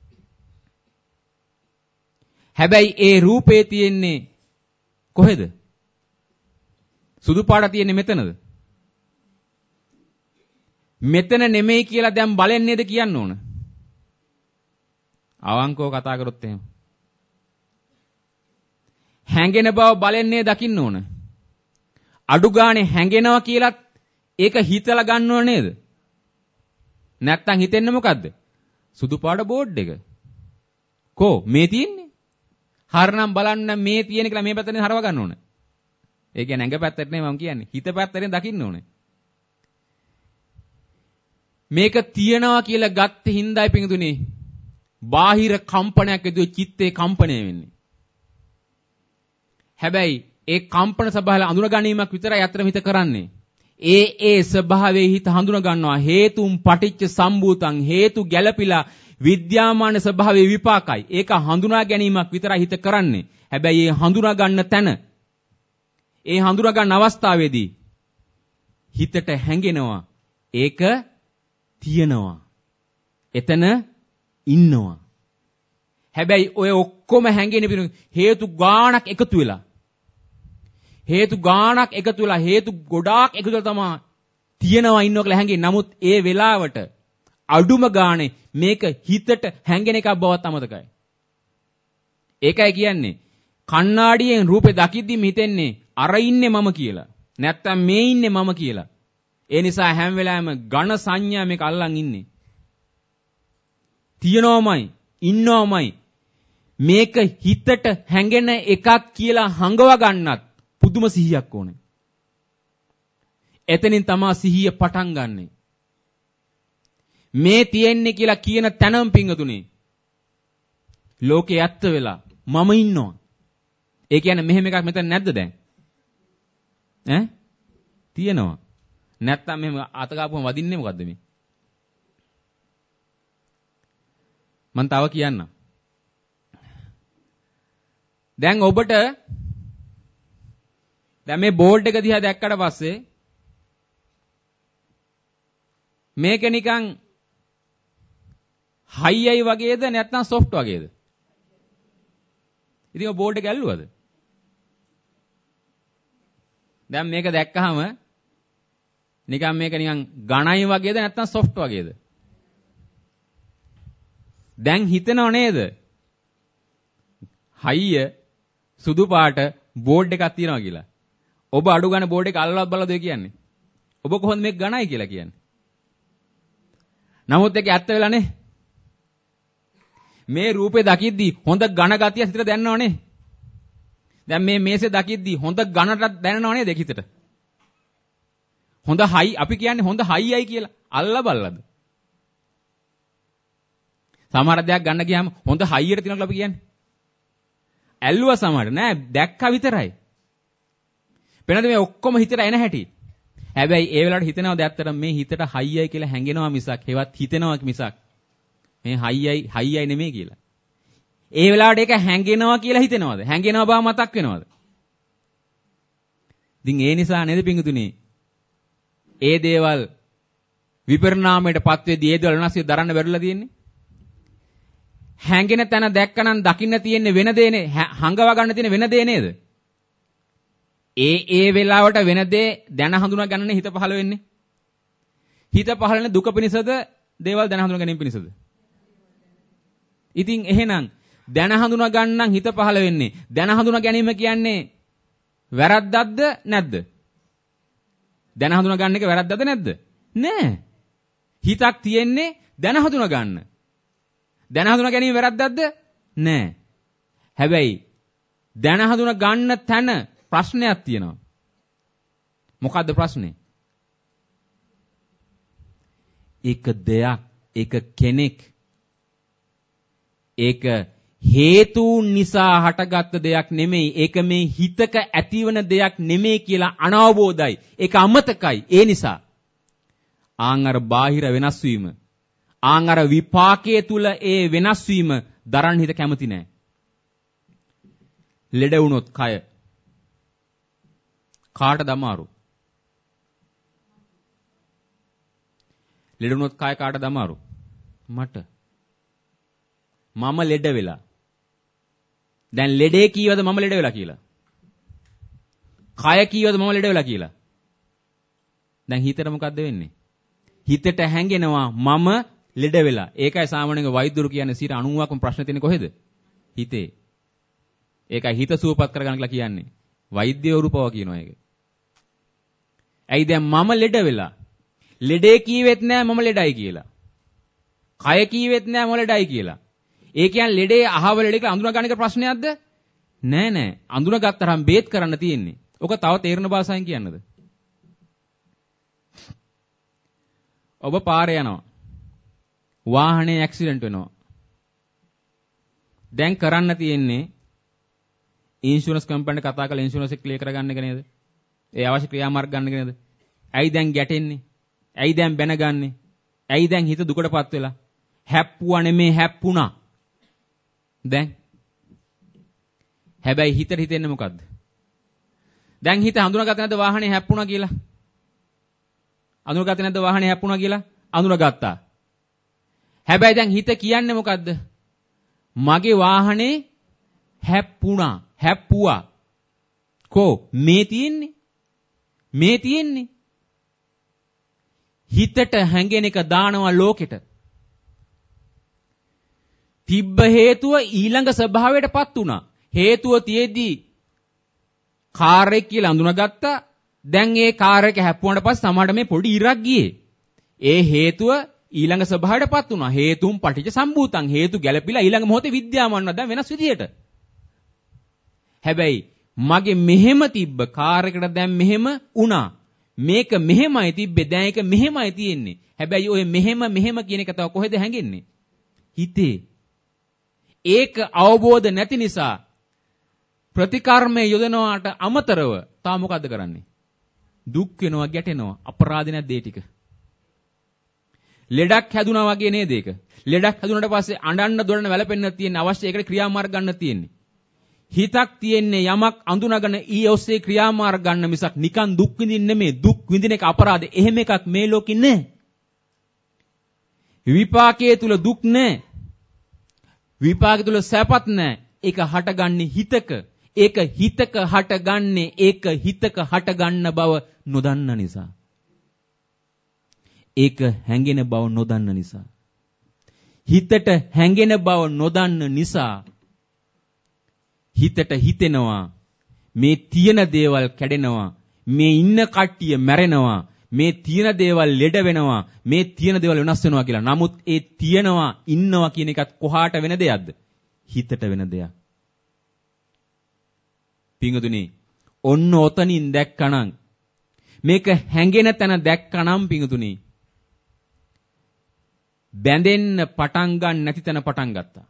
හැබැයි ඒ රූපේ තියෙන්නේ කොහෙද? සුදු පාට තියෙන්නේ මෙතනද? මෙතන නෙමෙයි කියලා දැන් බලෙන් නේද කියන්න ඕන. අවංකව කතා කරොත් එහෙම. හැංගෙන බව බලෙන් නේද දකින්න ඕන. අඩු ගානේ හැංගෙනවා කියලත් ඒක හිතලා ගන්නව නේද? නැත්තම් හිතෙන්නේ මොකද්ද? සුදු පාට බෝඩ් එක. කෝ මේ තියෙන්නේ? හරනම් බලන්න මේ තියෙන කියලා මේ පැත්තෙන් හරව ගන්න ඕන. ඒ කියන්නේ ඇඟ පැත්තට නෙමෙයි මම කියන්නේ. හිත පැත්තෙන් දකින්න ඕනේ. මේක තියනවා කියලා ගත්ත හිඳයි පිඟුතුනේ. බාහිර කම්පනයක් එදුවේ චිත්තේ කම්පණය වෙන්නේ. හැබැයි ඒ කම්පන ස්වභාවය අඳුන ගැනීමක් විතරයි අතරම හිත කරන්නේ. ඒ ඒ ස්වභාවයේ හිත හඳුන ගන්නවා. හේතුම් පටිච්ච සම්භූතං හේතු ගැළපිලා විද්‍යාමාන ස්වභාවයේ විපාකයි. ඒක හඳුනා ගැනීමක් විතරයි හිත කරන්නේ. හැබැයි ඒ හඳුනා ගන්න තැන ඒ හඳුනා ගන්න අවස්ථාවේදී හිතට හැඟෙනවා. ඒක තියෙනවා. එතන ඉන්නවා. හැබැයි ඔය ඔක්කොම හැංගෙන පිරු හේතු ගාණක් එකතු වෙලා හේතු ගාණක් එකතු වෙලා හේතු ගොඩාක් එකතු වෙලා තමයි තියෙනවා ඉන්නවා කියලා හැංගෙන්නේ. නමුත් ඒ වෙලාවට අඩුම ගානේ මේක හිතට හැංගෙන එකක් බවත් අමතකයි. ඒකයි කියන්නේ කණ්ණාඩියෙන් රූපේ දකිද්දිම හිතෙන්නේ අර ඉන්නේ මම කියලා. නැත්තම් මේ ඉන්නේ මම කියලා. ඒ නිසා හැම වෙලාවෙම ඝන සංඥා මේක අල්ලන් ඉන්නේ. තියනවමයි, ඉන්නවමයි. මේක හිතට හැඟෙන එකක් කියලා හංගව ගන්නත් පුදුම සිහියක් ඕනේ. එතනින් තමයි සිහිය පටන් ගන්නෙ. මේ තියෙන්නේ කියලා කියන තැනම පිංගතුනේ. ලෝකේ ඇත්ත වෙලා මම ඉන්නවා. ඒ කියන්නේ මෙහෙම එකක් මෙතන නැද්ද දැන්? ඈ? තියෙනවා. නැත්තම් මෙහෙම අත ගාපුවම වදින්නේ මොකද්ද මේ? මම තව කියන්නම්. දැන් ඔබට දැන් මේ බෝඩ් එක දිහා දැක්කට පස්සේ මේක නිකන් හයියි වගේද නැත්නම් සොෆ්ට් වගේද? ඉතින් ඔය බෝඩ් එක ඇල්ලුවද? දැන් මේක දැක්කහම නිකන් මේක නිකන් ඝනයි වගේද නැත්නම් සොෆ්ට් වගේද? දැන් හිතනව නේද? හයිය සුදු පාට බෝඩ් එකක් තියෙනවා කියලා. ඔබ අඩු ගන්න බෝඩ් එක අල්ලවත් බලලාද කියන්නේ? ඔබ කොහොමද මේක ඝනයි කියලා කියන්නේ? නමුත් ඒක ඇත්ත වෙලානේ. මේ රූපේ දකිද්දි හොඳ ඝන ගතිය හිතට දැනනවනේ. දැන් මේ මේසේ දකිද්දි හොඳ ඝනට දැනනව නේද හිතට? හොඳ හයි අපි කියන්නේ හොඳ හයියයි කියලා. අල්ලා බලලාද? සමහර දෙයක් ගන්න ගියාම හොඳ හයියට තියනවා කියලා අපි කියන්නේ. ඇල්ලුවා සමහර නෑ දැක්කා විතරයි. වෙනද මේ ඔක්කොම හිතට එන හැටි. හැබැයි ඒ වෙලාවට හිතනවාද ඇත්තටම මේ හිතට හයියයි කියලා හැංගෙනවා මිසක් හේවත් හිතෙනවා මිසක් මේ හයියයි හයියයි නෙමෙයි කියලා. ඒ වෙලාවට ඒක හැංගෙනවා කියලා හිතෙනවද? හැංගෙනවා බව මතක් වෙනවද? ඉතින් ඒ නිසා නේද පිංගුතුනි ඒ දේවල් විපරිණාමයටපත් වෙද්දී ඒ දේවල් වෙනස්ව දරන්න බැරිලා තියෙන්නේ. හැංගෙන තැන දැක්කනම් දකින්න තියෙන්නේ වෙන දේනේ. හංගව ගන්න තියෙන වෙන දේ නේද? ඒ ඒ වෙලාවට වෙන දේ දැන හඳුනා ගන්නනේ හිත පහළ වෙන්නේ. හිත පහළ වෙන දුක පිණිසද දේවල් දැන හඳුනා ගැනීම පිණිසද? ඉතින් එහෙනම් දැන හඳුනා ගන්නනම් හිත පහළ වෙන්නේ. දැන හඳුනා ගැනීම කියන්නේ වැරද්දක්ද නැද්ද? දැන හඳුනා ගන්න එක වැරද්දක්ද නැද්ද? නෑ. හිතක් තියෙන්නේ දැන හඳුනා ගන්න. දැන හඳුනා ගැනීම වැරද්දක්ද? නෑ. හැබැයි දැන හඳුනා ගන්න තැන ප්‍රශ්නයක් තියෙනවා. මොකද්ද ප්‍රශ්නේ? එක දෙයක්, එක කෙනෙක්, ඒක හේතුන් නිසා හටගත්ත දෙයක් නෙමෙයි. ඒක මේ හිතක ඇතිවන දෙයක් නෙමෙයි කියලා අනවබෝධයි. ඒක අමතකයි. ඒ නිසා ආන් අර බාහිර වෙනස් වීම, ආන් අර විපාකයේ තුල ඒ වෙනස් වීම දරන්න හිත කැමති නෑ. ලෙඩ වුණොත් කය කාටද අමාරු? ලෙඩ වුණොත් කය කාටද අමාරු? මට. මම ලෙඩ වෙලා. දැන් ලෙඩේ කීවද මම ලෙඩ වෙලා කියලා? කය කීවද මම ලෙඩ වෙලා කියලා? දැන් හිතට මොකද්ද වෙන්නේ? හිතට හැංගෙනවා මම ලෙඩ වෙලා. ඒකයි සාමාන්‍යයෙන් වෛද්‍යරු කියන්නේ සිට අනූවක්ම ප්‍රශ්න තියෙන්නේ කොහෙද? හිතේ. ඒකයි හිත සුවපත් කරගන්න කියලා කියන්නේ. වෛද්‍යවරු පව කියනවා ඒක. ඇයි දැන් මම ලෙඩ වෙලා. ලෙඩේ කීවෙත් නෑ මම ලෙඩයි කියලා. කය කීවෙත් නෑ මම ලෙඩයි කියලා. ඒ කියන්නේ ලෙඩේ අහව ලෙඩ කියලා අඳුනා ගන්න එක ප්‍රශ්නයක්ද? නෑ නෑ. අඳුනාගත්තරම් බේත් කරන්න තියෙන්නේ. ඔක තව තේරෙන භාෂාවෙන් කියන්නද? ඔබ පාරේ යනවා. වාහනේ ඇක්සිඩන්ට් වෙනවා. දැන් කරන්න තියෙන්නේ ඉන්ෂුරන්ස් කම්පැනිට කතා කරලා ඉන්ෂුරන්ස් එක ක්ලියර් කරගන්න එක නේද? ඒ අවශ්‍ය ක්‍රියාමාර්ග ගන්න එක නේද? ඇයි දැන් ගැටෙන්නේ? ඇයි දැන් බැනගන්නේ? ඇයි දැන් හිත දුකටපත් වෙලා? හැප්පුවා නෙමේ හැප්පුණා. දැන් හැබැයි හිතට හිතෙන්නේ මොකද්ද? දැන් හිත හඳුනාගත්තේ නැද්ද වාහනේ හැප්පුණා කියලා? අඳුනගත්තේ නැද්ද වාහනේ හැප්පුණා කියලා? අඳුනගත්තා. හැබැයි දැන් හිත කියන්නේ මොකද්ද? මගේ වාහනේ හැප්පුණා, හැප්පුවා. කො මේ තියෙන්නේ? මේ තියෙන්නේ. හිතට හැංගෙන එක දානවා ලෝකෙට. තිබ්බ හේතුව ඊළඟ ස්වභාවයටපත් වුණා. හේතුව තියේදී කාර් එක කියලා අඳුනගත්තා. දැන් ඒ කාර් එක හැප්පුවාට පස්සේ සමහරට මේ පොඩි ඉරක් ගියේ. ඒ හේතුව ඊළඟ ස්වභාවයටපත් වුණා. හේතුම් පටිච්ච සම්භූතං. හේතු ගැළපිලා ඊළඟ මොහොතේ විද්‍යාමාන වුණා. දැන් වෙනස් විදියට. හැබැයි මගේ මෙහෙම තිබ්බ කාර් එකට දැන් මෙහෙම වුණා. මේක මෙහෙමයි තිබ්බේ. දැන් ඒක මෙහෙමයි තියෙන්නේ. හැබැයි ඔය මෙහෙම මෙහෙම කියන එක තව කොහෙද හැංගෙන්නේ? හිතේ. ඒක අවබෝධ නැති නිසා ප්‍රතිකර්මයේ යොදනවාට අමතරව තා මොකද්ද කරන්නේ? දුක් වෙනවා, ගැටෙනවා. අපරාධ නැද්ද ඒ ටික? ලෙඩක් හැදුනා වගේ නේද ඒක? ලෙඩක් හැදුනට පස්සේ අඬන්න දොඩන වැළපෙන්න තියෙන අවශ්‍ය ඒකට ක්‍රියාමාර්ග ගන්න තියෙන්නේ. හිතක් තියෙන්නේ යමක් අඳුනගෙන ඊ ඔස්සේ ක්‍රියාමාර්ග ගන්න මිසක් නිකන් දුක් විඳින්න නෙමෙයි. දුක් විඳින එක අපරාධ. එහෙම එකක් මේ ලෝකෙ නැහැ. විපාකයේ තුල දුක් නැහැ. විපාකයේ තුල සැපත් නැහැ. ඒක හටගන්නේ හිතක. ඒක හිතක හටගන්නේ ඒක හිතක හටගන්න බව නොදන්න නිසා. ඒක හැඟෙන බව නොදන්න නිසා. හිතට හැඟෙන බව නොදන්න නිසා හිතට හිතෙනවා මේ තියෙන දේවල් කැඩෙනවා, මේ ඉන්න කට්ටිය මැරෙනවා, මේ තියෙන දේවල් ලෙඩ වෙනවා, මේ තියෙන දේවල් වෙනස් වෙනවා කියලා. නමුත් ඒ තියෙනවා ඉන්නවා කියන එකත් කොහාට වෙන දෙයක්ද? හිතට වෙන දෙයක්. පිංගුතුනි, ඔන්න ඔතනින් දැක්කනම් මේක හැංගෙන තැන දැක්කනම් පිංගුතුනි බැඳෙන්න පටන් ගන්න නැති තැන පටන් ගත්තා.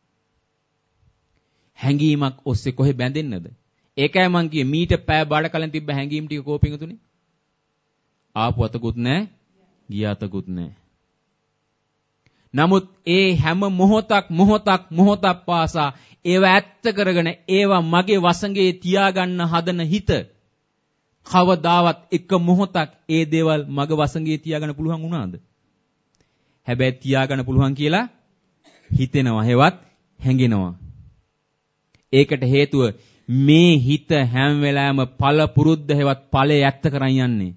හැංගීමක් ඔස්සේ කොහෙ බැඳෙන්නද? ඒකයි මං කියේ මීට පෑ බාඩ කලින් තිබ්බ හැංගීම් ටික කෝ පිංගුතුනි? ආපු අතකුත් නැහැ, ගිය අතකුත් නැහැ. නමුත් ඒ හැම මොහොතක් මොහොතක් මොහොතක් පාසා ඒව ඇත්ත කරගෙන ඒවා මගේ වසඟේ තියාගන්න හදන හිත කවදාවත් එක මොහොතක් ඒ දේවල් මගේ වසඟේ තියාගන්න පුළුවන් වුණාද? හැබැයි තියාගන්න පුළුවන් කියලා හිතෙනවා, හෙවත් හැඟෙනවා. ඒකට හේතුව මේ හිත හැම වෙලාවෙම ඵල පුරුද්ද හෙවත් ඵලයේ ඇත්ත කරන් යන්නේ.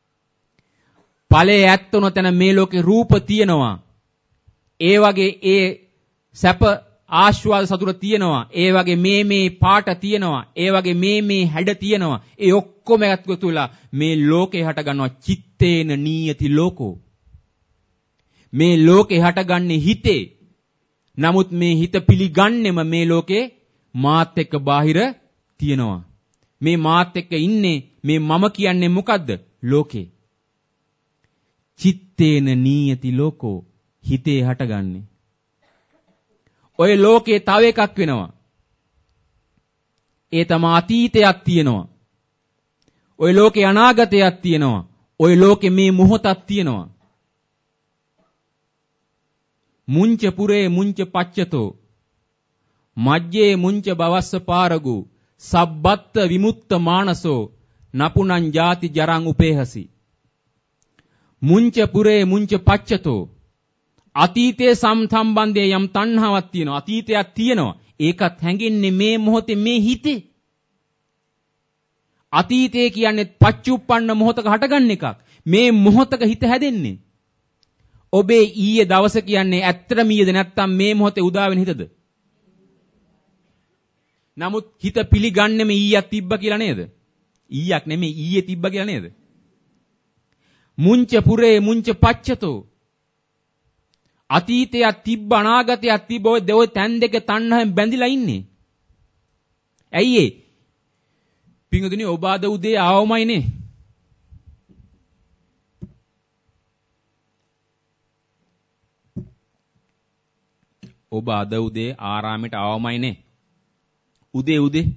ඵලයේ ඇත්ත උන තැන මේ ලෝකේ රූප තියෙනවා. ඒ වගේ ඒ සැප ආශ්වාද සතුට තියෙනවා. ඒ වගේ මේ මේ පාට තියෙනවා. ඒ වගේ මේ මේ හැඩ තියෙනවා. ඒ ඔක්කොම එකතු වෙලා මේ ලෝකේ හට ගන්නවා චිත්තේන නීයති ලෝකෝ. මේ ලෝකේ හටගන්නේ හිතේ. නමුත් මේ හිත පිළිගන්නෙම මේ ලෝකේ මාත් එක්ක බාහිර තියෙනවා. මේ මාත් එක්ක ඉන්නේ මේ මම කියන්නේ මොකද්ද? ලෝකේ. චිත්තේන නීයති ලෝකෝ. හිතේ හටගන්නේ. ඔය ලෝකේ තව එකක් වෙනවා. ඒ තමයි අතීතයක් තියෙනවා. ඔය ලෝකේ අනාගතයක් තියෙනවා. ඔය ලෝකේ මේ මොහොතක් තියෙනවා. මුංච පුරේ මුංච පච්චතෝ මජ්ජේ මුංච බවස්ස පාරගු සබ්බත්ත විමුක්ත මානසෝ නපුනං ජාති ජරං උපේහසි. මුංච පුරේ මුංච පච්චතෝ අතීතයේ සම්සම්බන්ධයේ යම් තණ්හාවක් තියෙනවා. අතීතයක් තියෙනවා. ඒකත් හැඟෙන්නේ මේ මොහොතේ මේ හිතේ. අතීතය කියන්නේ පච්චුප්පන්න මොහොතක හටගන්න එකක්. මේ මොහොතක හිත හැදෙන්නේ. ඔබේ ඊයේ දවස කියන්නේ ඇත්තටම ඊයේද නැත්නම් මේ මොහොතේ උදා වෙන හිතද? නමුත් හිත පිළිගන්නෙම ඊයක් තිබ්බ කියලා නේද? ඊයක් නෙමෙයි ඊයේ තිබ්බ කියලා නේද? මුංච පුරේ මුංච පච්චතෝ අතීතයක් තිබ්බ අනාගතයක් තිබ්බ ඔය දෙවොයි තැන් දෙක තණ්හයෙන් බැඳිලා ඉන්නේ. ඇයි ඒ? පිංගුතුනි ඔබ අද උදේ ආවමයිනේ. ඔබ අද උදේ ආරාමයට ආවමයිනේ. උදේ උදේ.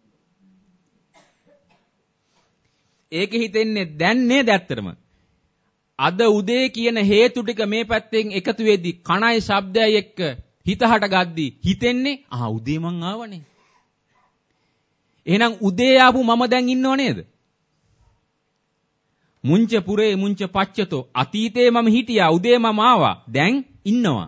ඒක හිතෙන්නේ දැන් නේද ඇත්තටම? අද උදේ කියන හේතු ටික මේ පැත්තෙන් එකතු වෙද්දි කණයි ශබ්දයයි එක්ක හිත හට ගද්දි හිතෙන්නේ ආ උදේ මං ආවනේ. එහෙනම් උදේ ආපු මම දැන් ඉන්නව නේද? මුංච පුරේ මුංච පච්චතෝ අතීතේ මම හිටියා උදේ මම ආවා දැන් ඉන්නවා.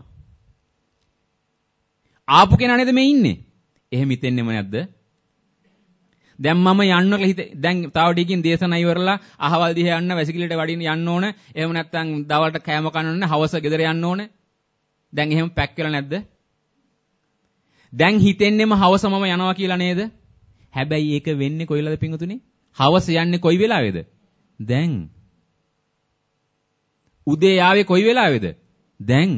ආපු කෙනා නේද මේ ඉන්නේ? එහෙම හිතෙන්නෙම නැද්ද? දැන් මම යන්න කියලා හිත දැන් තව ටිකකින් දේශනා ඉවරලා අහවල් දිහා යන්න වැසිකිළියට වඩින්න යන්න ඕන. එහෙම නැත්නම් දවල්ට කෑම කන්න ඕන, හවස ගෙදර යන්න ඕන. දැන් එහෙම පැක් වෙලා නැද්ද? දැන් හිතෙන්නෙම හවස මම යනවා කියලා නේද? හැබැයි ඒක වෙන්නේ කොයි වෙලාවද පිංගුතුනි? හවස යන්නේ කොයි වෙලාවේද? දැන්. උදේ ආවේ කොයි වෙලාවේද? දැන්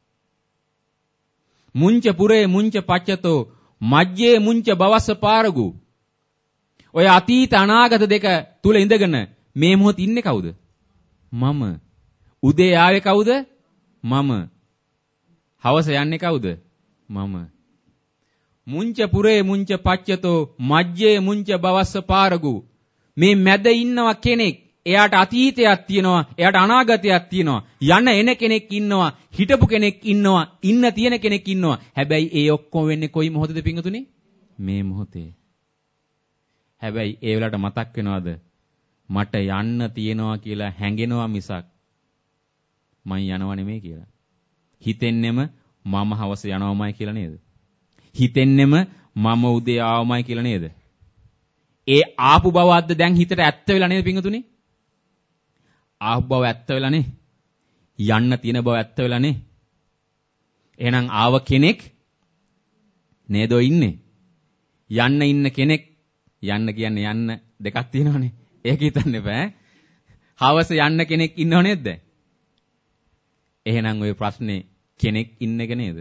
මුංච පුරේ මුංච පච්චතෝ මජ්ජේ මුංච බවස්ස පාරගු. ඔය අතීත අනාගත දෙක තුල ඉඳගෙන මේ මොහොත ඉන්නේ කවුද? මම. උදේ ආවේ කවුද? මම. හවස යන්නේ කවුද? මම. මුංච පුරේ මුංච පච්චතෝ මජ්ජේ මුංච බවස්ස පාරගු. මේ මැද ඉන්නවා කෙනෙක්. එයාට අතීතයක් තියෙනවා, එයාට අනාගතයක් තියෙනවා. යන එන කෙනෙක් ඉන්නවා, හිටපු කෙනෙක් ඉන්නවා, ඉන්න තියෙන කෙනෙක් ඉන්නවා. හැබැයි ඒ ඔක්කොම වෙන්නේ කොයි මොහොතේද පිංගුතුනි? මේ මොහොතේ. හැබැයි ඒ වෙලාවට මතක් වෙනවද? මට යන්න තියෙනවා කියලා හැඟෙනවා මිසක් මං යනව නෙමෙයි කියලා. හිතෙන්නෙම මම හවස යනවමයි කියලා නේද? හිතෙන්නෙම මම උදේ ආවමයි කියලා නේද? ඒ ආපු බවද්ද දැන් හිතට ඇත්ත වෙලා නේද පිංගුතුනි? ආපු බව ඇත්ත වෙලා නේ. යන්න තියෙන බව ඇත්ත වෙලා නේ. එහෙනම් ආව කෙනෙක් නේද ඉන්නේ? යන්න ඉන්න කෙනෙක් යන්න කියන්නේ යන්න දෙකක් තියෙනවනේ. ඒක හිතන්න එපා. හවස යන්න කෙනෙක් ඉන්නව නේද? එහෙනම් ওই ප්‍රශ්නේ කෙනෙක් ඉන්න එක නේද?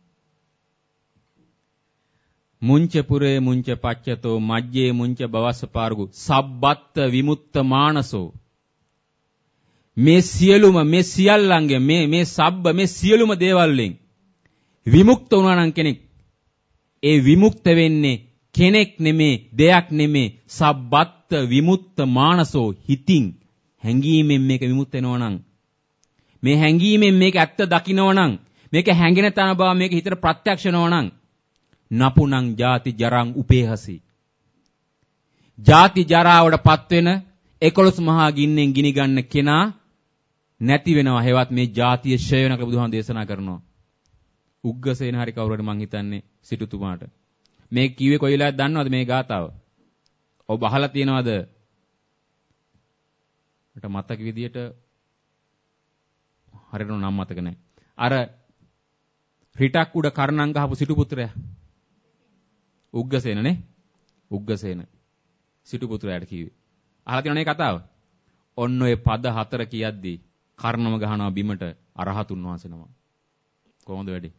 මුංච පුරේ මුංච පච්චතෝ මජ්ජේ මුංච බවස්ස පාරගු සබ්බත්ත විමුක්ත මානසෝ. මේ සියලුම මේ සියල්ලංගේ මේ මේ සබ්බ මේ සියලුම දේවල් වලින් විමුක්ත වුණා නම් කෙනෙක් ඒ විමුක්ත වෙන්නේ කෙනෙක් නෙමේ දෙයක් නෙමේ සබ්බත්ත විමුක්ත මානසෝ හිතින් හැඟීමෙන් මේක විමුක්ත වෙනවා නම් මේ හැඟීමෙන් මේක ඇත්ත දකිනවා නම් මේක හැඟෙන තන බව මේක හිතට ප්‍රත්‍යක්ෂ වෙනවා නම් නපුනං ජාති ජරං උපේහසි. ජාති ජරාවටපත් වෙන එකොළොස් මහා ගින්නෙන් ගිනි ගන්න කෙනා නැති වෙනවා. හේවත් මේ ජාතිය ෂය වෙන කියලා බුදුහාම දේශනා කරනවා. උග්ගසේන හරි කවුරු හරි මං හිතන්නේ සිටුතුමාට. මේ කිව්වේ කොයි වෙලාවද දන්නවද මේ ගාතාව? ඔබ අහලා තියෙනවද? මට මතක විදියට හරියට නම් මතක නැහැ. අර රිටක් උඩ කරණම් ගහපු සිටු පුත්‍රයා. උග්ගසේන නේ? උග්ගසේන. සිටු පුත්‍රයාට කිව්වේ. අහලා තියෙනවනේ මේ කතාව? ඔන්න ඔය පද හතර කියද්දී කර්ණම ගහනවා බිමට අරහතුන් වහන්සේ නම. කොහොමද වැඩි?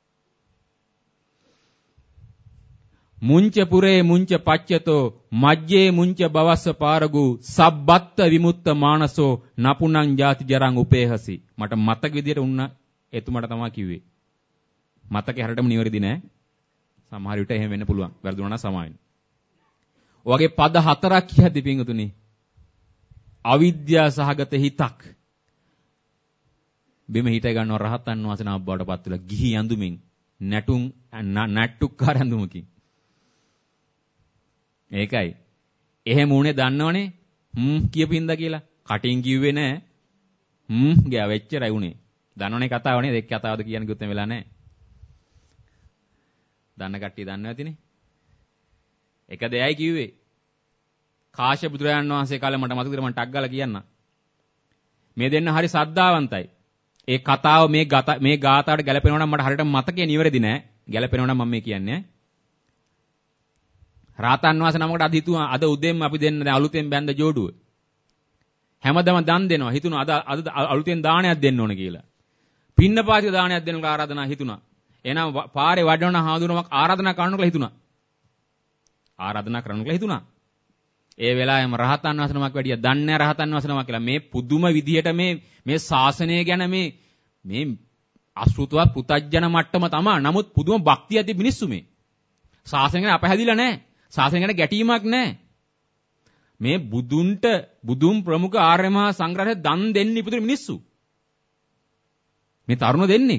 මුංච පුරේ මුංච පච්චතෝ මජ්ජේ මුංච බවස්ස පාරගු සබ්බත්ත විමුක්ත මානසෝ නපුනං ජාති ජරං උපේහසි. මට මතක විදියට උන්න එතුමට තමයි කිව්වේ. මතකේ හරියටම නිවැරදි නෑ. සමහර විට එහෙම වෙන්න පුළුවන්. වැරදුනා නම් සමාවෙන්න. ඔයගේ පද හතරක් කියද්දි පිංගුතුනි අවිද්‍යා සහගත හිතක් බිම හිට ගන්නව රහතන් වහන්සේ නම බවට පත් වෙලා ගිහි ඇඳුමින් නැටුම් නැට්ටුක්කාර ඇඳුමකින්. ඒකයි. එහෙම උනේ දන්නවනේ. හ්ම් කියපින්ද කියලා. කටින් කිව්වේ නෑ. හ්ම් ගියා වෙච්චරයි උනේ. දන්නවනේ කතාව නේද? ඒක කතාවද කියන්න ගියොත් වෙලා නෑ. දන්න කට්ටිය දන්නව ඇතිනේ. එක දෙයයි කිව්වේ. කාශ්‍යප බුදුරජාණන් වහන්සේ කාලේ මට මතක විතර මම ටක් ගාලා කියන්න. මේ දෙන්න හරි සද්ධාවන්තයි. ඒ කතාව මේ ගත මේ ගාතාවට ගැලපෙනවා නම් මට හරියට මතකේ නිවැරදි නෑ. ගැලපෙනවා නම් මම මේ කියන්නේ. රාතන් වහන්සේ නමකට අද හිතුවා අද උදේම අපි දෙන්න දැන් අලුතෙන් බැඳ ජෝඩුව. හැමදම දන් දෙනවා. හිතුණා අද අද අලුතෙන් දානයක් දෙන්න ඕන කියලා. පින්නපාතික දානයක් දෙන්න කියලා ආරාධනා හිතුණා. එහෙනම් පාරේ වඩවන හාමුදුරුවෝ ආරාධනා කරන්න කියලා හිතුණා. ආරාධනා කරන්න කියලා හිතුණා. ඒ වෙලාවෙම රහතන් වහන්සේ නමක් වැඩිය දන්නේ රහතන් වහන්සේ නමක් කියලා මේ පුදුම විදියට මේ මේ ශාසනය ගැන මේ මේ අසෘතවත් පුතජන මට්ටම තමයි. නමුත් පුදුම භක්තිය ඇති මිනිස්සු මේ. ශාසනය ගැන අපහැදිලා නැහැ. ශාසනය ගැන ගැටීමක් නැහැ. මේ බුදුන්ට බුදුන් ප්‍රමුඛ ආර්ය මහා සංඝරත්නය දන් දෙන්න ඉපදුන මිනිස්සු. මේ තරුණ දෙන්නේ.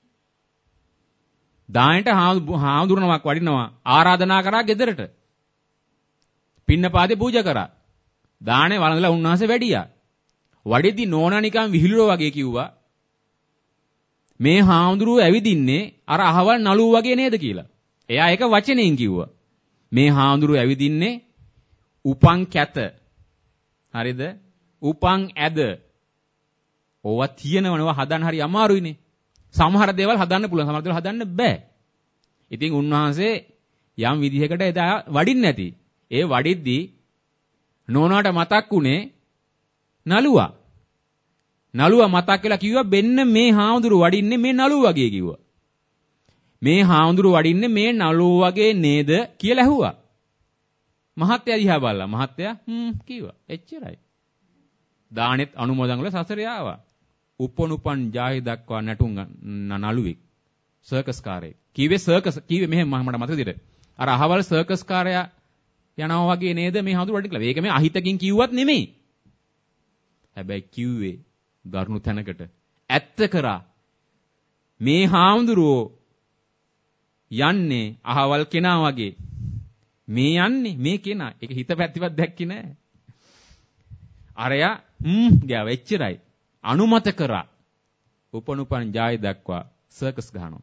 දායන්ට හාමුදුරනමක් වඩිනවා ආරාධනා කරා ගෙදරට. පින්නපාතේ පූජා කරා. දානේ වළඳලා උන්වහන්සේ වැඩියා. වඩෙද්දි නෝනා නිකන් විහිළුව වගේ කිව්වා. මේ හාමුදුරුවෝ ඇවිදින්නේ අර අහවල් නළුව වගේ නේද කියලා. එයා ඒක වචනෙන් කිව්වා. මේ හාමුදුරුවෝ ඇවිදින්නේ උපන් කැත. හරිද? උපන් ඇද. ඕවා තියෙනවනේ හදන්න හරි අමාරුයිනේ. සමහර දේවල් හදන්න පුළුවන්. සමහර දේවල් හදන්න බෑ. ඉතින් උන්වහන්සේ යම් විදිහකට එදා වඩින්න නැති. ඒ වඩිද්දී නෝනාට මතක් වුණේ නළුවා. නළුවා මතක් වෙලා කිව්වා මෙන්න මේ හාමුදුරු වඩින්නේ මේ නළුව වගේ කිව්වා. මේ හාමුදුරු වඩින්නේ මේ නළුව වගේ නේද කියලා ඇහුවා. මහත්තයා දිහා බලලා මහත්තයා හ්ම් කිව්වා. එච්චරයි. දානෙත් අනුමෝදන් වල සසරේ ආවා. උපන් උපන් ජාහි දක්වා නැටුම් නළුවෙක්. සර්කස් කාරයෙක්. කිව්වේ සර්කස් කිව්වේ මෙහෙම මට මතක විදිහට. අර අහවල් සර්කස් කාරයා යනවා වගේ නේද මේ හාමුදුරු වඩින්න කියලා. ඒක මේ අහිතකින් කිව්වත් නෙමෙයි. හැබැයි කිව්වේ දරුණු තැනකට. ඇත්ත කරා. මේ හාමුදුරුවෝ යන්නේ අහවල් කෙනා වගේ. මේ යන්නේ මේ කෙනා. ඒක හිත පැත්තවත් දැක්කේ නෑ. අරයා හ්ම් ගාව එච්චරයි. අනුමත කරා. උපන් උපන් ජායි දක්වා සර්කස් ගහනවා.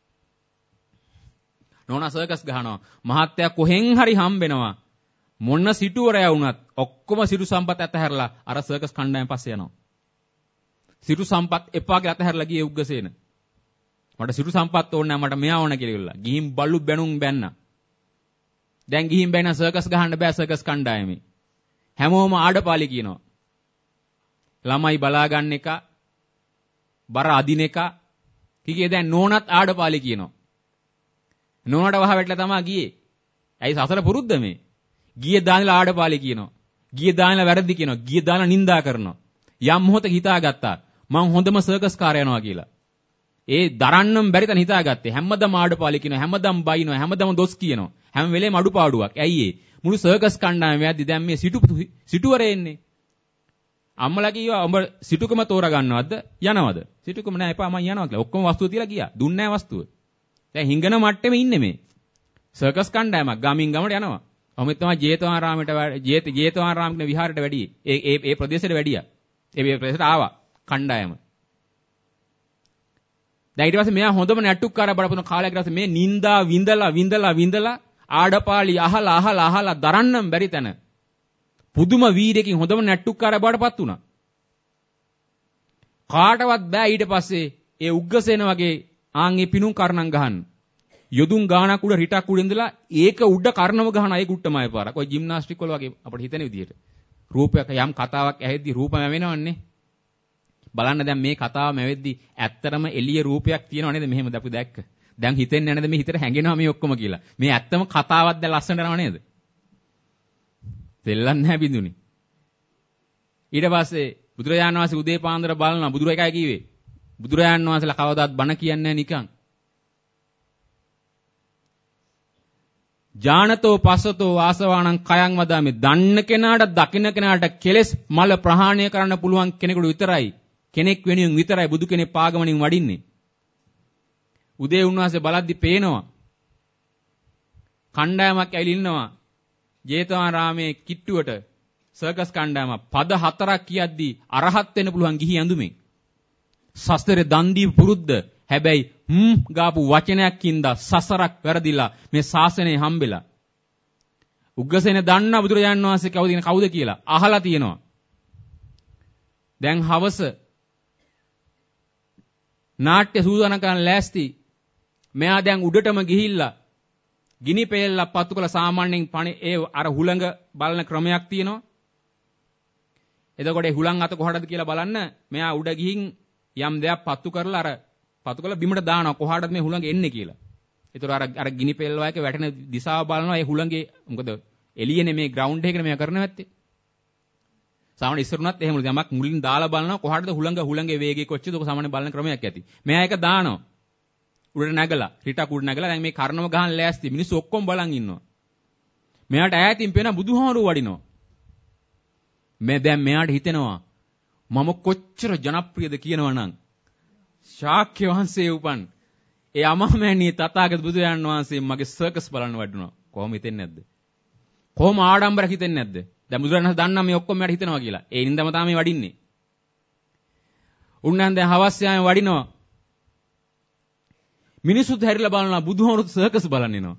නෝනා සර්කස් ගහනවා. මහත්තයා කොහෙන් හරි හම්බෙනවා. මොන සිටුවරයා වුණත් ඔක්කොම සිටු සම්පත් අතහැරලා අර සර්කස් කණ්ඩායම පස්සේ යනවා. සිටු සම්පත් එපා කියලා අතහැරලා ගියේ උග්ගසේන. මට සිටු සම්පත් ඕනේ නැහැ මට මෙයා ඕන කියලා ඉල්ලලා. ගිහින් බල්ලු බැනුම් බැන්නා. දැන් ගිහින් බැන සර්කස් ගහන්න බෑ සර්කස් කණ්ඩායමේ. හැමෝම ආඩපාලි කියනවා. ළමයි බලා ගන්න එක බර අදින එක කිකේ දැන් නෝනත් ආඩපාලි කියනවා. නෝනට වහ වැටලා තමයි ගියේ. ඇයි සසර පුරුද්ද මේ? ගියේ දානලා ආඩපාලි කියනවා. ගියේ දානලා වැරදි කියනවා. ගියේ දානලා නිඳා කරනවා. යම් මොහොතක හිතාගත්තා මං හොඳම සර්කස් කාර්ය යනවා කියලා. ඒ දරන්නම් බැරි තැන හිතාගත්තේ. හැමදම ආඩපාලි කියනවා. හැමදම බයිනවා. හැමදම දොස් කියනවා. හැම වෙලේම අඩුපාඩුවක්. ඇයි ඒ? මුළු සර්කස් කණ්ඩායම යද්දි දැන් මේ සිටු සිටුවරේ ඉන්නේ. අම්මලා කිව්වා උඹ සිටුකම තෝරා ගන්නවද? යනවද? සිටුකම නෑ එපා මං යනවා කියලා. ඔක්කොම වස්තුව තියලා ගියා. දුන්නේ නෑ වස්තුව. දැන් හිඟන මට්ටමේ ඉන්නේ මේ. සර්කස් කණ්ඩායමක් ගමින් ගමට යනවා. ඔහොමත් තමයි ජේතවනාරාමයට ජේත ජේතවනාරාම කියන විහාරයට වැඩියේ. ඒ ඒ ඒ ප්‍රදේශයට වැඩියා. ඒ ප්‍රදේශයට ආවා කණ්ඩායම. දැන් ඊට පස්සේ මෙයා හොඳම නැට්ටුක්කාරය බඩපොන කාලයක් ඊට පස්සේ මේ නින්දා විඳලා විඳලා විඳලා ආඩපාලි අහලා අහලා අහලා දරන්නම් බැරි තැන පුදුම වීරයෙකින් හොඳම නැට්ටුක්කාරය බඩපත් වුණා. කාටවත් බෑ ඊට පස්සේ ඒ උග්ගසේන වගේ ආන්ගේ පිණුම් කරණම් ගහන්න. යොදුන් ගානක් උඩ රිටක් උඩ ඉඳලා ඒක උඩ කරනව ගහන අය කුට්ටමයි පාරක්. ඔය ජිම්නාස්ටික් වල වගේ අපිට හිතෙන විදිහට. රූපයක් යම් කතාවක් ඇහෙද්දි රූපම වෙනවන්නේ. බලන්න දැන් මේ කතාවම ඇවෙද්දි ඇත්තටම එළිය රූපයක් තියෙනව නේද මෙහෙම අපි දැක්ක. දැන් හිතෙන්නේ නැනද මේ හිතට හැඟෙනවා මේ ඔක්කොම කියලා. මේ ඇත්තම කතාවක් දැන් ලස්සනට යනව නේද? දෙල්ලන්නේ නැහැ බින්දුනි. ඊට පස්සේ බුදුරජාණන් වහන්සේ උදේ පාන්දර බලනවා බුදුර එකයි කිව්වේ. බුදුරජාණන් වහන්සේලා කවදාවත් බණ කියන්නේ නැහැ නිකන්. ජානතෝ පස්සතෝ ආසවාණං කයං වදාමි. දන්න කෙනාට දකින්න කෙනාට කෙලෙස් මල ප්‍රහාණය කරන්න පුළුවන් කෙනෙකුට විතරයි. කෙනෙක් වෙනුවෙන් විතරයි බුදු කෙනෙක් පාගමනින් වඩින්නේ. උදේ උන්වහන්සේ බලද්දි පේනවා. කණ්ඩායමක් ඇවිල්ලා ඉන්නවා. ජේතවනාරාමේ කිට්ටුවට සර්කස් කණ්ඩායම පද හතරක් කියද්දි අරහත් වෙන්න පුළුවන් ගිහි ඇඳුමෙන්. සස්තරේ දන් දී පුරුද්ද. හැබැයි හ්ම් ගාපු වචනයක් හින්දා සසරක් වැරදිලා මේ ශාසනය හම්බෙලා. උග්ගසේන දන්නා බුදුරජාණන් වහන්සේ කවුද කියන කවුද කියලා අහලා තියෙනවා. දැන් හවස නාට්‍ය සූදානම් කරන්න ලෑස්ති. මෙයා දැන් උඩටම ගිහිල්ලා ගිනි පෙල්ලක් පත්තු කළ සාමාන්‍යයෙන් පණ ඒ අර හුළඟ බලන ක්‍රමයක් තියෙනවා. එතකොට ඒ හුළං අත කොහටද කියලා බලන්න මෙයා උඩ ගිහින් යම් දෙයක් පත්තු කරලා අර පත්තු කරලා බිමට දානවා කොහාටද මේ හුළඟ එන්නේ කියලා. ඒතර අර අර ගිනි පෙල් වගේ වැටෙන දිශාව බලනවා. ඒ හුළඟේ මොකද එළියනේ මේ ග්‍රවුන්ඩ් එකේ මෙයා කරන්න නැත්තේ. සාමාන්‍ය ඉස්සරුණත් එහෙම යමක් මුලින් දාලා බලනවා කොහාටද හුළඟ හුළඟේ වේගය කොච්චරද ඔක සාමාන්‍ය බලන ක්‍රමයක් ඇති. මෙයා ඒක දානවා. උඩට නැගලා රිටක් උඩ නැගලා දැන් මේ කර්ණව ගහන් ලෑස්ති. මිනිස්සු ඔක්කොම බලන් ඉන්නවා. මෙයාට ඈතින් පේන බුදුහාමුදුරුවෝ වඩිනවා. මේ දැන් මෙයාට හිතෙනවා මම කොච්චර ජනප්‍රියද කියනවනම් ශාක්‍ය වංශයේ උපන් ඒ අමාමෑණී තථාගත බුදුරජාණන් වහන්සේ මගේ සර්කස් බලන්න වඩුණා. කොහොම හිතෙන්නේ නැද්ද? කොහොම ආඩම්බරක් හිතෙන්නේ නැද්ද? දැන් බුදුරජාණන් වහන්සේ දන්නා මේ ඔක්කොම මෙයාට හිතෙනවා කියලා. ඒ නින්දම තමයි වඩින්නේ. උන්නම් දැන් හවස් යාමේ වඩිනවා. මිනිස්සුත් හැරිලා බලනවා බුදුහාමුදුරුවෝ සර්කස් බලන්න එනවා.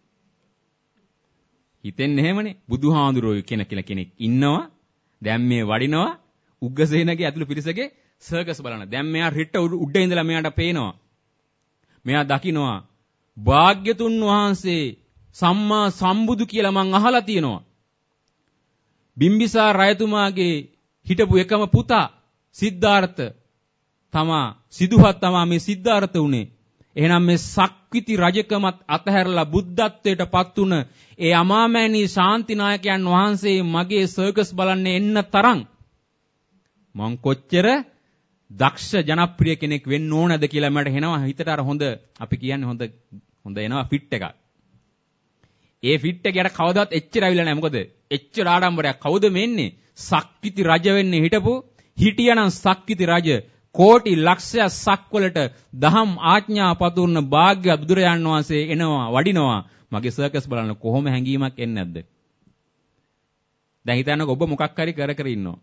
හිතෙන්නේ එහෙමනේ. බුදුහාමුදුරුවෝ කෙන කියලා කෙනෙක් ඉන්නවා. දැන් මේ වඩිනවා උග්ගසේනගේ ඇතුළු පිරිසගේ සර්කස් බලන. දැන් මෙයා රිට උඩ ඉඳලා මෙයාට පේනවා. මෙයා දකිනවා භාග්‍යතුන් වහන්සේ සම්මා සම්බුදු කියලා මං අහලා තියෙනවා. බිම්බිසාර රජතුමාගේ හිටපු එකම පුතා සිද්ධාර්ථ තමා සිදුහත් තමා මේ සිද්ධාර්ථ උනේ. එහෙනම් මේ සක්විති රජකමත් අතහැරලා බුද්ධත්වයට පත් වුණ ඒ අමාමෑණී ශාන්තිනායකයන් වහන්සේ මගේ සර්කස් බලන්න එන්න තරම් මං කොච්චර දක්ෂ ජනප්‍රිය කෙනෙක් වෙන්න ඕනද කියලා මට එනවා හිතට අර හොඳ අපි කියන්නේ හොඳ හොඳ එනවා ෆිට් එකක්. ඒ ෆිට් එක යට කවදාවත් එච්චර අවිලා නැහැ. මොකද එච්චර ආඩම්බරයක් කවුද මෙන්නේ? සක්විති රජ වෙන්න හිටපු හිටියනම් සක්විති රජ කෝටි ලක්ෂය සක්වලට දහම් ආඥා පතුරන භාග්‍ය බුදුරජාණන් වහන්සේ එනවා වඩිනවා මගේ සර්කස් බලන්න කොහොම හැංගීමක් එන්නේ නැද්ද? දැන් හිතන්නකෝ ඔබ මොකක් හරි කර කර ඉන්නවා.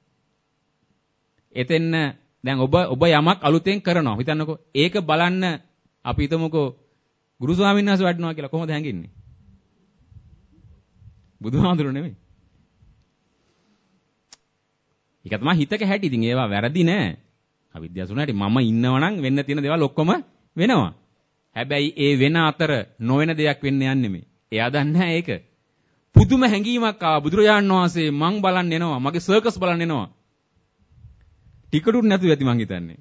එතෙන්න දැන් ඔබ ඔබ යමක් අලුතෙන් කරනවා. හිතන්නකෝ ඒක බලන්න අපි හිතමුකෝ ගුරු ස්වාමීන් වහන්සේ වඩිනවා කියලා කොහොමද හැංගෙන්නේ? බුදුහාමුදුරු නෙමෙයි. ඒක තමයි හිතක හැටි. ඉතින් ඒවා වැරදි නෑ. අවිද්‍යාවසුණාට මම ඉන්නවනම් වෙන්න තියෙන දේවල් ඔක්කොම වෙනවා. හැබැයි ඒ වෙන අතර නොවන දෙයක් වෙන්න යන්නේ මේ. එයා දන්නේ නැහැ ඒක. පුදුම හැඟීමක් ආවා බුදුරජාණන් වහන්සේ මං බලන්න එනවා. මගේ සර්කස් බලන්න එනවා. ටිකටුත් නැතුව ඇති මං හිතන්නේ.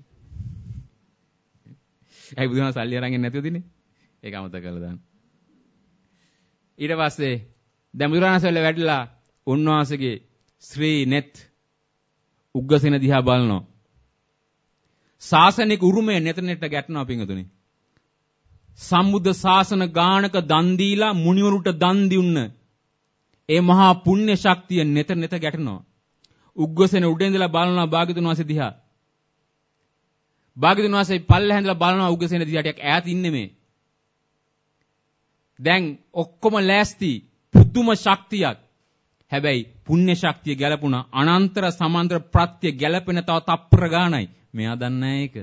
ඇයි බුදුහාම සල්ලි අරන් එන්නේ නැතුව දිනේ? ඒක අමතක කරලා දාන්න. ඊට පස්සේ දැන් බුදුරජාණන්සල්ල වැඩිලා උන්වහන්සේගේ ශ්‍රී net උග්ගසේන දිහා බලනවා. ශාසනික උරුමය නෙතනෙට ගැටනවා පිංගුතුනි. සම්බුද්ධ ශාසන ගානක දන් දීලා මුනිවරුන්ට දන් දුන්න ඒ මහා පුණ්‍ය ශක්තිය නෙත නෙත ගැටෙනවා. උග්ගසේන උඩ ඉඳලා බලනවා භාග්‍යතුන් වහන්සේ දිහා. භාග්‍යතුන් වහන්සේ පල්ලෙහා ඉඳලා බලනවා උග්ගසේන දිහා ටිකක් ඈත ඉන්නේ මේ. දැන් ඔක්කොම ලෑස්ති පුදුම ශක්තියක්. හැබැයි පුණ්‍ය ශක්තිය ගැලපුණා අනන්තර සමාන්තර ප්‍රත්‍ය ගැලපෙන තව තප්පර ගානයි. මෙයා දන්නේ ඒක.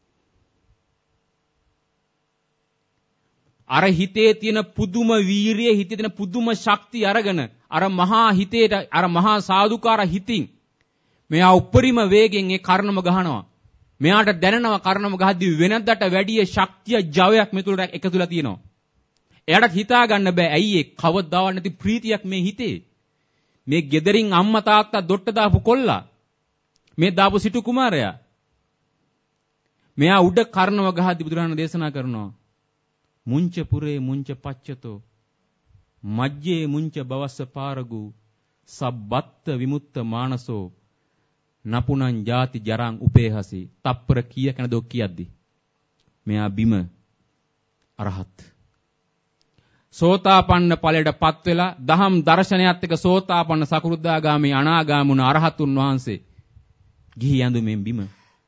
අර හිතේ තියෙන පුදුම වීරිය, හිතේ තියෙන පුදුම ශක්තිය අරගෙන අර මහා හිතේට අර මහා සාදුකාර හිතින් මෙයා උපරිම වේගෙන් ඒ කර්ණම ගහනවා. මෙයාට දැනෙනවා කර්ණම ගහද්දී වෙනදට වැඩිය ශක්තිය ජවයක් මෙතුළට එකතුලා තියෙනවා. එයාට හිතා ගන්න බෑ ඇයි ඒ කවදාවත් නැති ප්‍රීතියක් මේ හිතේ. මේ ගෙදරින් අම්මා තාත්තා දොට්ට දාපු කොල්ලා. මේ දාපු සිටු කුමාරයා. මෙයා උඩ කර්ණව ගහද්දී බුදුරජාණන් දේශනා කරනවා. මුංච පුරේ මුංච පච්චතෝ මජ්ජේ මුංච බවස්ස පාරගු සබ්බත්ත විමුක්ත මානසෝ නපුනං ජාති ජරං උපේහසි තප්පර කීයක් යනදෝ කියද්දි මෙයා බිම අරහත් සෝතාපන්න ඵලයටපත් වෙලා දහම් දර්ශනයත් එක්ක සෝතාපන්න සකෘදාගාමී අනාගාමුණ අරහතුන් වහන්සේ ගිහි ඇඳුමෙන් බිම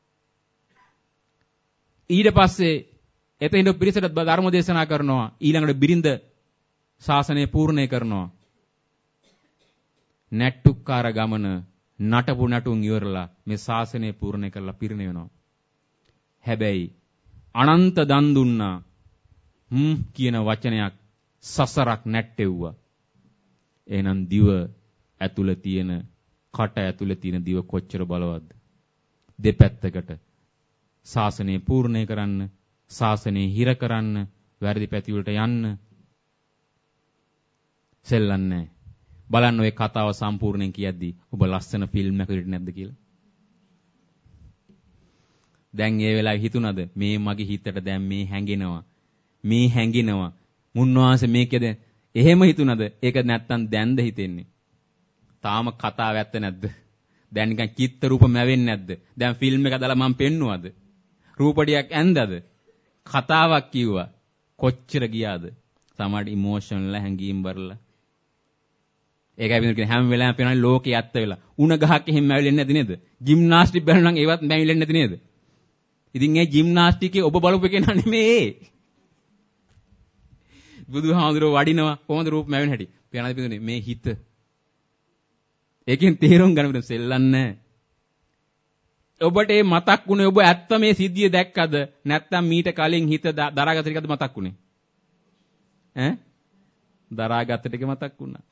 ඊට පස්සේ එතෙන් පිරිසට ධර්ම දේශනා කරනවා ඊළඟට බිරිඳ ශාසනය පූර්ණේ කරනවා නැට්ටුක්කාර ගමන නටපු නටුන් ඉවරලා මේ ශාසනය පූර්ණේ කරලා පිරිණිව වෙනවා හැබැයි අනන්ත දන් දුන්නා හ්ම් කියන වචනයක් සසරක් නැට්ටෙව්වා එහෙනම් දිව ඇතුළේ තියෙන කට ඇතුළේ තියෙන දිව කොච්චර බලවත්ද දෙපැත්තකට ශාසනය පූර්ණේ කරන්න ශාසනය හිර කරන්න වැරදි පැති වලට යන්න සෙල්ලන්නේ බලන්න ඔය කතාව සම්පූර්ණයෙන් කියද්දී ඔබ ලස්සන ෆිල්ම් එකකට නැද්ද කියලා දැන් ඒ වෙලාවේ හිතුණද මේ මගේ හිතට දැන් මේ හැංගෙනවා මේ හැංගෙනවා මුන්වහන්සේ මේකද එහෙම හිතුණද ඒක නැත්තම් දැන්ද හිතෙන්නේ තාම කතාව ඇත්ත නැද්ද දැන් නිකන් චිත්ත රූප මැවෙන්නේ නැද්ද දැන් ෆිල්ම් එක දාලා මම පෙන්නුවද රූපඩියක් ඇන්දද කතාවක් කිව්වා කොච්චර ගියාද සමහර ඉමෝෂනල් හැංගීම් වරලා ඒකයි වෙන කෙනෙක් හැම වෙලාවෙම පේනවනේ ලෝකේ ඇත්ත වෙලා උණ ගහක් එහෙම මැවිලෙන්නේ නැති නේද ජිම්නාස්ටික් බලනවා නම් ඒවත් මැවිලෙන්නේ නැති නේද ඉතින් ඒ ජිම්නාස්ටික්ේ ඔබ බලපු කෙනා නෙමෙයි බුදුහාමුදුරුවෝ වඩිනවා කොහොමද රූප මැවෙන හැටි පේනවද පිටුනේ මේ හිත ඒකෙන් තේරුම් ගන්න බෑ සෙල්ලන්නේ ඔබට මේ මතක් වුණේ ඔබ ඇත්ත මේ සිද්ධිය දැක්කද නැත්නම් මීට කලින් හිත දරාගත්ත ටිකද මතක් වුණේ ඈ දරාගත්ත ටික මතක් වුණා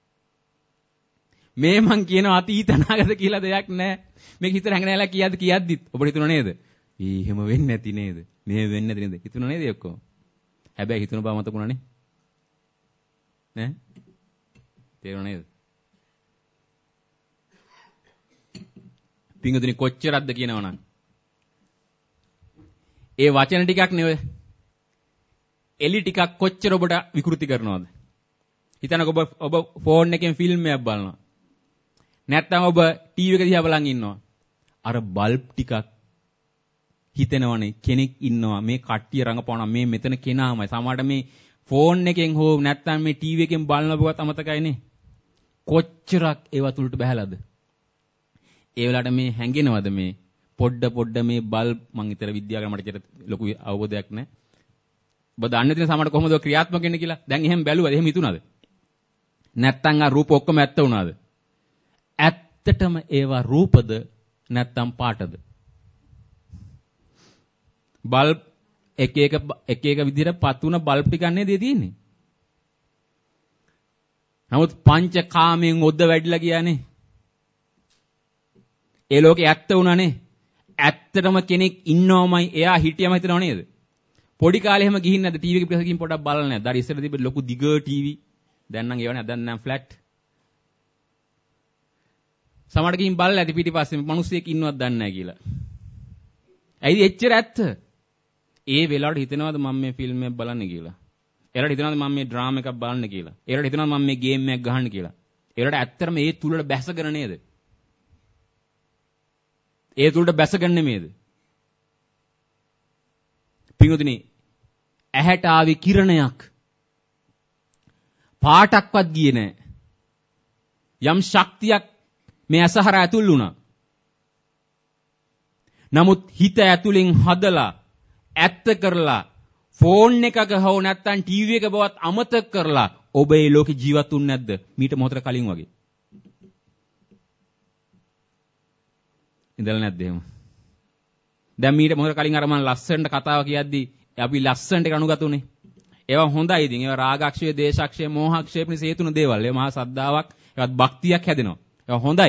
මේ මං කියන අතීත අනාගත කියලා දෙයක් නැහැ මේක හිතට හැංගෙනලා කියද්දි කියද්දිත් ඔබට හිතුණා නේද එහෙම වෙන්නේ නැති නේද මේ වෙන්නේ නැති නේද හිතුණා නේද ඔක්කොම හැබැයි හිතුණ බව මතකුණානේ ඈ තේරුණා නේද පිංගුතුනි කොච්චරක්ද කියනවනම්. ඒ වචන ටිකක් නෙවෙයි. එලි ටිකක් කොච්චර ඔබට විකෘති කරනවද? හිතන්නකො ඔබ ඔබ ෆෝන් එකෙන් ෆිල්ම් එකක් බලනවා. නැත්නම් ඔබ ටීවී එක දිහා බලන් ඉන්නවා. අර බල්බ් ටිකක් හිතෙනවනේ කෙනෙක් ඉන්නවා මේ කට්ටිය රඟපානවා මේ මෙතන කෙනාමයි. සමහරට මේ ෆෝන් එකෙන් හෝ නැත්නම් මේ ටීවී එකෙන් බලනකොට අමතකයිනේ. කොච්චරක් ඒව තුලට බහැලාද? ඒ වෙලාවට මේ හැංගෙනවද මේ පොඩ පොඩ මේ බල්බ් මං විතර විද්‍යාව කරන මට ලොකු අවබෝධයක් නැහැ. ඔබ දන්නේ නැතින සමහරට කොහොමද ක්‍රියාත්මක වෙන්නේ කියලා. දැන් එහෙම බැලුවද? එහෙම හිතුණාද? නැත්නම් ආ රූප ඔක්කොම ඇත්ත වුණාද? ඇත්තටම ඒවා රූපද නැත්නම් පාටද? බල්බ් එක එක එක එක විදිහට පත් වුණ බල්බ් ටිකක් නේද තියෙන්නේ. නමුත් පංචකාමයෙන් ඔද්ද වැඩිලා ගියානේ. ඒ ලෝකේ ඇත්ත වුණානේ. ඇත්තටම කෙනෙක් ඉන්නවමයි එයා හිටියම හිතනව නේද? පොඩි කාලේ එහෙම ගිහින් නැද්ද ටීවී එක පිටසකින් පොඩක් බලලා නැද්ද? අර ඉස්සර තිබ්බ ලොකු දිග ටීවී. දැන් නම් ඒව නෑ. දැන් නම් ෆ්ලැට්. සමහරට ගිහින් බලලා ඇති පිටිපස්සේ මිනිස්සෙක් ඉන්නවද දන්නේ නැහැ කියලා. ඇයි එච්චර ඇත්ත? ඒ වෙලාවට හිතනවාද මම මේ ෆිල්ම් එකක් බලන්නේ කියලා? ඒලට හිතනවාද මම මේ ඩ්‍රාමා එකක් බලන්න කියලා? ඒලට හිතනවාද මම මේ ගේම් එකක් ගහන්න කියලා? ඒලට ඇත්තටම ඒ තුලට බැසගෙන නේද? ඒ තුලට බැසගෙන නෙමෙයිද? පින්වතුනි ඇහැට ආවි කිරණයක් පාටක්වත් ගියේ නැහැ. යම් ශක්තියක් මේ අසහර ඇතුල් වුණා. නමුත් හිත ඇතුලෙන් හදලා ඇත්ත කරලා ෆෝන් එකක හෝ නැත්නම් ටීවී එක බවත් අමතක කරලා ඔබ මේ ලෝකේ ජීවත් වුනේ නැද්ද? මීට මොහොතක කලින් වගේ. ඉඳලා නැද්ද එහෙම? දැන් මීට මොහොතක කලින් අර මම ලස්සනට කතාව කියද්දි අපි ලස්සනට කණුගත උනේ. ඒවා හොඳයි ඉතින්. ඒවා රාගක්ෂය, දේශක්ෂය, මෝහක්ෂය පිණිස හේතුන දේවල්. ඒ මහා සද්ධාාවක්, ඒවත් භක්තියක් හැදෙනවා. ඒවා හොඳයි.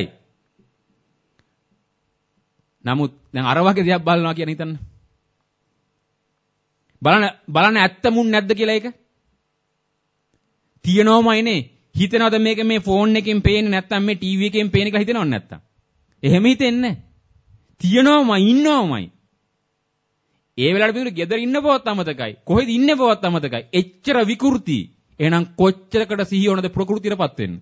නමුත් දැන් අර වගේ දෙයක් බලනවා කියන හිතන්න. බලන්න බලන්න ඇත්තමුන් නැද්ද කියලා ඒක? තියනවමයිනේ. හිතනවද මේක මේ ෆෝන් එකෙන් පේන්නේ නැත්නම් මේ ටීවී එකෙන් පේන කියලා හිතනවද නැත්නම්? එහෙම හිතෙන්නේ නැහැ. තියනවමයි ඉන්නවමයි. ඒ වෙලාවට පිටු ගෙදර ඉන්න බවත් අමතකයි. කොහෙද ඉන්නේ බවත් අමතකයි. එච්චර විකෘති. එහෙනම් කොච්චරකට සිහිය ඕනද ප්‍රകൃතියටපත් වෙන්න?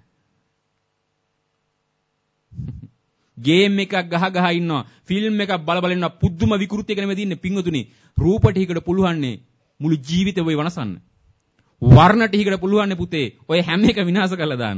ගේම් එකක් ගහ ගහ ඉන්නවා. ෆිල්ම් එකක් බල බල ඉන්නවා. පුදුම විකෘතියක නෙමෙයි දින්නේ පිංගුතුනි. රූප ටිකකට පුළුවන්නේ මුළු ජීවිතේ ඔය වනසන්න. වර්ණ ටිකකට පුළුවන්නේ පුතේ ඔය හැම එක විනාශ කරලා දාන්න.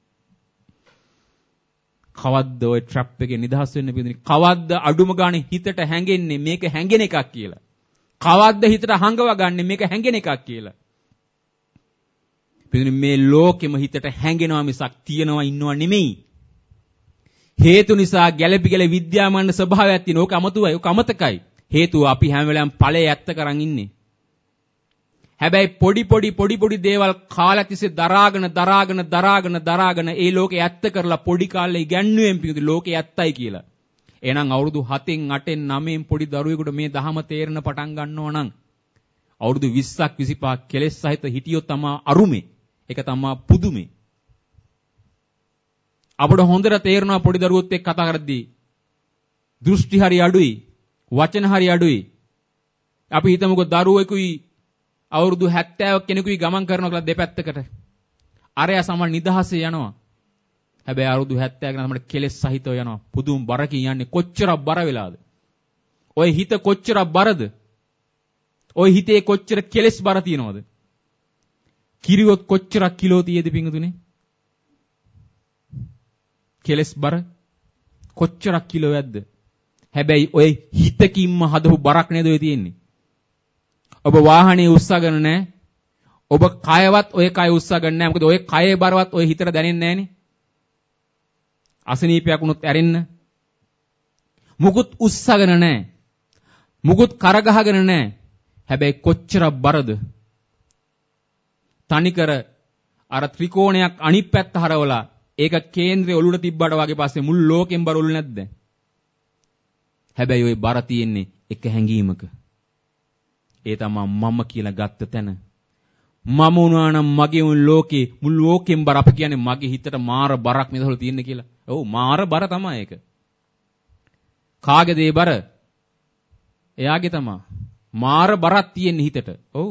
කවද්ද ඔය ට්‍රැප් එකේ නිදහස් වෙන්න පිළිදෙන කවද්ද අඩුම ගානේ හිතට හැංගෙන්නේ මේක හැංගෙන එකක් කියලා. කවද්ද හිතට හංගව ගන්න මේක හැංගෙන එකක් කියලා. පිළිදෙන මේ ලෝකෙම හිතට හැංගෙනවා මිසක් තියනවා ඉන්නව නෙමෙයි. හේතු නිසා ගැළපි ගැල විද්‍යාමාන ස්වභාවයක් තියෙන. ඕක අමතුවයි. ඕක අමතකයි. හේතුව අපි හැම වෙලාවෙම ඵලයේ ඇත්ත කරන් ඉන්නේ. හැබැයි පොඩි පොඩි පොඩි පොඩි දේවල් කාලයක් තිස්සේ දරාගෙන දරාගෙන දරාගෙන දරාගෙන ඒ ලෝකේ ඇත්ත කරලා පොඩි කාලේ ඉගැන්නුවෙන් පිටු ලෝකේ ඇත්තයි කියලා. එහෙනම් අවුරුදු හතෙන් අටෙන් නවයෙන් පොඩි දරුවෙකුට මේ දහම තේරෙන පටන් ගන්නවා නම් අවුරුදු විස්සක් විසිපහක් කෙලෙස් සහිත හිටියොත් තමයි අරුමේ. ඒක තමයි පුදුමේ. අපට හොඳට තේරෙනවා පොඩි දරුවොත් එක්ක කතා කරද්දී දෘෂ්ටි හරි අඩුයි, වචන හරි අඩුයි. අපි හිතමුකෝ දරුවෙකුයි අවුරුදු හැත්තෑවක් කෙනෙකුයි ගමන් කරනවා කියලා දෙපැත්තකට. අරයා සමහර නිදහසේ යනවා. හැබැයි අවුරුදු හැත්තෑවක නම් අපිට කෙලෙස් සහිතව යනවා. පුදුම බරකින් යන්නේ. කොච්චරක් බර වෙලාද? ඔය හිත කොච්චරක් බරද? ඔය හිතේ කොච්චර කෙලෙස් බර තියනවද? කිරියොත් කොච්චරක් කිලෝ තියේද පිංගුතුනේ? කෙලස් බර කොච්චරක් කිලෝයක්ද? හැබැයි ඔය හිතකින්ම හදපු බරක් නේද ඔය තියෙන්නේ. ඔබ වාහනේ උස්සගෙන නැහැ. ඔබ කයවත් ඔය කය උස්සගෙන නැහැ. මොකද ඔය කයේ බරවත් ඔය හිතට දැනෙන්නේ නැහනේ. අසනීපයක් වුණොත් ඇරෙන්න. මුකුත් උස්සගෙන නැහැ. මුකුත් කරගහගෙන නැහැ. හැබැයි කොච්චරක් බරද? තනිකර අර ත්‍රිකෝණයක් අනිත් පැත්ත හරවලා ඒක කේන්ද්‍රයේ ඔලුවට තිබ්බට වගේ පස්සේ මුළු ලෝකෙම බර ඔලු නැද්ද? හැබැයි ওই බර තියෙන්නේ එක හැඟීමක. ඒ තමයි මම කියලා ගත්ත තැන. මම වුණා නම් මගේ උන් ලෝකේ මුළු ලෝකෙම බර අපි කියන්නේ මගේ හිතට මාර බරක් මෙතන තියෙන්නේ කියලා. ඔව් මාර බර තමයි ඒක. කාගේද ඒ බර? එයාගේ තමයි. මාර බරක් තියෙන හිතට. ඔව්.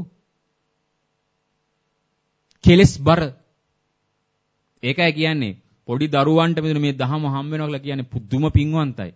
කෙලස් බර. ඒකයි කියන්නේ පොඩි දරුවන්ට මෙතන මේ දහම හම් වෙනවා කියලා කියන්නේ පුදුම පිංවන්තයි.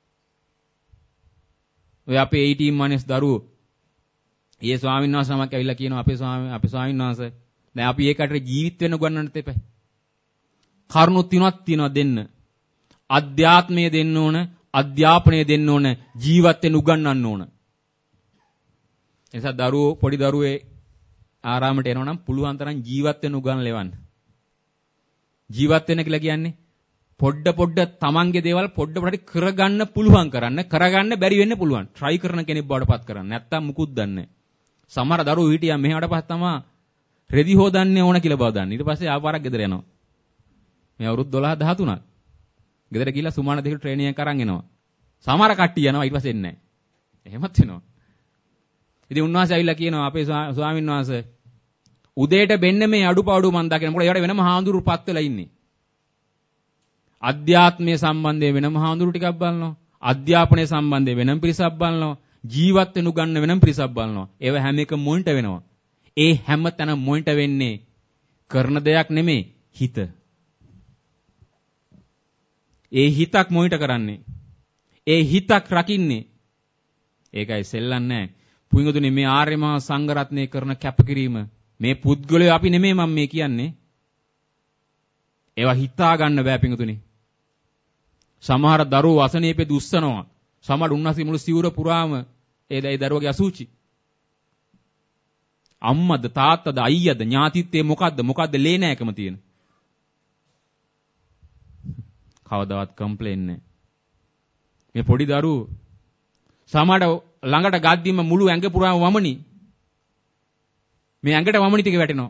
ඔය අපේ අठारह මානස් දරුවෝ ඊයේ ස්වාමීන් වහන්සේ නමක් ඇවිල්ලා කියනවා අපේ ස්වාමී අපේ ස්වාමීන් වහන්සේ දැන් අපි ඒකට ජීවිත වෙන්න ගන්නන්නත් එපා. කරුණු තුනක් තියෙනවා දෙන්න. අධ්‍යාත්මය දෙන්න ඕන, අධ්‍යාපනය දෙන්න ඕන, ජීවත් වෙන්න උගන්වන්න ඕන. එනිසා දරුවෝ පොඩි දරුවේ ආරාමයට එනවා නම් පුළුවන් තරම් ජීවත් වෙන්න උගන්වලා ලෙවන්න. ජීවත් වෙන්න කියලා කියන්නේ පොඩ පොඩ තමන්ගේ දේවල් පොඩ පොඩ කරගන්න පුළුවන් කරන්න, කරගන්න බැරි වෙන්න පුළුවන්. try කරන කෙනෙක් බවටපත් කරන්න. නැත්තම් මුකුත් දන්නේ නැහැ. සමහර දරුවෝ හිටියා මෙහෙවට පස්සේ තමයි රෙදි හොදන්න ඕන කියලා බව දන්නේ. ඊට පස්සේ ආපාරක් ගෙදර යනවා. මේ අවුරුදු දොළහ දහතුනක්. ගෙදර ගිහලා සුමාන දෙක ට්‍රේනින් එක අරන් එනවා. සමහර කට්ටිය යනවා ඊට පස්සේ එන්නේ නැහැ. එහෙමත් වෙනවා. ඉතින් උන්වහන්සේ ඇවිල්ලා කියනවා අපේ ස්වාමීන් වහන්සේ උදේට බෙන්න මේ අඩුපාඩු මන් දකින. මොකද ඒවට වෙනම හාමුදුරුපත් වෙලා ඉන්නේ. අධ්‍යාත්මයේ සම්බන්ධයෙන් වෙනම හාමුදුරු ටිකක් බලනවා. අධ්‍යාපනයේ සම්බන්ධයෙන් වෙනම පිරිසක් බලනවා. ජීවත් වෙනු ගන්න වෙනම පිරිසක් බලනවා. ඒව හැම එකම මොනිට වෙනවා. ඒ හැම තැනම මොනිට වෙන්නේ කරන දෙයක් නෙමෙයි හිත. ඒ හිතක් මොනිට කරන්නේ. ඒ හිතක් රකින්නේ. ඒකයි සෙල්ලන්නේ නැහැ. පුංගුතුනි මේ ආර්ය මහා සංඝ රත්නයේ කරන කැපකිරීම මේ පුද්ගලයෝ අපි නෙමෙයි මම මේ කියන්නේ. ඒවා හිතා ගන්න බෑ පිංගුතුනි. සමහර දරුවෝ අසනීපේ දුස්සනවා. සමහර උන්වහන්සේ මුළු සිවුර පුරාම ඒ ඒ දරුවගේ අසුචි. අම්මද තාත්තද අයියාද ඥාතිත්වයේ මොකද්ද මොකද්ද ලේ නෑකම තියෙන. කවදාවත් කම්ප්ලේන් නෑ. මේ පොඩි දරුවෝ සමහර ළඟට ගද්දිම මුළු ඇඟ පුරාම වමනි. මේ ඇඟට වමනි ටික වැටෙනවා.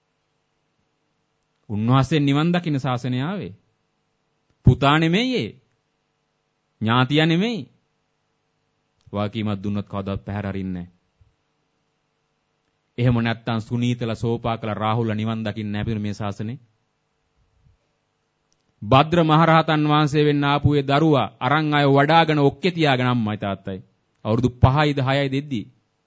උන්වහන්සේ නිවන් දකින්න ශාසනය ආවේ. පුතා නෙමෙයි ඒ. ඥාතිය නෙමෙයි. වාකීමක් දුන්නොත් කවදාවත් පැහැර අරින්නේ නැහැ. එහෙම නැත්තම් සුනීතල සෝපාකල රාහුල නිවන් දකින්න නැහැ මේ ශාසනේ. භද්‍ර මහරහතන් වහන්සේ වෙන්න ආපු ඒ දරුවා අරන් අය වඩාගෙන ඔක්කේ තියාගෙන අම්මයි තාත්තයි. අවුරුදු පහයිද හයයි දෙද්දි.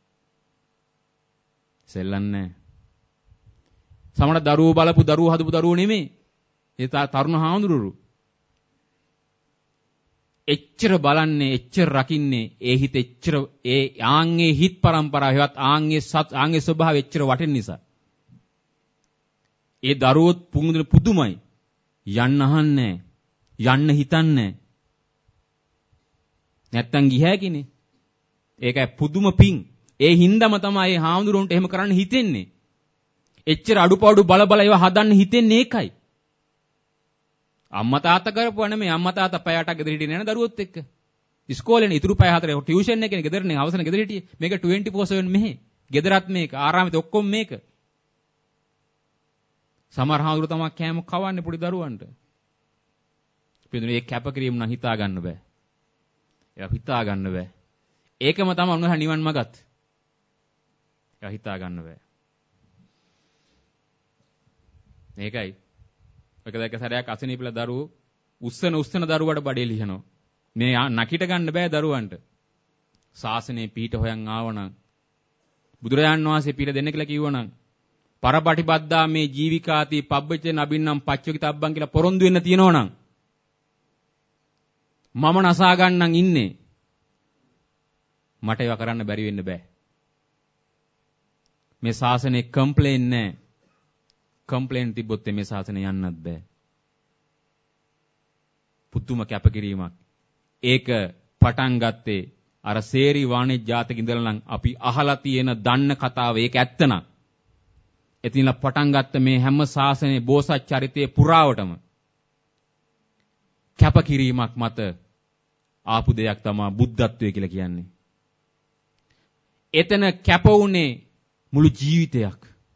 සෙල්ලන්නේ. සමහර දරුවෝ බලපු දරුවෝ හදපු දරුවෝ නෙමෙයි. ඒ තරුණ හාමුදුරුවෝ. එච්චර බලන්නේ එච්චර රකින්නේ ඒ හිත එච්චර ඒ ආන්ගේ හිත් પરම්පරාව හේවත් ආන්ගේ සත් ආන්ගේ ස්වභාවය එච්චර වටින නිසා. ඒ දරුවෝ පුදුම පුදුමයි. යන්න අහන්නේ යන්න හිතන්නේ නැත්තම් ගියහැකිනේ. ඒකයි පුදුම පිං. ඒ හින්දාම තමයි මේ හාමුදුරුවන්ට එහෙම කරන්න හිතෙන්නේ. එච්චර අඩුපාඩු බල බල ඒවා හදන්න හිතෙන්නේ ඒකයි. අම්මා තාත්තා කරපුවා නෙමෙයි. අම්මා තාත්තා පැය අටක් ගෙදර හිටියේ නේද දරුවොත් එක්ක. ඉස්කෝලේනේ ඉතුරු පැය හතර ටියුෂන් එකනේ ගෙදරනේ අවසන ගෙදර හිටියේ. මේක twenty-four seven මෙහෙ. ගෙදරත් මේක ආරාමෙත් ඔක්කොම මේක. සමහර හාමුදුරු තමයි කෑම කවන්නේ පොඩි දරුවන්ට. පිටුනේ ඒ කැපකිරීම නම් හිතා ගන්න බෑ. ඒක හිතා ගන්න බෑ. ඒකම තමයි උන්වහන්සේ නිවන් මගත්. ඒක හිතා ගන්න බෑ. මේකයි. ඔක දැක්ක සැරයක් අසනීපල දරුවෝ උස්සන උස්සන දරුවට බඩේ ලිහනවා. මේ නකිට ගන්න බෑ දරුවන්ට. ශාසනයේ පීඨ හොයන් ආවනම් බුදුරජාන් වහන්සේ පීඨ දෙන්න කියලා කිව්වනම් පරපටිපද්දා මේ ජීවිකාති පබ්බචේ නබින්නම් පච්චකිතබ්බන් කියලා පොරොන්දු වෙන්න තියෙනවනම් මම නසා ගන්නම් ඉන්නේ. මට ඒවා කරන්න බැරි වෙන්න බෑ. මේ ශාසනයේ කම්ප්ලේන් නැහැ. කම්ප්ලේන් තිබ්බොත් මේ ශාසනය යන්නත් බෑ. පුදුම කැපකිරීමක්. ඒක පටන් ගත්තේ අර සේරි වාණිජ ජාතක ඉඳලා නම් අපි අහලා තියෙන දන්න කතාව ඒක ඇත්තනම්. එතින්ලා පටන් ගත්ත මේ හැම ශාසනයේ බෝසත් චරිතයේ පුරාවටම කැපකිරීමක් මත ආපු දෙයක් තමයි බුද්ධත්වය කියලා කියන්නේ. එතන කැප වුණේ මුළු ජීවිතයක්.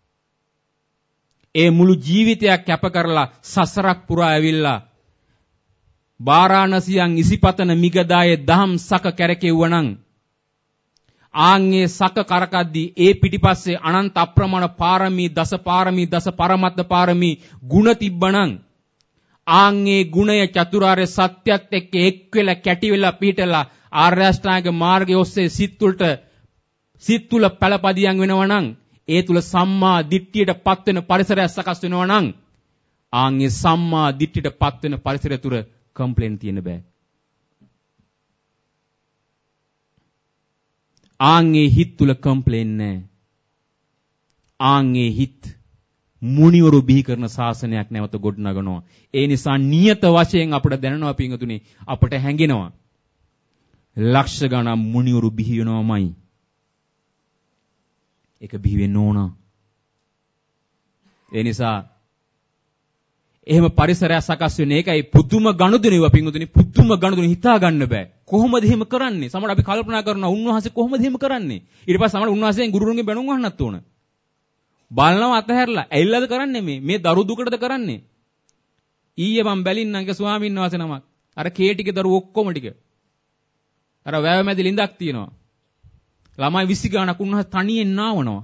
ඒ මුළු ජීවිතයක් කැප කරලා සසරක් පුරා ඇවිල්ලා බාරාණසියන් ඉසිපතන මිගදායේ දහම් සක කැරකෙව්වනම් ආන්ගේ සක කරකද්දී ඒ පිටිපස්සේ අනන්ත අප්‍රමාණ පාරමී දස පාරමී දස පරමත්ත පාරමී ගුණ තිබ්බනම් ආන්ගේ ගුණය චතුරාර්ය සත්‍යත් එක්ක එක් වෙලා කැටි වෙලා පිටලා ආර්ය අෂ්ටාංග මාර්ගයේ ඔස්සේ සිත් තුළට සිත් තුළ පළපදියම් වෙනවා නම් ඒ තුළ සම්මා දිට්ඨියට පත් වෙන පරිසරයක් සකස් වෙනවා නම් ආන්ගේ සම්මා දිට්ඨියට පත් වෙන පරිසරය තුර කම්ප්ලේන් තියෙන්න බෑ. ආන්ගේ හිත් තුල කම්ප්ලේන් නැහැ. ආන්ගේ හිත් මුනිවරු බිහි කරන ශාසනයක් නැවත ගොඩනගනවා. ඒ නිසා නියත වශයෙන් අපිට දැනනවා පින්වතුනි අපට හැඟෙනවා. ලක්ෂ ගණන් මුනිවරු බිහි වෙනවමයි. ඒක බිහි වෙන්න ඕන. ඒ නිසා එහෙම පරිසරයක් සකස් වෙන්නේ ඒකයි පුදුම ගනුදෙනුව පින්වතුනි පුදුම ගනුදෙනුව හිතා ගන්න බෑ. කොහොමද එහෙම කරන්නේ? සමහර අපි කල්පනා කරනවා උන්වහන්සේ කොහොමද එහෙම කරන්නේ? ඊට පස්සේ සමහර උන්වහන්සේගෙන් ගුරුවරුන්ගෙන් බැනුම් අහන්නත් ඕන. බලනවා අතහැරලා ඇවිල්ලාද කරන්නේ මේ මේ දරු දුකටද කරන්නේ? ඊයේ මම බැලින්නම් එක ස්වාමීන් වහන්සේ නමක්. අර කේ ටික දරු ඔක්කොම ටික. අර වැව මැදි ලිඳක් තියෙනවා. ළමයි විසි ගාණක් උන්වහන්සේ තනියෙන් නාවනවා.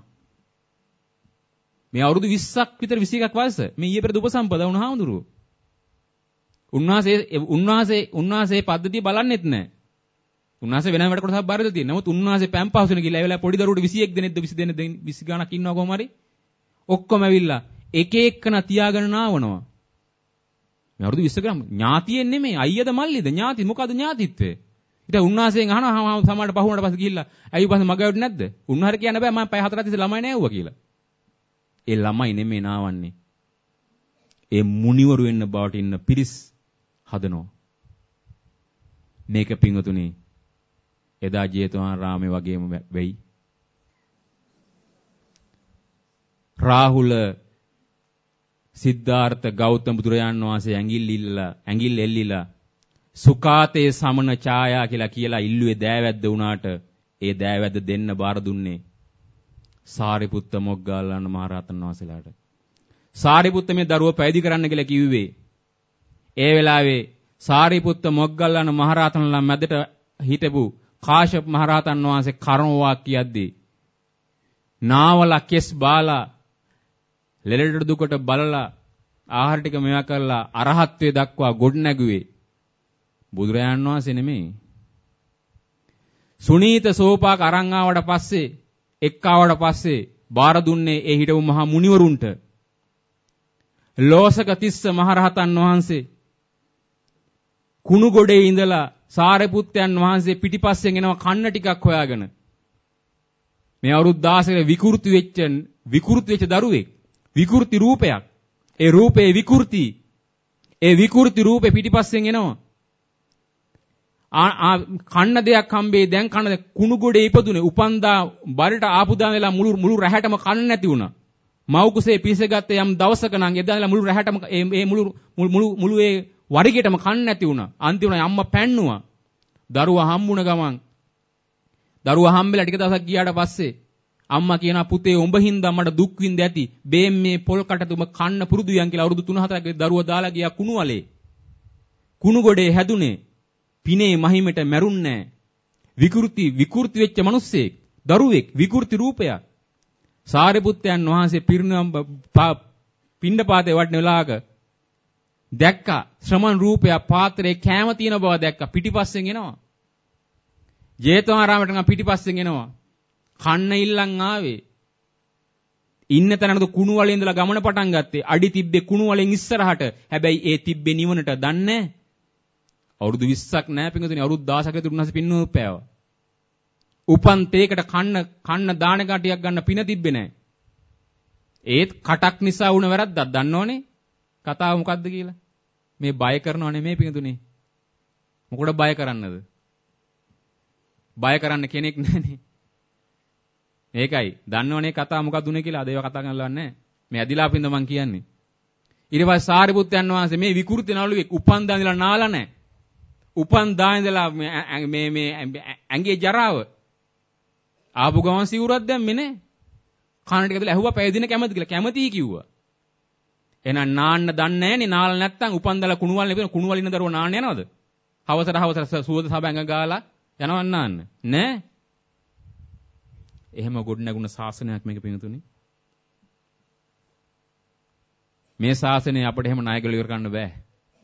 මේ අවුරුදු විස්සක් විතර විසි එකක් වයස. මේ ඊයේ පෙරේද උපසම්පදා වුණ හාමුදුරුවෝ. උන්වහන්සේ උන්වහන්සේ උන්වහන්සේ පද්ධතිය බලන්නෙත් නැහැ. උන්වහන්සේ වෙනම වැඩ කොටසක් බාරද තියෙනවා. නමුත් උන්වහන්සේ පැම්පහසුන කියලා ඇවිල්ලා පොඩි දරුවට විසි එක් දෙනෙක්ද විසි දෙනෙක් විසි ගාණක් ඉන්නවා කොහොම හරි. ඔක්කොම ඇවිල්ලා එක එකන තියාගෙන නාවනවා. මේ අවුරුදු විස්ස ග්‍රෑම් ඥාතියෙන් නෙමෙයි අයියද මල්ලිද ඥාති මොකද ඥාතිත්වය? ඊට උන්වහන්සේගෙන් අහනවා සමහරට පහුවනට පස්සේ ගිහිල්ලා ඇයි පස්සේ මග වැටුනේ නැද්ද? උන්වහන්සේ කියන්න බෑ මම පැය හතරක් තිස්සේ ළමයි නෑවුවා කියලා. ඒ ළමයි නෙමෙයි නාවන්නේ. ඒ මුනිවරු වෙන්න බවට ඉන්න පිරිස් හදනවා. මේක පින්වතුනි එදා ජේතවනාරාමේ වගේම වෙයි. රාහුල සිද්ධාර්ථ ගෞතම බුදුරජාණන් වහන්සේ ඇඟිල්ල ඉල්ලලා ඇඟිල්ල එල්ලිලා සුකාතේ සමන ඡායා කියලා කියලා ඉල්ලුවේ දෑවැද්ද වුණාට ඒ දෑවැද්ද දෙන්න බාර දුන්නේ සාරිපුත්ත මොග්ගල්ලාන මහරහතන් වහන්සේලාට. සාරිපුත්ත මේ දරුව පැවිදි කරන්න කියලා කිව්වේ. ඒ වෙලාවේ සාරිපුත්ත මොග්ගල්ලාන මහරහතන්ලා මැදට හිටපු කාශ්‍යප මහරහතන් වහන්සේ කර්ම වාක්‍යයක්දී නාවලා කෙස් බාලා ලෙලට දුකට බලලා ආහාර ටික මේවා කරලා අරහත්ත්වයට දක්වා ගොඩ නැගුවේ බුදුරජාණන් වහන්සේ නෙමෙයි. සුනීත සෝපාක අරන් ආවට පස්සේ එක්කාවට පස්සේ බාර දුන්නේ ඒ හිටපු මහා මුනිවරුන්ට. ලෝසක තිස්ස මහරහතන් වහන්සේ කුණු ගොඩේ ඉඳලා සාරිපුත්තයන් වහන්සේ පිටිපස්සෙන් එනවා කන්න ටිකක් හොයාගෙන. මේ අවුරුදු දාසක විකෘති වෙච්ච විකෘති වෙච්ච දරුවෙක්. විකෘති රූපයක්. ඒ රූපේ විකෘති. ඒ විකෘති රූපේ පිටිපස්සෙන් එනවා. ආ කන්න දෙයක් හම්බේ දැන් කන කුණු ගොඩේ ඉපදුනේ උපන්දා බරට ආපුදා වෙලා මුළු මුළු රැහැටම කන්න නැති වුණා. මව් කුසේ පිසගත්තේ යම් දවසක නම් එදාලා මුළු රැහැටම මේ මුළු මුළු මුළු ඒ වරිගෙටම කන්න නැති වුණා. අන්තිමට අම්මා පැන්නුවා. දරුවා හම්බුණ ගමන් දරුවා හම්බෙලා ටික දවසක් ගියාට පස්සේ අම්මා කියනවා පුතේ උඹ හින්දා මට දුක් විඳ ඇති. බේම් මේ පොල් කටට උඹ කන්න පුරුදු යන් කියලා අවුරුදු තුන හතරක් දරුවා දාලා ගියා කුණු වලේ. කුණු ගොඩේ හැදුනේ. පිනේ මහිමට මැරුන්නේ නැහැ. විකෘති විකෘති වෙච්ච මිනිස්සෙක්, දරුවෙක්, විකෘති රූපයක්. සාරිපුත්තයන් වහන්සේ පිරිනවම් පිණ්ඩපාතේ වඩන වෙලාවක දැක්කා ශ්‍රමණ රූපයක් පාත්‍රයේ කැම තියෙන බව දැක්කා. පිටිපස්සෙන් එනවා. ජේතවනාරාමයට නම් පිටිපස්සෙන් එනවා. කන්න ඉල්ලන් ආවේ. ඉන්න තැනකට කුණු වලේ ඉඳලා ගමන පටන් ගත්තේ. අඩි තිබ්බේ කුණු වලෙන් ඉස්සරහට. හැබැයි ඒ තිබ්බේ නිවනට දන්නේ අවුරුදු විස්සක් නෑ පින්වතුනි අවුරුදු දහසක විතර උන්වහන්සේ පින්නු පෑවා. උපන් තේකට කන්න කන්න දාන කටියක් ගන්න පින තිබ්බේ නෑ. ඒත් කටක් නිසා වුණ වැරද්දක් දන්නවනේ. කතාව මොකද්ද කියලා. මේ බය කරනව නෙමෙයි පින්වතුනි. මොකටද බය කරන්නද? බය කරන්න කෙනෙක් නැනේ. මේකයි. දන්නවනේ කතාව මොකක්ද උනේ කියලා. අද ඒවා කතා කරන්න ලවන්නේ නැහැ. මේ ඇදිලා අපින්ද මං කියන්නේ. ඊට පස්සේ සාරිපුත්තයන් වහන්සේ මේ විකෘති නළුවෙක් උපන් දා ඉඳලා නාලා නැහැ. උපන් දා ඉඳලා මේ මේ ඇඟේ ජරාව ආපු ගමන් සිවුරක් දැම්මේ නේ. කන ටික දාලා ඇහුවා පැය දින කැමති කියලා. කැමතියි කිව්වා. එහෙනම් නාන්න දන්නේ නැහනේ. නාල නැත්තම් උපන් දාලා කුණු වල නෙවෙයි කුණු වල ඉන්න දරුවෝ නාන්න යනවද? හවසට හවසට සුවද සබ ඇඟ ගාලා යනවන් නාන්න. නෑ. එහෙම ගොඩ නැගුණ ශාසනයක් මේක පිටුතුනි. මේ ශාසනය අපිට එහෙම ණයගල ඉවර කරන්න බෑ.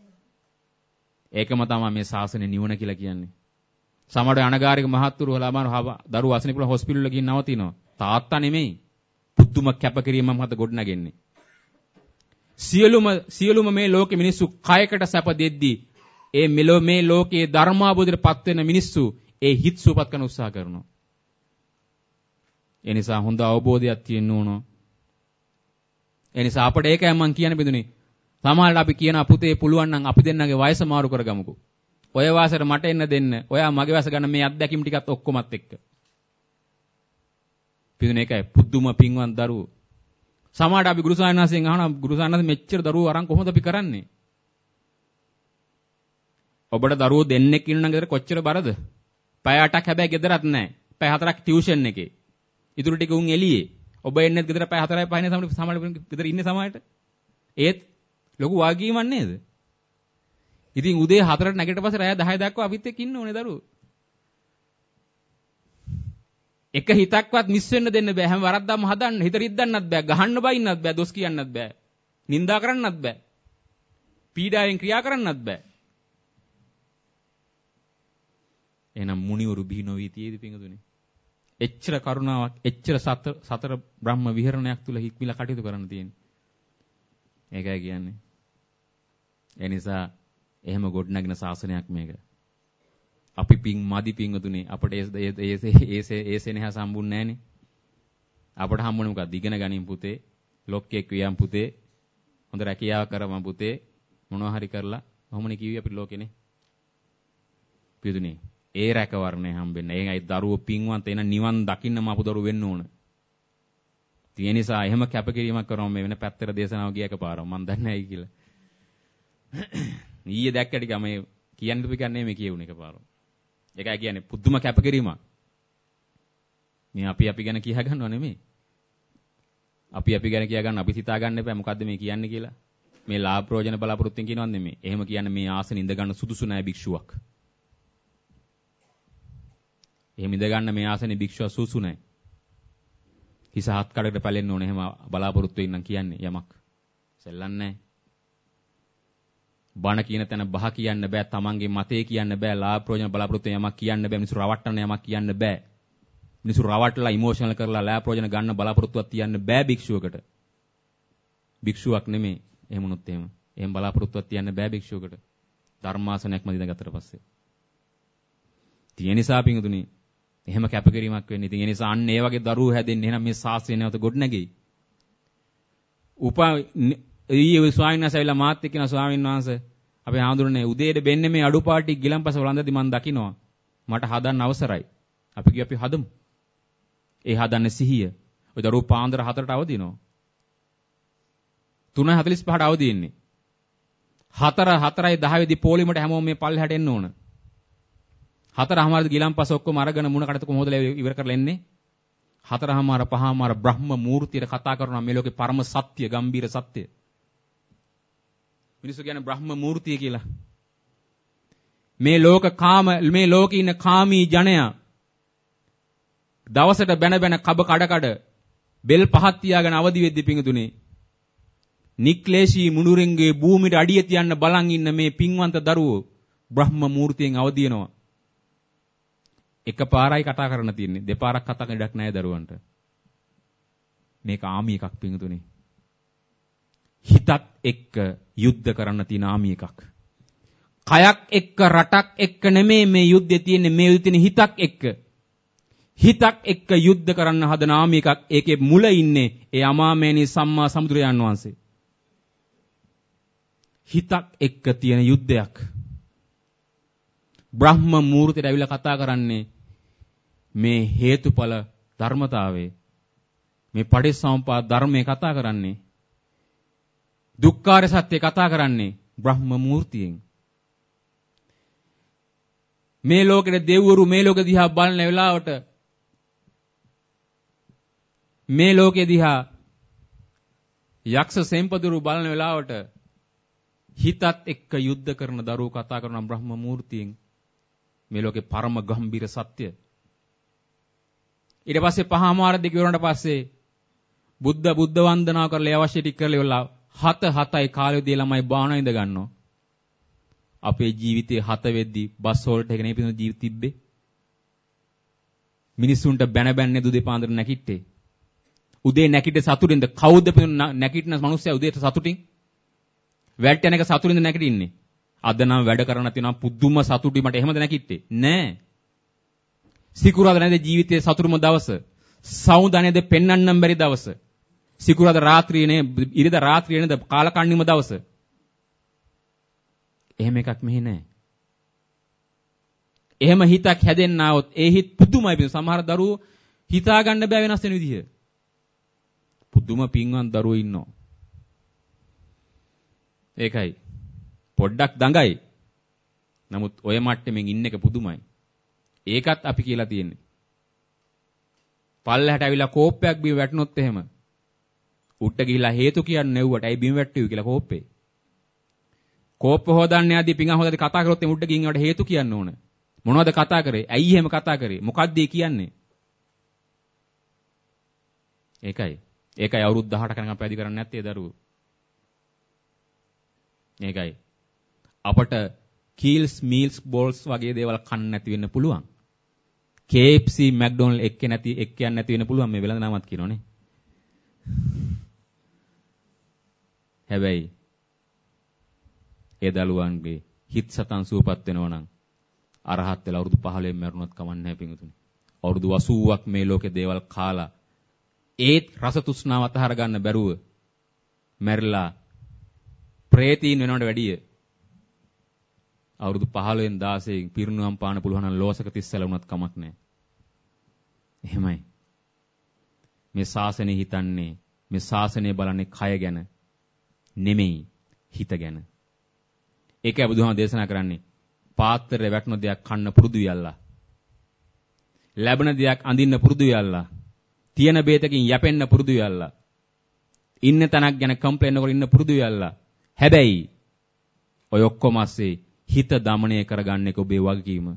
ඒකම තමයි මේ ශාසනයේ නිවන කියලා කියන්නේ. සමහර අනගාരിക මහත්තුරු ළමාන දරුවෝ අසනීපල හොස්පිටල් වල ගිහින් නවතිනවා. තාත්තා නෙමෙයි. පුදුම කැපකිරීමක් මත ගොඩනගන්නේ. සියලුම සියලුම මේ ලෝකේ මිනිස්සු කයකට සැප දෙද්දී ඒ මෙලෝ මේ ලෝකයේ ධර්මාබෝධයටපත් වෙන මිනිස්සු ඒ හිත් සුවපත් කරන උත්සාහ කරනවා. ඒ නිසා හොඳ අවබෝධයක් තියෙන්න ඕන. ඒ නිසා අපිට ඒකයි මම කියන්න බඳුනේ. සමහරවිට අපි කියන අපුතේ පුළුවන් නම් අපි දෙන්නගේ වයස මාරු කරගමුකෝ. ඔය වාසයට මට එන්න දෙන්න. ඔයා මගේ වාස ගන්න මේ අත්දැකීම් ටිකත් ඔක්කොමත් එක්ක. පිටුනේ ඒකයි පුදුම පින්වත් දරුවෝ. සමහරවිට අපි ගුරුසායනාසෙන් අහනවා ගුරුසායනාස මෙච්චර දරුවෝ අරන් කොහොමද අපි කරන්නේ? ඔබට දරුවෝ දෙන්නෙක් ඉන්නනම් ගෙදර කොච්චර බරද? පැය අටක් හැබැයි ගෙදරත් නැහැ. පැය හතරක් ටියුෂන් එකේ. ඉතුරු ටික උන් එළියේ. ඔබ එන්නේ ගෙදර පැය හතරයි පහනේ සමහර සමහර ගෙදර ඉන්නේ සමහරට. ඒත් ලොකු වාගීමක් නේද? ඉතින් උදේ හතරට නැගිට පස්සේ රාය දහය දක්වා අපිත් එක්ක ඉන්න ඕනේ දරුවෝ. එක හිතක්වත් මිස් වෙන්න දෙන්න බෑ. හැම වරද්දාම හදන්න, හිත රිද්දන්නත් බෑ, ගහන්න බයින්නත් බෑ, දොස් කියන්නත් බෑ. නිඳා කරන්නත් බෑ. පීඩාවෙන් ක්‍රියා කරන්නත් බෑ. එහෙනම් මුනිවරු බිහි නොවී තියේදී පිංගුතුනේ. එච්චර කරුණාවක්, එච්චර සතර සතර බ්‍රහ්ම විහරණයක් තුල හික්මිලා කටයුතු කරන්න තියෙන්නේ. ඒකයි කියන්නේ. ඒ නිසා එහෙම ගොඩනගෙන ශාසනයක් මේක. අපි පිං මදි පිංගුතුනේ අපිට ඒ ඒ ඒ ඒ සෙනෙහ සම්බුන්නේ නැහනේ. අපිට හම්බුනේ මොකක්ද? ඉගෙන ගනින් පුතේ, ලොක්කෙක් වියන් පුතේ, හොඳ රැකියාවක් කරවම් පුතේ, මොනවා හරි කරලා කොහොමනේ කිව්වේ අපිට ලෝකෙනේ. පිටුනේ ඒ රැකවරණය හම්බෙන්නේ. ඒයි දරුවෝ පින්වන්ත එන නිවන් දකින්නම අපු දරුවෝ වෙන්න ඕන. ඒ නිසා එහෙම කැපකිරීමක් කරනවා මේ වෙන පැත්තට දේශනාව ගිය එකපාරම මම දන්නේ නැහැ කියලා. ඊයේ දැක්ක ටික මේ කියන්න දුපි ගන්නේ මේ කියුණ එකපාරම. ඒකයි කියන්නේ පුදුම කැපකිරීමක්. මේ අපි අපි ගැන කියා ගන්නව නෙමෙයි. අපි අපි ගැන කියා ගන්න අපි හිතා ගන්න එපා මොකද්ද මේ කියන්නේ කියලා. මේ ලාභ ප්‍රයෝජන බලාපොරොත්තුෙන් කියනවත් නෙමෙයි. එහෙම කියන්නේ මේ ආසන ඉඳ ගන්න සුදුසු නැහැ භික්ෂුවක්. එහෙම ඉඳ ගන්න මේ ආසනේ භික්ෂුව සුසු නැහැ. හිස හත් කඩකට පැලෙන්න ඕනේ එහෙම බලාපොරොත්තු වෙන්නම් කියන්නේ යමක්. සෙල්ලන්නේ නැහැ. බණ කියන තැන බහ කියන්න බෑ, තමන්ගේ මතේ කියන්න බෑ, ලාභ ප්‍රයෝජන බලාපොරොත්තු යමක් කියන්න බෑ, මිනිස්සු රවට්ටන යමක් කියන්න බෑ. මිනිස්සු රවට්ටලා ඉමෝෂනල් කරලා ලාභ ප්‍රයෝජන ගන්න බලාපොරොත්තුවක් තියන්න බෑ භික්ෂුවකට. භික්ෂුවක් නෙමෙයි. එහෙම වුණොත් එහෙම. එහෙම බලාපොරොත්තුවක් තියන්න බෑ භික්ෂුවකට. ධර්මාසනයක් මදින ගත්තට පස්සේ. තියෙන නිසා පිංගුතුනි එහෙම කැපකිරීමක් වෙන්නේ. ඉතින් ඒ නිසා අන්න ඒ වගේ දරුවෝ හැදෙන්නේ. එහෙනම් මේ ශාස්ත්‍රය නැවත ගොඩ නැගෙයි. උපා ඊයේ ස්වාමීන් වහන්සේ ඇවිල්ලා මාත් එක්ක කියන ස්වාමීන් වහන්සේ අපි හාමුදුරනේ උදේට බෙන්නේ මේ අඩුපාටි ගිලම්පස වළඳදී මම දකින්නවා. මට හදන්න අවසරයි. අපි කිව්වා අපි හදමු. ඒ හදන්නේ සිහිය. ඔය දරුවෝ පාන්දර හතරට අවදි වෙනවා. තුනයි හතළිස් පහට අවදි වෙන්නේ. හතර හතරයි දහ වෙදි පොලිමට හැමෝම මේ පල්ලෙහාට එන්න ඕන. හතරමාරද ගිලම්පස ඔක්කොම අරගෙන මුණ කඩට කොහොමද ඉවර කරලා එන්නේ? හතරමාර පහමාර බ්‍රහ්ම මූර්තියට කතා කරනවා මේ ලෝකේ පරම සත්‍ය, ගම්බීර සත්‍ය. මිනිස්සු කියන්නේ බ්‍රහ්ම මූර්තිය කියලා. මේ ලෝක කාම මේ ලෝකේ ඉන්න කාමී ජනයා දවසට බැන බැන කබ කඩ කඩ බෙල් පහක් තියාගෙන අවදි වෙද්දි පිංගුතුනේ නික්ලේශී මුනුරෙන්ගේ භූමියට අඩිය තියන්න බලන් ඉන්න මේ පින්වන්ත දරුවෝ බ්‍රහ්ම මූර්තියෙන් අවදි වෙනවා. එකපාරයි කතා කරන්න තියෙන්නේ. දෙපාරක් කතා කරන්න ඉඩක් නැහැ දරුවන්ට. මේක ආමි එකක් පිංගුතුනේ. හිතත් එක්ක යුද්ධ කරන්න තියෙන ආමි එකක්. කයක් එක්ක රටක් එක්ක නෙමෙයි මේ යුද්ධය තියෙන්නේ. මේ යුද්ධේ හිතක් එක්ක. හිතක් එක්ක යුද්ධ කරන්න හදන ආමි එකක්. ඒකේ මුල ඉන්නේ ඒ අමාමේනී සම්මා සම්බුදුරජාණන් වහන්සේ. හිතක් එක්ක තියෙන යුද්ධයක්. බ්‍රහ්ම මූර්තියට ඇවිල්ලා කතා කරන්නේ මේ හේතුඵල ධර්මතාවයේ මේ පටිච්චසමුප්පාද ධර්මයේ කතා කරන්නේ දුක්ඛාර සත්‍ය කතා කරන්නේ බ්‍රහ්ම මූර්තියෙන්. මේ ලෝකෙට දෙවිවරු මේ ලෝක දිහා බලන වෙලාවට මේ ලෝකෙ දිහා යක්ෂ සෙම්පදුරු බලන වෙලාවට හිතත් එක්ක යුද්ධ කරන දරුවෝ කතා කරන බ්‍රහ්ම මූර්තියෙන් මේ ලෝකේ පරම ගම්බීර සත්‍ය. ඊට පස්සේ පහමාර දෙක ඉවරනට පස්සේ බුද්ධ බුද්ධ වන්දනා කරලා අවශ්‍ය ටික කරලා ඉවරලා හත හතයි කාලෙදී ළමයි බාන ඉඳ ගන්නවා. අපේ ජීවිතේ හත වෙද්දී බස් වලට එකනේ පිටින් ජීවිත තිබ්බේ. මිනිස්සුන්ට බැන බැන්නේ උදේ පාන්දර නැකිට්ටේ. උදේ නැකිට සතුටින්ද කවුද නැකිටින මිනිස්සයා උදේට සතුටින්? වැඩට යන එක සතුටින්ද නැකිටින්නේ? අද නම් වැඩ කරන්න තියෙනවා පුදුම සතුටි මට එහෙමද නැකිට්ටේ? නෑ. සිකුරාදා නැද ජීවිතයේ සතුටුම දවස. සෞන්දර්යද පෙන්වන්නම් බැරි දවස. සිකුරාදා රාත්‍රියේ නේ ඉරිදා රාත්‍රියේ නේද කාලකන්නිම දවස. එහෙම එකක් මෙහි නෑ. එහෙම හිතක් හැදෙන්න આવොත් ඒ හිත පුදුමයි පින් සමහර දරුවෝ හිතා ගන්න බෑ වෙනස් වෙන විදිහ. පුදුම පින්වන් දරුවෝ ඉන්නවා. ඒකයි. පොඩ්ඩක් දඟයි. නමුත් ඔය මට්ටමින් ඉන්න එක පුදුමයි. ඒකත් අපි කියලා තියෙන්නේ. පල්ලහැට ඇවිල්ලා කෝප්පයක් බිම වැටුනොත් එහෙම උඩට ගිහිලා හේතු කියන්නේ නෙව්වට ඇයි බිම වැට්ටුවේ කියලා කෝප්පේ. කෝප්ප හොදන්න යද්දී පිඟන් හොදද්දී කතා කරොත් එමු උඩට ගිහින් ඒවට හේතු කියන්න ඕන. මොනවද කතා කරේ? ඇයි එහෙම කතා කරේ? මොකද්ද ඒ කියන්නේ? ඒකයි. ඒකයි අවුරුදු දහඅට කනකම් පැවිදි කරන්නේ නැත්තේ දරුවෝ. ඒකයි. අපට කීල්ස් මීල්ස් බෝල්ස් වගේ දේවල් කන්න නැති වෙන්න පුළුවන්. K F C McDonald එක්ක නැති එක්ක යන්න නැති වෙන්න පුළුවන් මේ වෙලඳ නමත් කියනෝනේ. හැබැයි ඒ දරුවන්ගේ හිත සතන් සුවපත් වෙනවා නම් අරහත් වෙලා අවුරුදු පහළොවෙන් මරුණත් කමන්නේ නැහැ පිංගුතුනි. අවුරුදු අසූවක් මේ ලෝකේ දේවල් කාලා ඒත් රස තෘෂ්ණාව අතහර ගන්න බැරුව මැරිලා ප්‍රේතීන් වෙනවට වැඩිය අවුරුදු පහළොවෙන් දාසයෙන් පිරිනුවම් පාන්න පුළුවන් නම් ලෝසක තිස්සල වුණත් කමක් නැහැ. එහෙමයි. මේ ශාසනය හිතන්නේ මේ ශාසනය බලන්නේ කය ගැන නෙමෙයි හිත ගැන. ඒකයි බුදුහාම දේශනා කරන්නේ පාත්‍රයේ වැටෙන දෙයක් කන්න පුරුදු වෙයල්ලා. ලැබෙන දෙයක් අඳින්න පුරුදු වෙයල්ලා. තියෙන බේතකින් යැපෙන්න පුරුදු වෙයල්ලා. ඉන්න තැනක් ගැන කම්ප්ලේන් කරගෙන ඉන්න පුරුදු වෙයල්ලා. හැබැයි ඔය ඔක්කොම ඇස්සේ හිත দমনය කරගන්න එක ඔබේ වගකීම.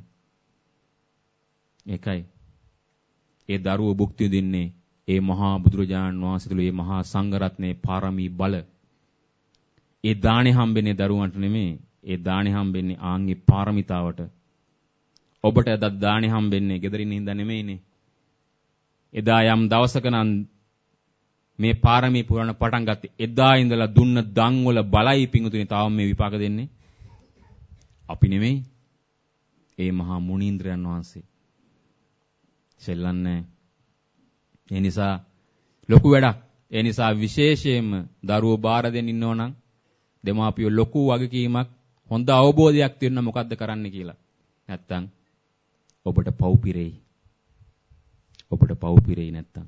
ඒකයි. ඒ දරුවෝ භුක්ති විඳින්නේ ඒ මහා බුදුරජාණන් වහන්සේ තුළ ඒ මහා සංඝ රත්නයේ පාරමී බල. ඒ දාණය හම්බෙන්නේ දරුවන්ට නෙමෙයි. ඒ දාණය හම්බෙන්නේ ආන්ගේ පාරමිතාවට. ඔබට අද දාණය හම්බෙන්නේ gederin හින්දා නෙමෙයිනේ. එදා යම් දවසක නම් මේ පාරමී පුරණ පටන් ගත්තේ එදා ඉඳලා දුන්න දන් වල බලයි පිඟුතුනි තාම මේ විපාක දෙන්නේ. අපි නෙමෙයි. ඒ මහා මුනීන්ද්‍රයන් වහන්සේ. සෙල්ලන්නේ. ඒ නිසා ලොකු වැඩක්. ඒ නිසා විශේෂයෙන්ම දරුවෝ බාර දෙන්න ඉන්නෝ නම් දෙමාපියෝ ලොකු වගකීමක් හොඳ අවබෝධයක් තියෙන මොකද්ද කරන්න කියලා. නැත්තම් ඔබට පව් පිරෙයි. ඔබට පව් පිරෙයි නැත්තම්.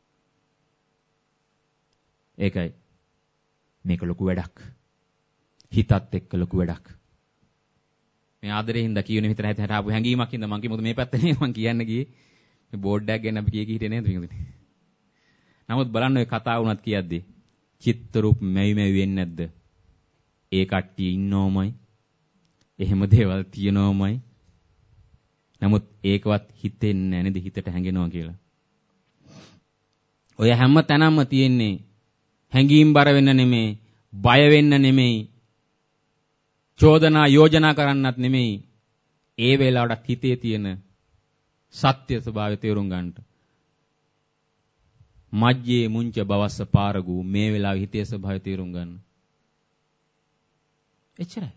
ඒකයි. මේක ලොකු වැඩක්. හිතත් එක්ක ලොකු වැඩක්. මේ ආදරේ හින්දා කියුනේ හිතට හැට ආපු හැංගීමක් හින්දා මං කිව්වොත් මේ පැත්තේ නේ මං කියන්න ගියේ. මේ බෝඩ් එකක් ගෙන අපි කී කී හිටියේ නේද පිටුනේ. නමුත් බලන්න ඔය කතාව වුණත් කියද්දි චිත්ත රූප මෙවි මෙවි වෙන්නේ නැද්ද? ඒ කට්ටිය ඉන්නෝමයි. එහෙම දේවල් තියනෝමයි. නමුත් ඒකවත් හිතෙන්නේ නැහැ නේද හිතට හැංගෙනවා කියලා. ඔය හැම තැනම තියෙන්නේ හැංගීම් බර වෙන්න නෙමෙයි, බය වෙන්න නෙමෙයි, චෝදනා යෝජනා කරන්නත් නෙමෙයි. ඒ වෙලාවට හිතේ තියෙන සත්‍ය ස්වභාවය තේරුම් ගන්නට. මජ්ජේ මුංච බවස්ස පාරගු මේ වෙලාවේ හිතේ ස්වභාවය තේරුම් ගන්න. එච්චරයි.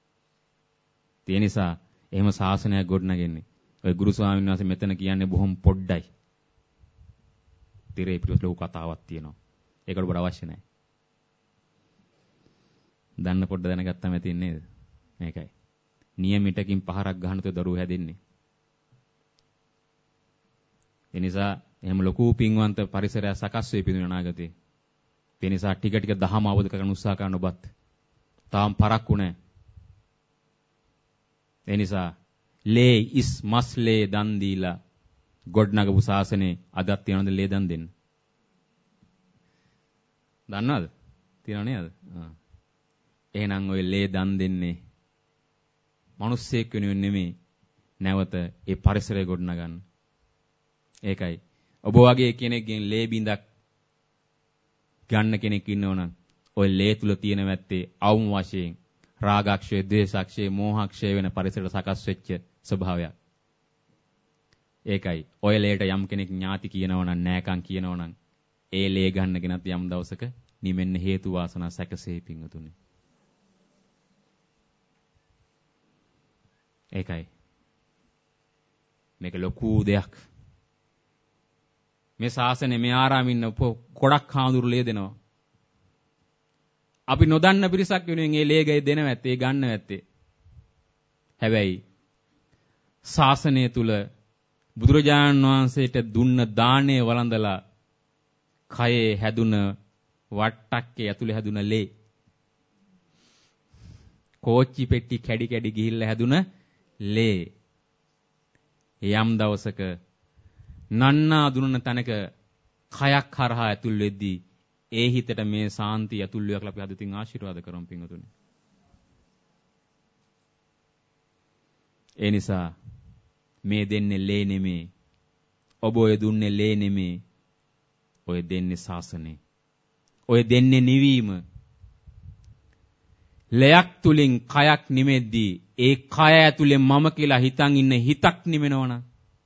ඒ නිසා එහෙම ශාසනයක් ගොඩනගෙන්නේ. ඔය ගුරු ස්වාමීන් වහන්සේ මෙතන කියන්නේ බොහොම පොඩ්ඩයි. තිරේ පිටුස් ලොකු කතාවක් තියෙනවා. ඒකට ඔබට අවශ්‍ය නැහැ. දන්න පොඩ්ඩ දැනගත්තම ඇති නේද? මේකයි. නියමිතකින් පහරක් ගහන තෝ දරුවෝ හැදෙන්නේ. ඒ නිසා එහෙම ලොකු පින්වන්ත පරිසරයක් සකස් වෙයි පිළිවෙල අනාගතේ. ඒ නිසා ටික ටික දහම අවබෝධ කරගන්න උත්සාහ කරන ඔබත් තාම පරක්කු නැහැ. ඒ නිසා ලේ ඉස් මස් ලේ දන් දීලා ගොඩනගපු ශාසනේ අදත් තියනවද ලේ දන් දෙන්න? දන්නවද? තියනව නේද? ආ. එහෙනම් ඔය ලේ දන් දෙන්නේ මිනිස්සෙක් වෙනුවෙන් නෙමෙයි. නැවත ඒ පරිසරය ගොඩනගන්න. ඒකයි. ඔබ වගේ කෙනෙක්ගෙන් ලේ බින්දක් ගන්න කෙනෙක් ඉන්නවනම් ඔය ලේ තුල තියෙන වැත්තේ අවම වශයෙන් රාගක්ෂය, ද්වේෂක්ෂය, මෝහක්ෂය වෙන පරිසරයට සකස් වෙච්ච ස්වභාවයක්. ඒකයි ඔය ලේට යම් කෙනෙක් ඥාති කියනවා නම් නෑකම් කියනවා නම් ඒ ලේ ගන්නගෙනත් යම් දවසක නිමෙන්න හේතු වාසනා සැකසේ පිංගුතුනි. ඒකයි මේක ලොකු දෙයක්. මේ ශාසනය මේ ආරාමේ ඉන්න ගොඩක් හාමුදුරු ලේ දෙනවා. අපි නොදන්න පිරිසක් වෙනුවෙන් ඒ ලේ ගයි දෙනව ඇත්තේ ගන්න ඇත්තේ. හැබැයි ශාසනය තුල බුදුරජාණන් වහන්සේට දුන්න දාණය වළඳලා කයේ හැදුන වට්ටක්කේ ඇතුලේ හැදුන ලේ කෝච්චි පෙට්ටි කැඩි කැඩි ගිහිල්ලා හැදුන ලේ යම් දවසක නන්නා දුන්න තැනක කයක් හරහා ඇතුල් වෙද්දී ඒ හිතට මේ සාන්තිය ඇතුල් වෙලා අපි හදිතින් ආශිර්වාද කරමු පින්වතුනි. ඒ නිසා මේ දෙන්නේ ලේ නෙමේ. ඔබ ඔය දුන්නේ ලේ නෙමේ. ඔය දෙන්නේ ශාසනේ. ඔය දෙන්නේ නිවීම. ලයක් තුලින් කයක් නිමෙද්දී ඒ කය ඇතුලේ මම කියලා හිතන් ඉන්න හිතක් නිමෙනවනම්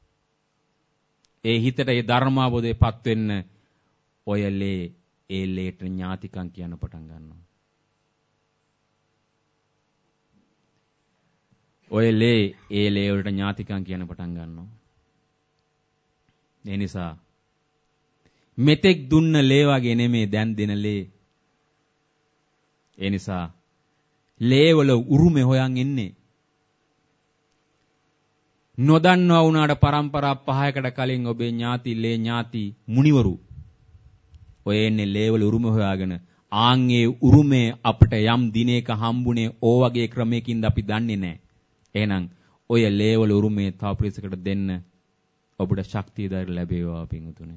ඒ හිතට ඒ ධර්මාවබෝධයපත් වෙන්න ඔය ලේ ඒ ලේට ඥාතිකම් කියන පටන් ගන්නවා. ඔය ලේ ඒ ලේ වලට ඥාතිකම් කියන පටන් ගන්නවා. ඒ නිසා මෙතෙක් දුන්න ලේ වගේ නෙමේ දැන් දෙන ලේ. ඒ නිසා ලේ වල උරුමේ හොයන් එන්නේ. නොදන්නවා වුණාට පරම්පරා පහයකට කලින් ඔබේ ඥාති ලේ ඥාති මුනිවරු ඔය එන්නේ ලේ වල උරුම හොයාගෙන ආන්ගේ උරුමේ අපිට යම් දිනයක හම්බුනේ ඕ වගේ ක්‍රමයකින්ද අපි දන්නේ නැහැ. එහෙනම් ඔය ලේ වල උරුමේ තව පිරිසකට දෙන්න ඔබට ශක්තිය ධෛර්ය ලැබේවා පින්තුනේ.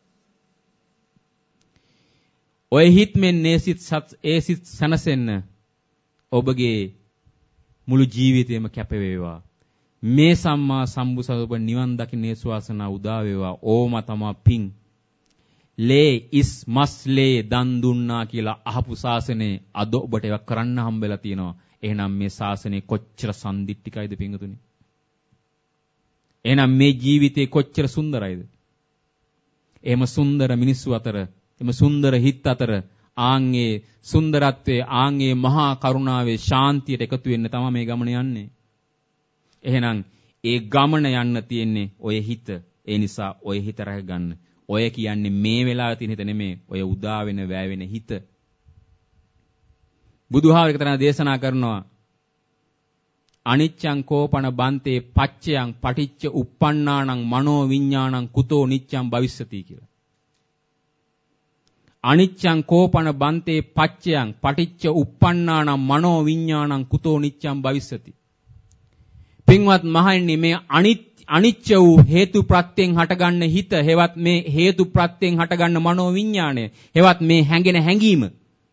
ඔය හිත් මෙන් නේසිත සත් ඒසිත සනසෙන්න ඔබගේ මුළු ජීවිතේම කැප වේවා. මේ සම්මා සම්බුසව නිවන් දකින්නේ සුවාසනා උදා වේවා. ඕම තමා පිං. ලේ ඉස් මස් ලේ දන් දුන්නා කියලා අහපු ශාසනේ අද ඔබට ඒක කරන්න හම්බෙලා තියෙනවා. එහෙනම් මේ ශාසනේ කොච්චර සම්දිට්ඨිකයිද පිංගුතුනි? එහෙනම් මේ ජීවිතේ කොච්චර සුන්දරයිද? එහෙම සුන්දර මිනිස්සු අතර, එහෙම සුන්දර හිත් අතර ආන්ගේ සුන්දරත්වයේ ආන්ගේ මහා කරුණාවේ ශාන්තියට එකතු වෙන්න තමයි මේ ගමන යන්නේ. එහෙනම් ඒ ගමන යන්න තියෙන්නේ ඔය හිත. ඒ නිසා ඔය හිත රැක ගන්න. ඔය කියන්නේ මේ වෙලාවේ තියෙන හිත නෙමෙයි. ඔය උදා වෙන වැය වෙන හිත. බුදුහාමරක තරණ දේශනා කරනවා අනිච්ඡං කෝපන බන්තේ පච්චයං පටිච්ච uppannānaṁ මනෝ විඤ්ඤාණං කුතෝ නිච්ඡං භවිස්සති කියලා. අනිච්ඡං කෝපන බන්තේ පච්චයං පටිච්ච uppannānaṁ මනෝ විඤ්ඤාණං කුතෝ නිච්ඡං භවිස්සති. පින්වත් මහණෙනි මේ අනිච්ච වූ හේතු ප්‍රත්‍යයෙන් හටගන්න හිත හෙවත් මේ හේතු ප්‍රත්‍යයෙන් හටගන්න මනෝ විඤ්ඤාණය හෙවත් මේ හැඟෙන හැඟීම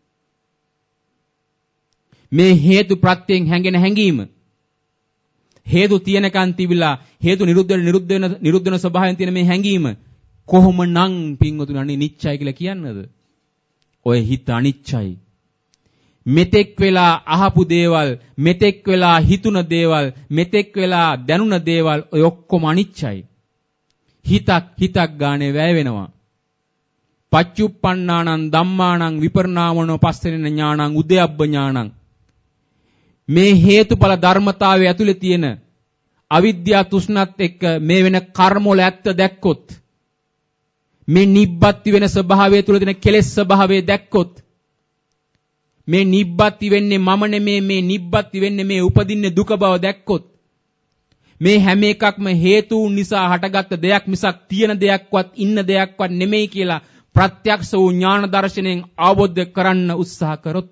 මේ හේතු ප්‍රත්‍යයෙන් හැඟෙන හැඟීම හේතු තියෙනකන් තිබිලා හේතු නිරුද්ධ වෙන නිරුද්ධ වෙන නිරුද්ධ වෙන ස්වභාවයෙන් තියෙන මේ හැඟීම කොහොමනම් පින්වතුනි අනේ නිච්චයි කියලා කියන්නද? ඔය හිත අනිච්චයි. මෙතෙක් වෙලා අහපු දේවල්, මෙතෙක් වෙලා හිතුන දේවල්, මෙතෙක් වෙලා දැනුන දේවල් ඔය ඔක්කොම අනිච්චයි. හිතක් හිතක් ගානේ වැය වෙනවා. පච්චුප්පන්නානං ධම්මානං විපර්ණාමනෝ පස්සෙන ඥානං උද්‍යප්ප ඥානං. මේ හේතුඵල ධර්මතාවය ඇතුලේ තියෙන අවිද්‍යා තෘෂ්ණත් එක්ක මේ වෙන කර්ම වල ඇත්ත දැක්කොත්, මේ නිබ්බත්ති වෙන ස්වභාවය තුල තියෙන කෙලෙස් ස්වභාවය දැක්කොත්, මේ නිබ්බත්ති වෙන්නේ මම නෙමේ, මේ නිබ්බත්ති වෙන්නේ මේ උපදින්නේ දුක බව දැක්කොත්, මේ හැම එකක්ම හේතුන් නිසා හටගත්ත දෙයක් මිසක් තියෙන දෙයක්වත් ඉන්න දෙයක්වත් නෙමෙයි කියලා ප්‍රත්‍යක්ෂ වූ ඥාන දර්ශනයෙන් අවබෝධ කරන්න උත්සාහ කරොත්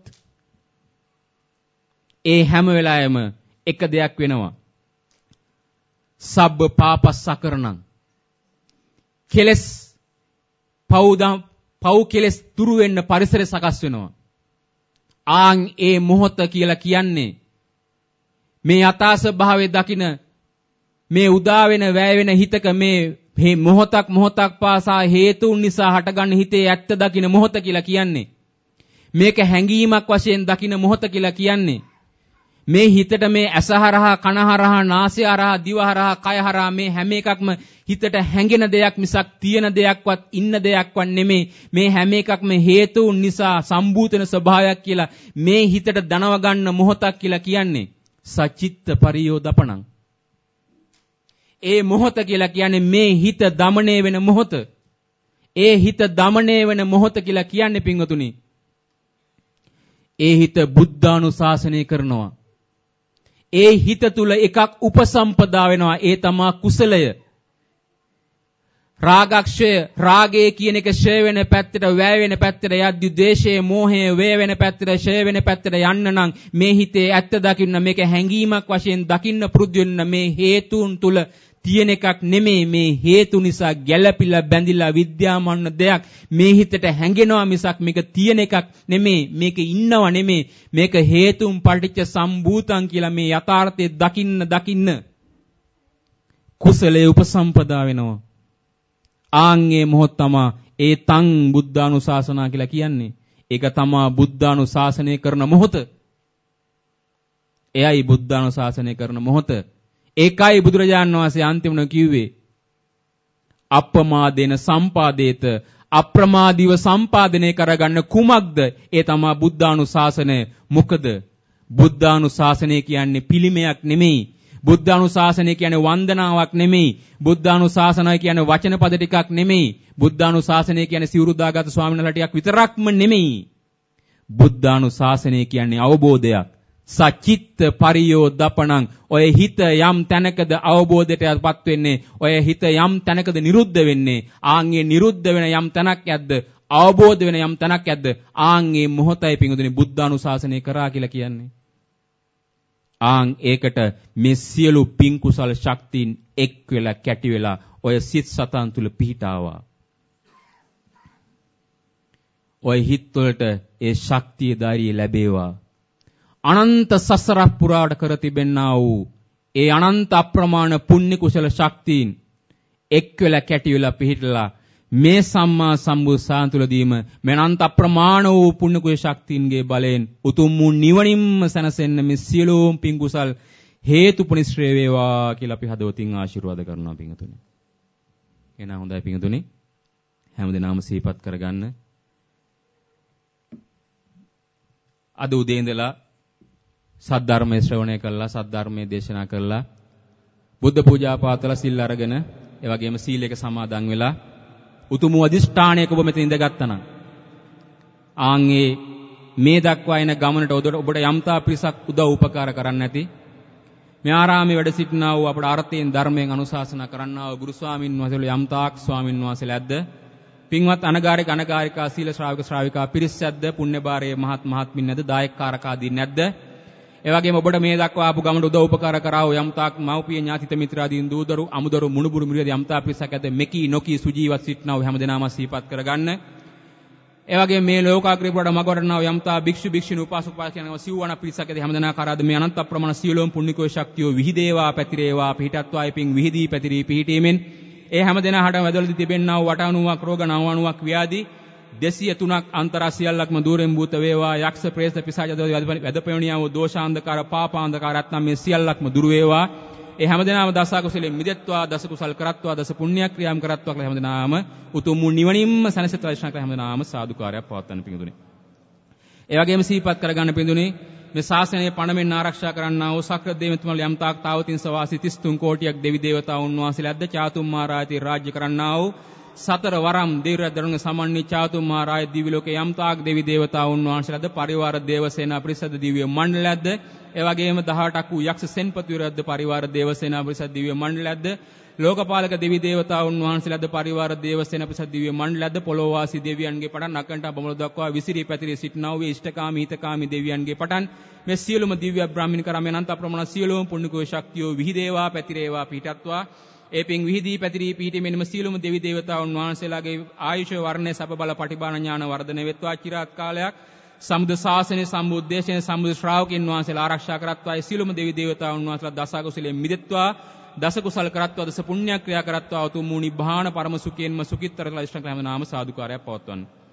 ඒ හැම වෙලාවෙම එක දෙයක් වෙනවා. සබ්බ පාපස්සකරණං. කෙලස් පවුදම් පව් කෙලස් දුරු වෙන්න පරිසරය සකස් වෙනවා. ආන් ඒ මොහොත කියලා කියන්නේ මේ යථා ස්වභාවයේ දකින මේ උදා වෙන වැය වෙන හිතක මේ මේ මොහොතක් මොහොතක් පාසා හේතුන් නිසා හටගන්න හිතේ ඇත්ත දකින මොහොත කියලා කියන්නේ. මේක හැඟීමක් වශයෙන් දකින මොහොත කියලා කියන්නේ. මේ හිතට මේ ඇසහරහා කනහරහා නාසයහරහා දිවහරහා කයහරහා මේ හැම එකක්ම හිතට හැඟෙන දෙයක් මිසක් තියෙන දෙයක්වත් ඉන්න දෙයක්වත් නෙමේ. මේ හැම එකක්ම හේතුන් නිසා සම්භූතන ස්වභාවයක් කියලා මේ හිතට දනව ගන්න මොහොතක් කියලා කියන්නේ සචිත්ත පරියෝදපණං. ඒ මොහොත කියලා කියන්නේ මේ හිත දමණය වෙන මොහොත. ඒ හිත දමණය වෙන මොහොත කියලා කියන්නේ පින්වතුනි. ඒ හිත බුද්ධානුශාසනය කරනවා. ඒ හිත තුල එකක් උපසම්පදා වෙනවා. ඒ තමා කුසලය. රාගක්ෂය රාගය කියන එක ෂය වෙන පැත්තට වැය වෙන පැත්තට යද්දි ද්වේෂය මෝහය වැය වෙන පැත්තට ෂය වෙන පැත්තට යන්න නම් මේ හිතේ ඇත්ත දකින්න මේක හැඟීමක් වශයෙන් දකින්න පුරුදු වෙන්න මේ හේතුන් තුල තියෙන එකක් නෙමේ මේ හේතු නිසා ගැළපිලා බැඳිලා විද්‍යාමාන දෙයක් මේ හිතට හැඟෙනවා මිසක් මේක තියෙන එකක් නෙමේ මේක ඉන්නව නෙමේ මේක හේතුන් පටිච්ච සම්භූතං කියලා මේ යථාර්ථය දකින්න දකින්න කුසලයේ උපසම්පදා වෙනවා. ආන්ගේ මොහොත තමා ඒ තං බුද්ධානුශාසනා කියලා කියන්නේ. ඒක තමා බුද්ධානුශාසනය කරන මොහොත. එයයි බුද්ධානුශාසනය කරන මොහොත. ඒකයි බුදුරජාණන් වහන්සේ අන්තිමන කිව්වේ අප්‍රමාදේන සම්පාදේත අප්‍රමාදීව සම්පාදනය කරගන්න කුමක්ද? ඒ තමා බුද්ධානුශාසනය. මොකද බුද්ධානුශාසනය කියන්නේ පිළිමයක් නෙමෙයි. බුද්ධානුශාසනය කියන්නේ වන්දනාවක් නෙමෙයි. බුද්ධානුශාසනය කියන්නේ වචන පද ටිකක් නෙමෙයි. බුද්ධානුශාසනය කියන්නේ සිවුරු දාගත් ස්වාමීන් වහන්සේලා ටිකක් විතරක්ම නෙමෙයි. බුද්ධානුශාසනය කියන්නේ අවබෝධයක්. සචිත්ත පරියෝදපණං. ඔය හිත යම් තැනකද අවබෝධයටපත් වෙන්නේ. ඔය හිත යම් තැනකද නිරුද්ධ වෙන්නේ. ආන්ගේ නිරුද්ධ වෙන යම් තැනක් යද්ද අවබෝධ වෙන යම් තැනක් යද්ද ආන්ගේ මොහොතයි පිඟුදුනි බුද්ධානුශාසනය කරා කියලා කියන්නේ. ආන් ඒකට මේ සියලු පින් කුසල ශක්තියින් එක් වෙලා කැටි වෙලා ඔය සිත් සතන් තුල පිහිටාවා. ඔය හිත් වලට ඒ ශක්තිය ධෛර්යය ලැබේවා. අනන්ත සසර පුරාට කර තිබෙන්නා වූ ඒ අනන්ත අප්‍රමාණ පුණ්‍ය කුසල ශක්තියින් එක් වෙලා කැටි වෙලා පිහිටලා මේ සම්මා සම්බුද් සාන්තුලදීම මේ අනන්ත අප්‍රමාණ වූ පුණ්‍ය කුසල ශක්තියින්ගේ බලයෙන් උතුම් වූ නිවනින්ම සැනසෙන්න මේ සියලුම පින් කුසල් හේතුපනිශ්‍රේ වේවා කියලා අපි හදවතින් ආශිර්වාද කරනවා පින්තුනි. එහෙනම් හොඳයි පින්තුනි. හැමදෙනාම සිහිපත් කරගන්න. අද උදේ ඉඳලා සද්ධර්මයේ ශ්‍රවණය කළා, සද්ධර්මයේ දේශනා කළා, බුද්ධ පූජා පාතලා සිල් අරගෙන, ඒ වගේම සීලයක සමාදන් වෙලා උතුම් අධිෂ්ඨානයක ඔබ මෙතන ඉඳගත්තා නම් ආන්ගේ මේ දක්වා එන ගමනට ඔබට යම්තා පිරිසක් උදව් උපකාර කරන්න නැති මේ ආරාමයේ වැඩ සිටිනා වූ අපට අර්ථයෙන් ධර්මයෙන් අනුශාසනා කරන්නා වූ ගුරු ස්වාමින් වහන්සේලා යම්තාක් ස්වාමින් වහන්සේලාද පින්වත් අනගාരിക අනගාരികා සීල ශ්‍රාවක ශ්‍රාවිකා පිරිසක්ද පුණ්‍ය භාරයේ මහත් මහත්මින් නැද්ද දායකකාරක ආදී නැද්ද? ඒ වගේම ඔබට මේ දක්වා ආපු ගමනට උදව් උපකාර කරා වූ යම්තාක් මව්පිය ඥාතිත මිත්‍රාදීන් දූදරු අමුදරු මුණුබුරු මිරියද යම්තා පිරිසක් ඇද්ද මෙකී නොකී සුජීවත් සිටිනා වූ හැමදෙනාම සිහිපත් කරගන්න. ඒ වගේම මේ ලෝකාග්‍රේ පුරට මග වඩනා වූ යම්තා භික්ෂු භික්ෂුණී උපාසක උපාසිකාවන්ව සිව්වන පිරිසක් ඇද්ද හැමදෙනා කරාද මේ අනන්ත අප්‍රමාණ සියලුම පුණ්‍යකෝ ශක්තිය විහිදේවා පැතිරේවා පිහිටත්වායි පිං විහිදී පැතිරී පිහිටීමෙන් ඒ හැමදෙනාට වැදවලදී තිබෙනා වූ වටාණුවක් රෝග නවණුවක් ව්‍යාධි දෙසිය තුනක් අන්තරා සියල්ලක්ම දූරෙන් භූත වේවා යක්ෂ ප්‍රේත පිසාච වැදපෙවණියා වූ දෝෂාන්ධකාර පාපාන්ධකාර නැත්නම් මේ සියල්ලක්ම දුරු වේවා. ඒ හැමදෙනාම දස කුසලෙන් මිදෙත්වා දස කුසල් කරත්වා දස පුණ්‍ය ක්‍රියාම් කරත්වා කියලා හැමදෙනාම උතුම් වූ නිවනින්ම සැනසෙත්වා දේශනා කළ හැමදෙනාම සාදුකාරයක් පවත්වන්න පිඟුදුනේ. ඒ වගේම සිහිපත් කරගන්න පිඟුදුනේ මේ ශාසනය පණමෙන් ආරක්ෂා කරන්නා වූ සක්‍ර දෙවිතුමා යම් තාක් තාවතින් සවාසී තිස් තුන් කෝටියක් දෙවි දේවතාවුන් වහන්සේලාද චාතුම්මා රාජ්‍ය රාජ්‍ය කරන්නා වූ සතර වරම් දිව්‍ය දරුණු සමන්වි චාතුම්මා රාජ දිව්‍ය ලෝකේ යම් තාක් දෙවි දේවතාවුන් වහන්සේලාද පරිවාර දේවසේනා පරිසද දිව්‍ය මණ්ඩලයක්ද ඒ වගේම දහඅටක් වූ යක්ෂ සෙන්පතිවරයක්ද පරිවාර දේවසේනා පරිසද දිව්‍ය මණ්ඩලයක්ද ලෝකපාලක දෙවි දේවතාවුන් වහන්සේලාද පරිවාර දේවසේනා පරිසද දිව්‍ය මණ්ඩලයක්ද පොළොව වාසී දෙවියන්ගේ පටන් අකණ්ඨ බමුණු දක්වා විසිරී පැතිරී සිටිනා වූ ඉෂ්ඨකාමී හිතකාමී දෙවියන්ගේ පටන් මේ සියලුම දිව්‍ය බ්‍රාහ්මණ කරම අනන්ත අප්‍රමාණ සියලුම පුණ්‍යකෝ ශක්තියෝ විහිදේවා පැතිරේවා පිහිටත්වා ඒ පිං විහිදී පැතිරී පිහිටීමෙන්ම සියලුම දෙවි දේවතාවුන් වහන්සේලාගේ ආයුෂ වර්ණය සබ බල පටිභාන ඥාන වර්ධනය වෙත්වා චිරාත් කාලයක් සම්බුද්ධ ශාසනයේ සම්බුද්දේශයේ සම්බුද්ධ ශ්‍රාවකින් වහන්සේලා ආරක්ෂා කරත්වා ඒ සියලුම දෙවි දේවතාවුන් වහන්සේලා දස කුසලයෙන් මිදෙත්වා දස කුසල කරත්වා දස පුණ්‍ය ක්‍රියා කරත්වා උතුම් වූ නිබ්බාන පරම සුඛයෙන්ම සුඛිතතර ලයිෂ්ඨ කරන නාම සාදුකාරයක් පවත්වන්න.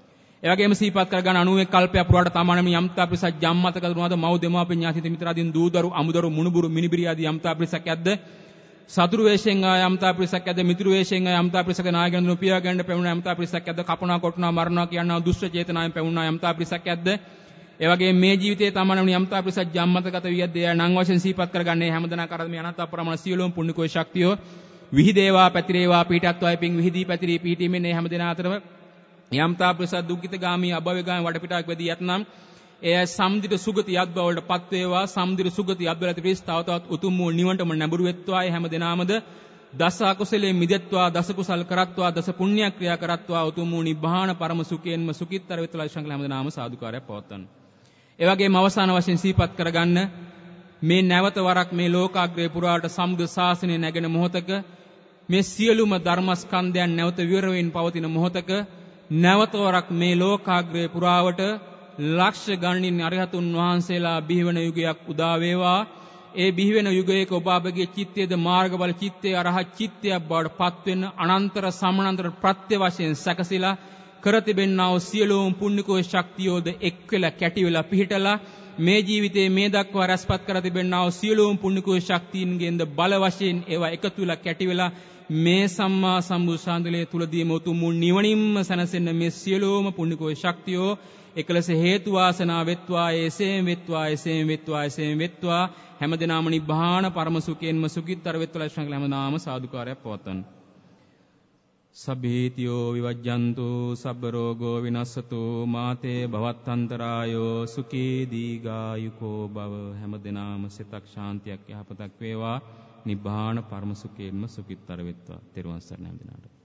ඒ වගේම සිහිපත් කරගන්න අනූ එක් කල්පයක් පුරාට තමන්ම යම්තා පිරිසක් ජම්මතක දුනාද මව් දෙමාපිය ඥාති මිත්‍රාදීන් දූදරු අමුදරු මුණුබුරු මිනිබිරි ආදී යම්තා පිරිසක් ඇද්ද සතුරු වේශයෙන් යම්තා පිරිසක් ඇද්ද මිතුරු වේශයෙන් යම්තා පිරිසක නායකයන් දුන පියා ගන්න පැමුණ යම්තා පිරිසක් ඇද්ද කපනවා කොටනවා මරනවා කියනවා දුෂ්ට චේතනාවෙන් පැමුණා යම්තා පිරිසක් ඇද්ද ඒ වගේම මේ ජීවිතයේ තමන්ම යම්තා පිරිසක් ජම්මතගත වියද්ද එය නම් වශයෙන් සිහිපත් කරගන්නේ හැමදෙනා කරද මේ අනන්ත අප්‍රමාණ සියලුම පුණ්‍යකෝ ශක්තියෝ විහිදේවා පැතිරේවා පීඨත්වයි පිං විහිදී පැතිරී පීඨීමේ මේ හැමදෙනා අතරම යම්තා පිරිසක් දුක්ඛිත ගාමී අභව්‍යගාමී වඩපිටාවක් වෙදී යත්නම් එය සම්දිත සුගති යත් බවලට පත් වේවා සම්දිත සුගති යත් පිරිස් තව තවත් උතුම් වූ නිවනටම නැඹුරු වෙත්වා ඒ හැමදෙනාමද දස අකුසලයේ මිදෙත්වා දස කුසල් කරත්වා දස පුණ්‍ය ක්‍රියා කරත්වා උතුම් වූ නිබ්බාන පරම සුඛයෙන්ම සුඛිතතර වෙත්වා ශංකල හැමදෙනාම සාදුකාරයක් පවත්වන්න. ඒ වගේම අවසාන වශයෙන් සිහිපත් කරගන්න මේ නැවත වරක් මේ ලෝකාග්‍රේ පුරාට සම්බුද්ධ ශාසනය නැගෙන මොහොතක මේ සියලුම ධර්මස්කන්ධයන් නැවත විවර වෙමින් පවතින මොහොතක නැවත වරක් මේ ලෝකාග්‍රේ පුරාවට ලක්ෂ ගණනින් අරිහතුන් වහන්සේලා බිහිවන යුගයක් උදා වේවා. ඒ බිහිවෙන යුගයක ඔබ අපගේ චිත්තයේද මාර්ගඵල චිත්තයේ අරහත් චිත්තයක් බවට පත් වෙන අනන්තර සමානතර ප්‍රත්‍ය වශයෙන් සැකසීලා කර තිබෙන්නා වූ සියලුම පුණ්‍යකෝ ශක්තියෝද එක් වෙලා කැටි වෙලා පිහිටලා මේ ජීවිතයේ මේ දක්වා රැස්පත් කර තිබෙන්නා වූ සියලුම පුණ්‍යකෝ ශක්තියින්ගෙන්ද බල වශයෙන් ඒවා එකතු වෙලා කැටි වෙලා මේ සම්මා සම්බුදු සාන්දලයේ තුලදීම උතුම් නිවනින්ම සැනසෙන්න මේ සියලුම පුණ්‍යකෝ ශක්තියෝ එකලස හේතු වාසනා වෙත්වා එසේම වෙත්වා එසේම වෙත්වා එසේම වෙත්වා හැමදෙනාම නිබ්බාන පරම සුඛයෙන්ම සුඛිතතර වෙත්වා ශ්‍රංඛල හැමදාම සාදුකාරයක් පවත්වන්න. සබ්බීතියෝ විවජ්ජන්තු සබ්බ රෝගෝ විනස්සතු මාතේ භවත්තන්තරායෝ සුඛී දීඝායුකෝ භව හැමදෙනාම සිතක් ශාන්තියක් යහපතක් වේවා නිබ්බාන පරම සුඛයෙන්ම සුඛිතතර වෙත්වා. ත්වන් සරණයි හැමදෙනාට.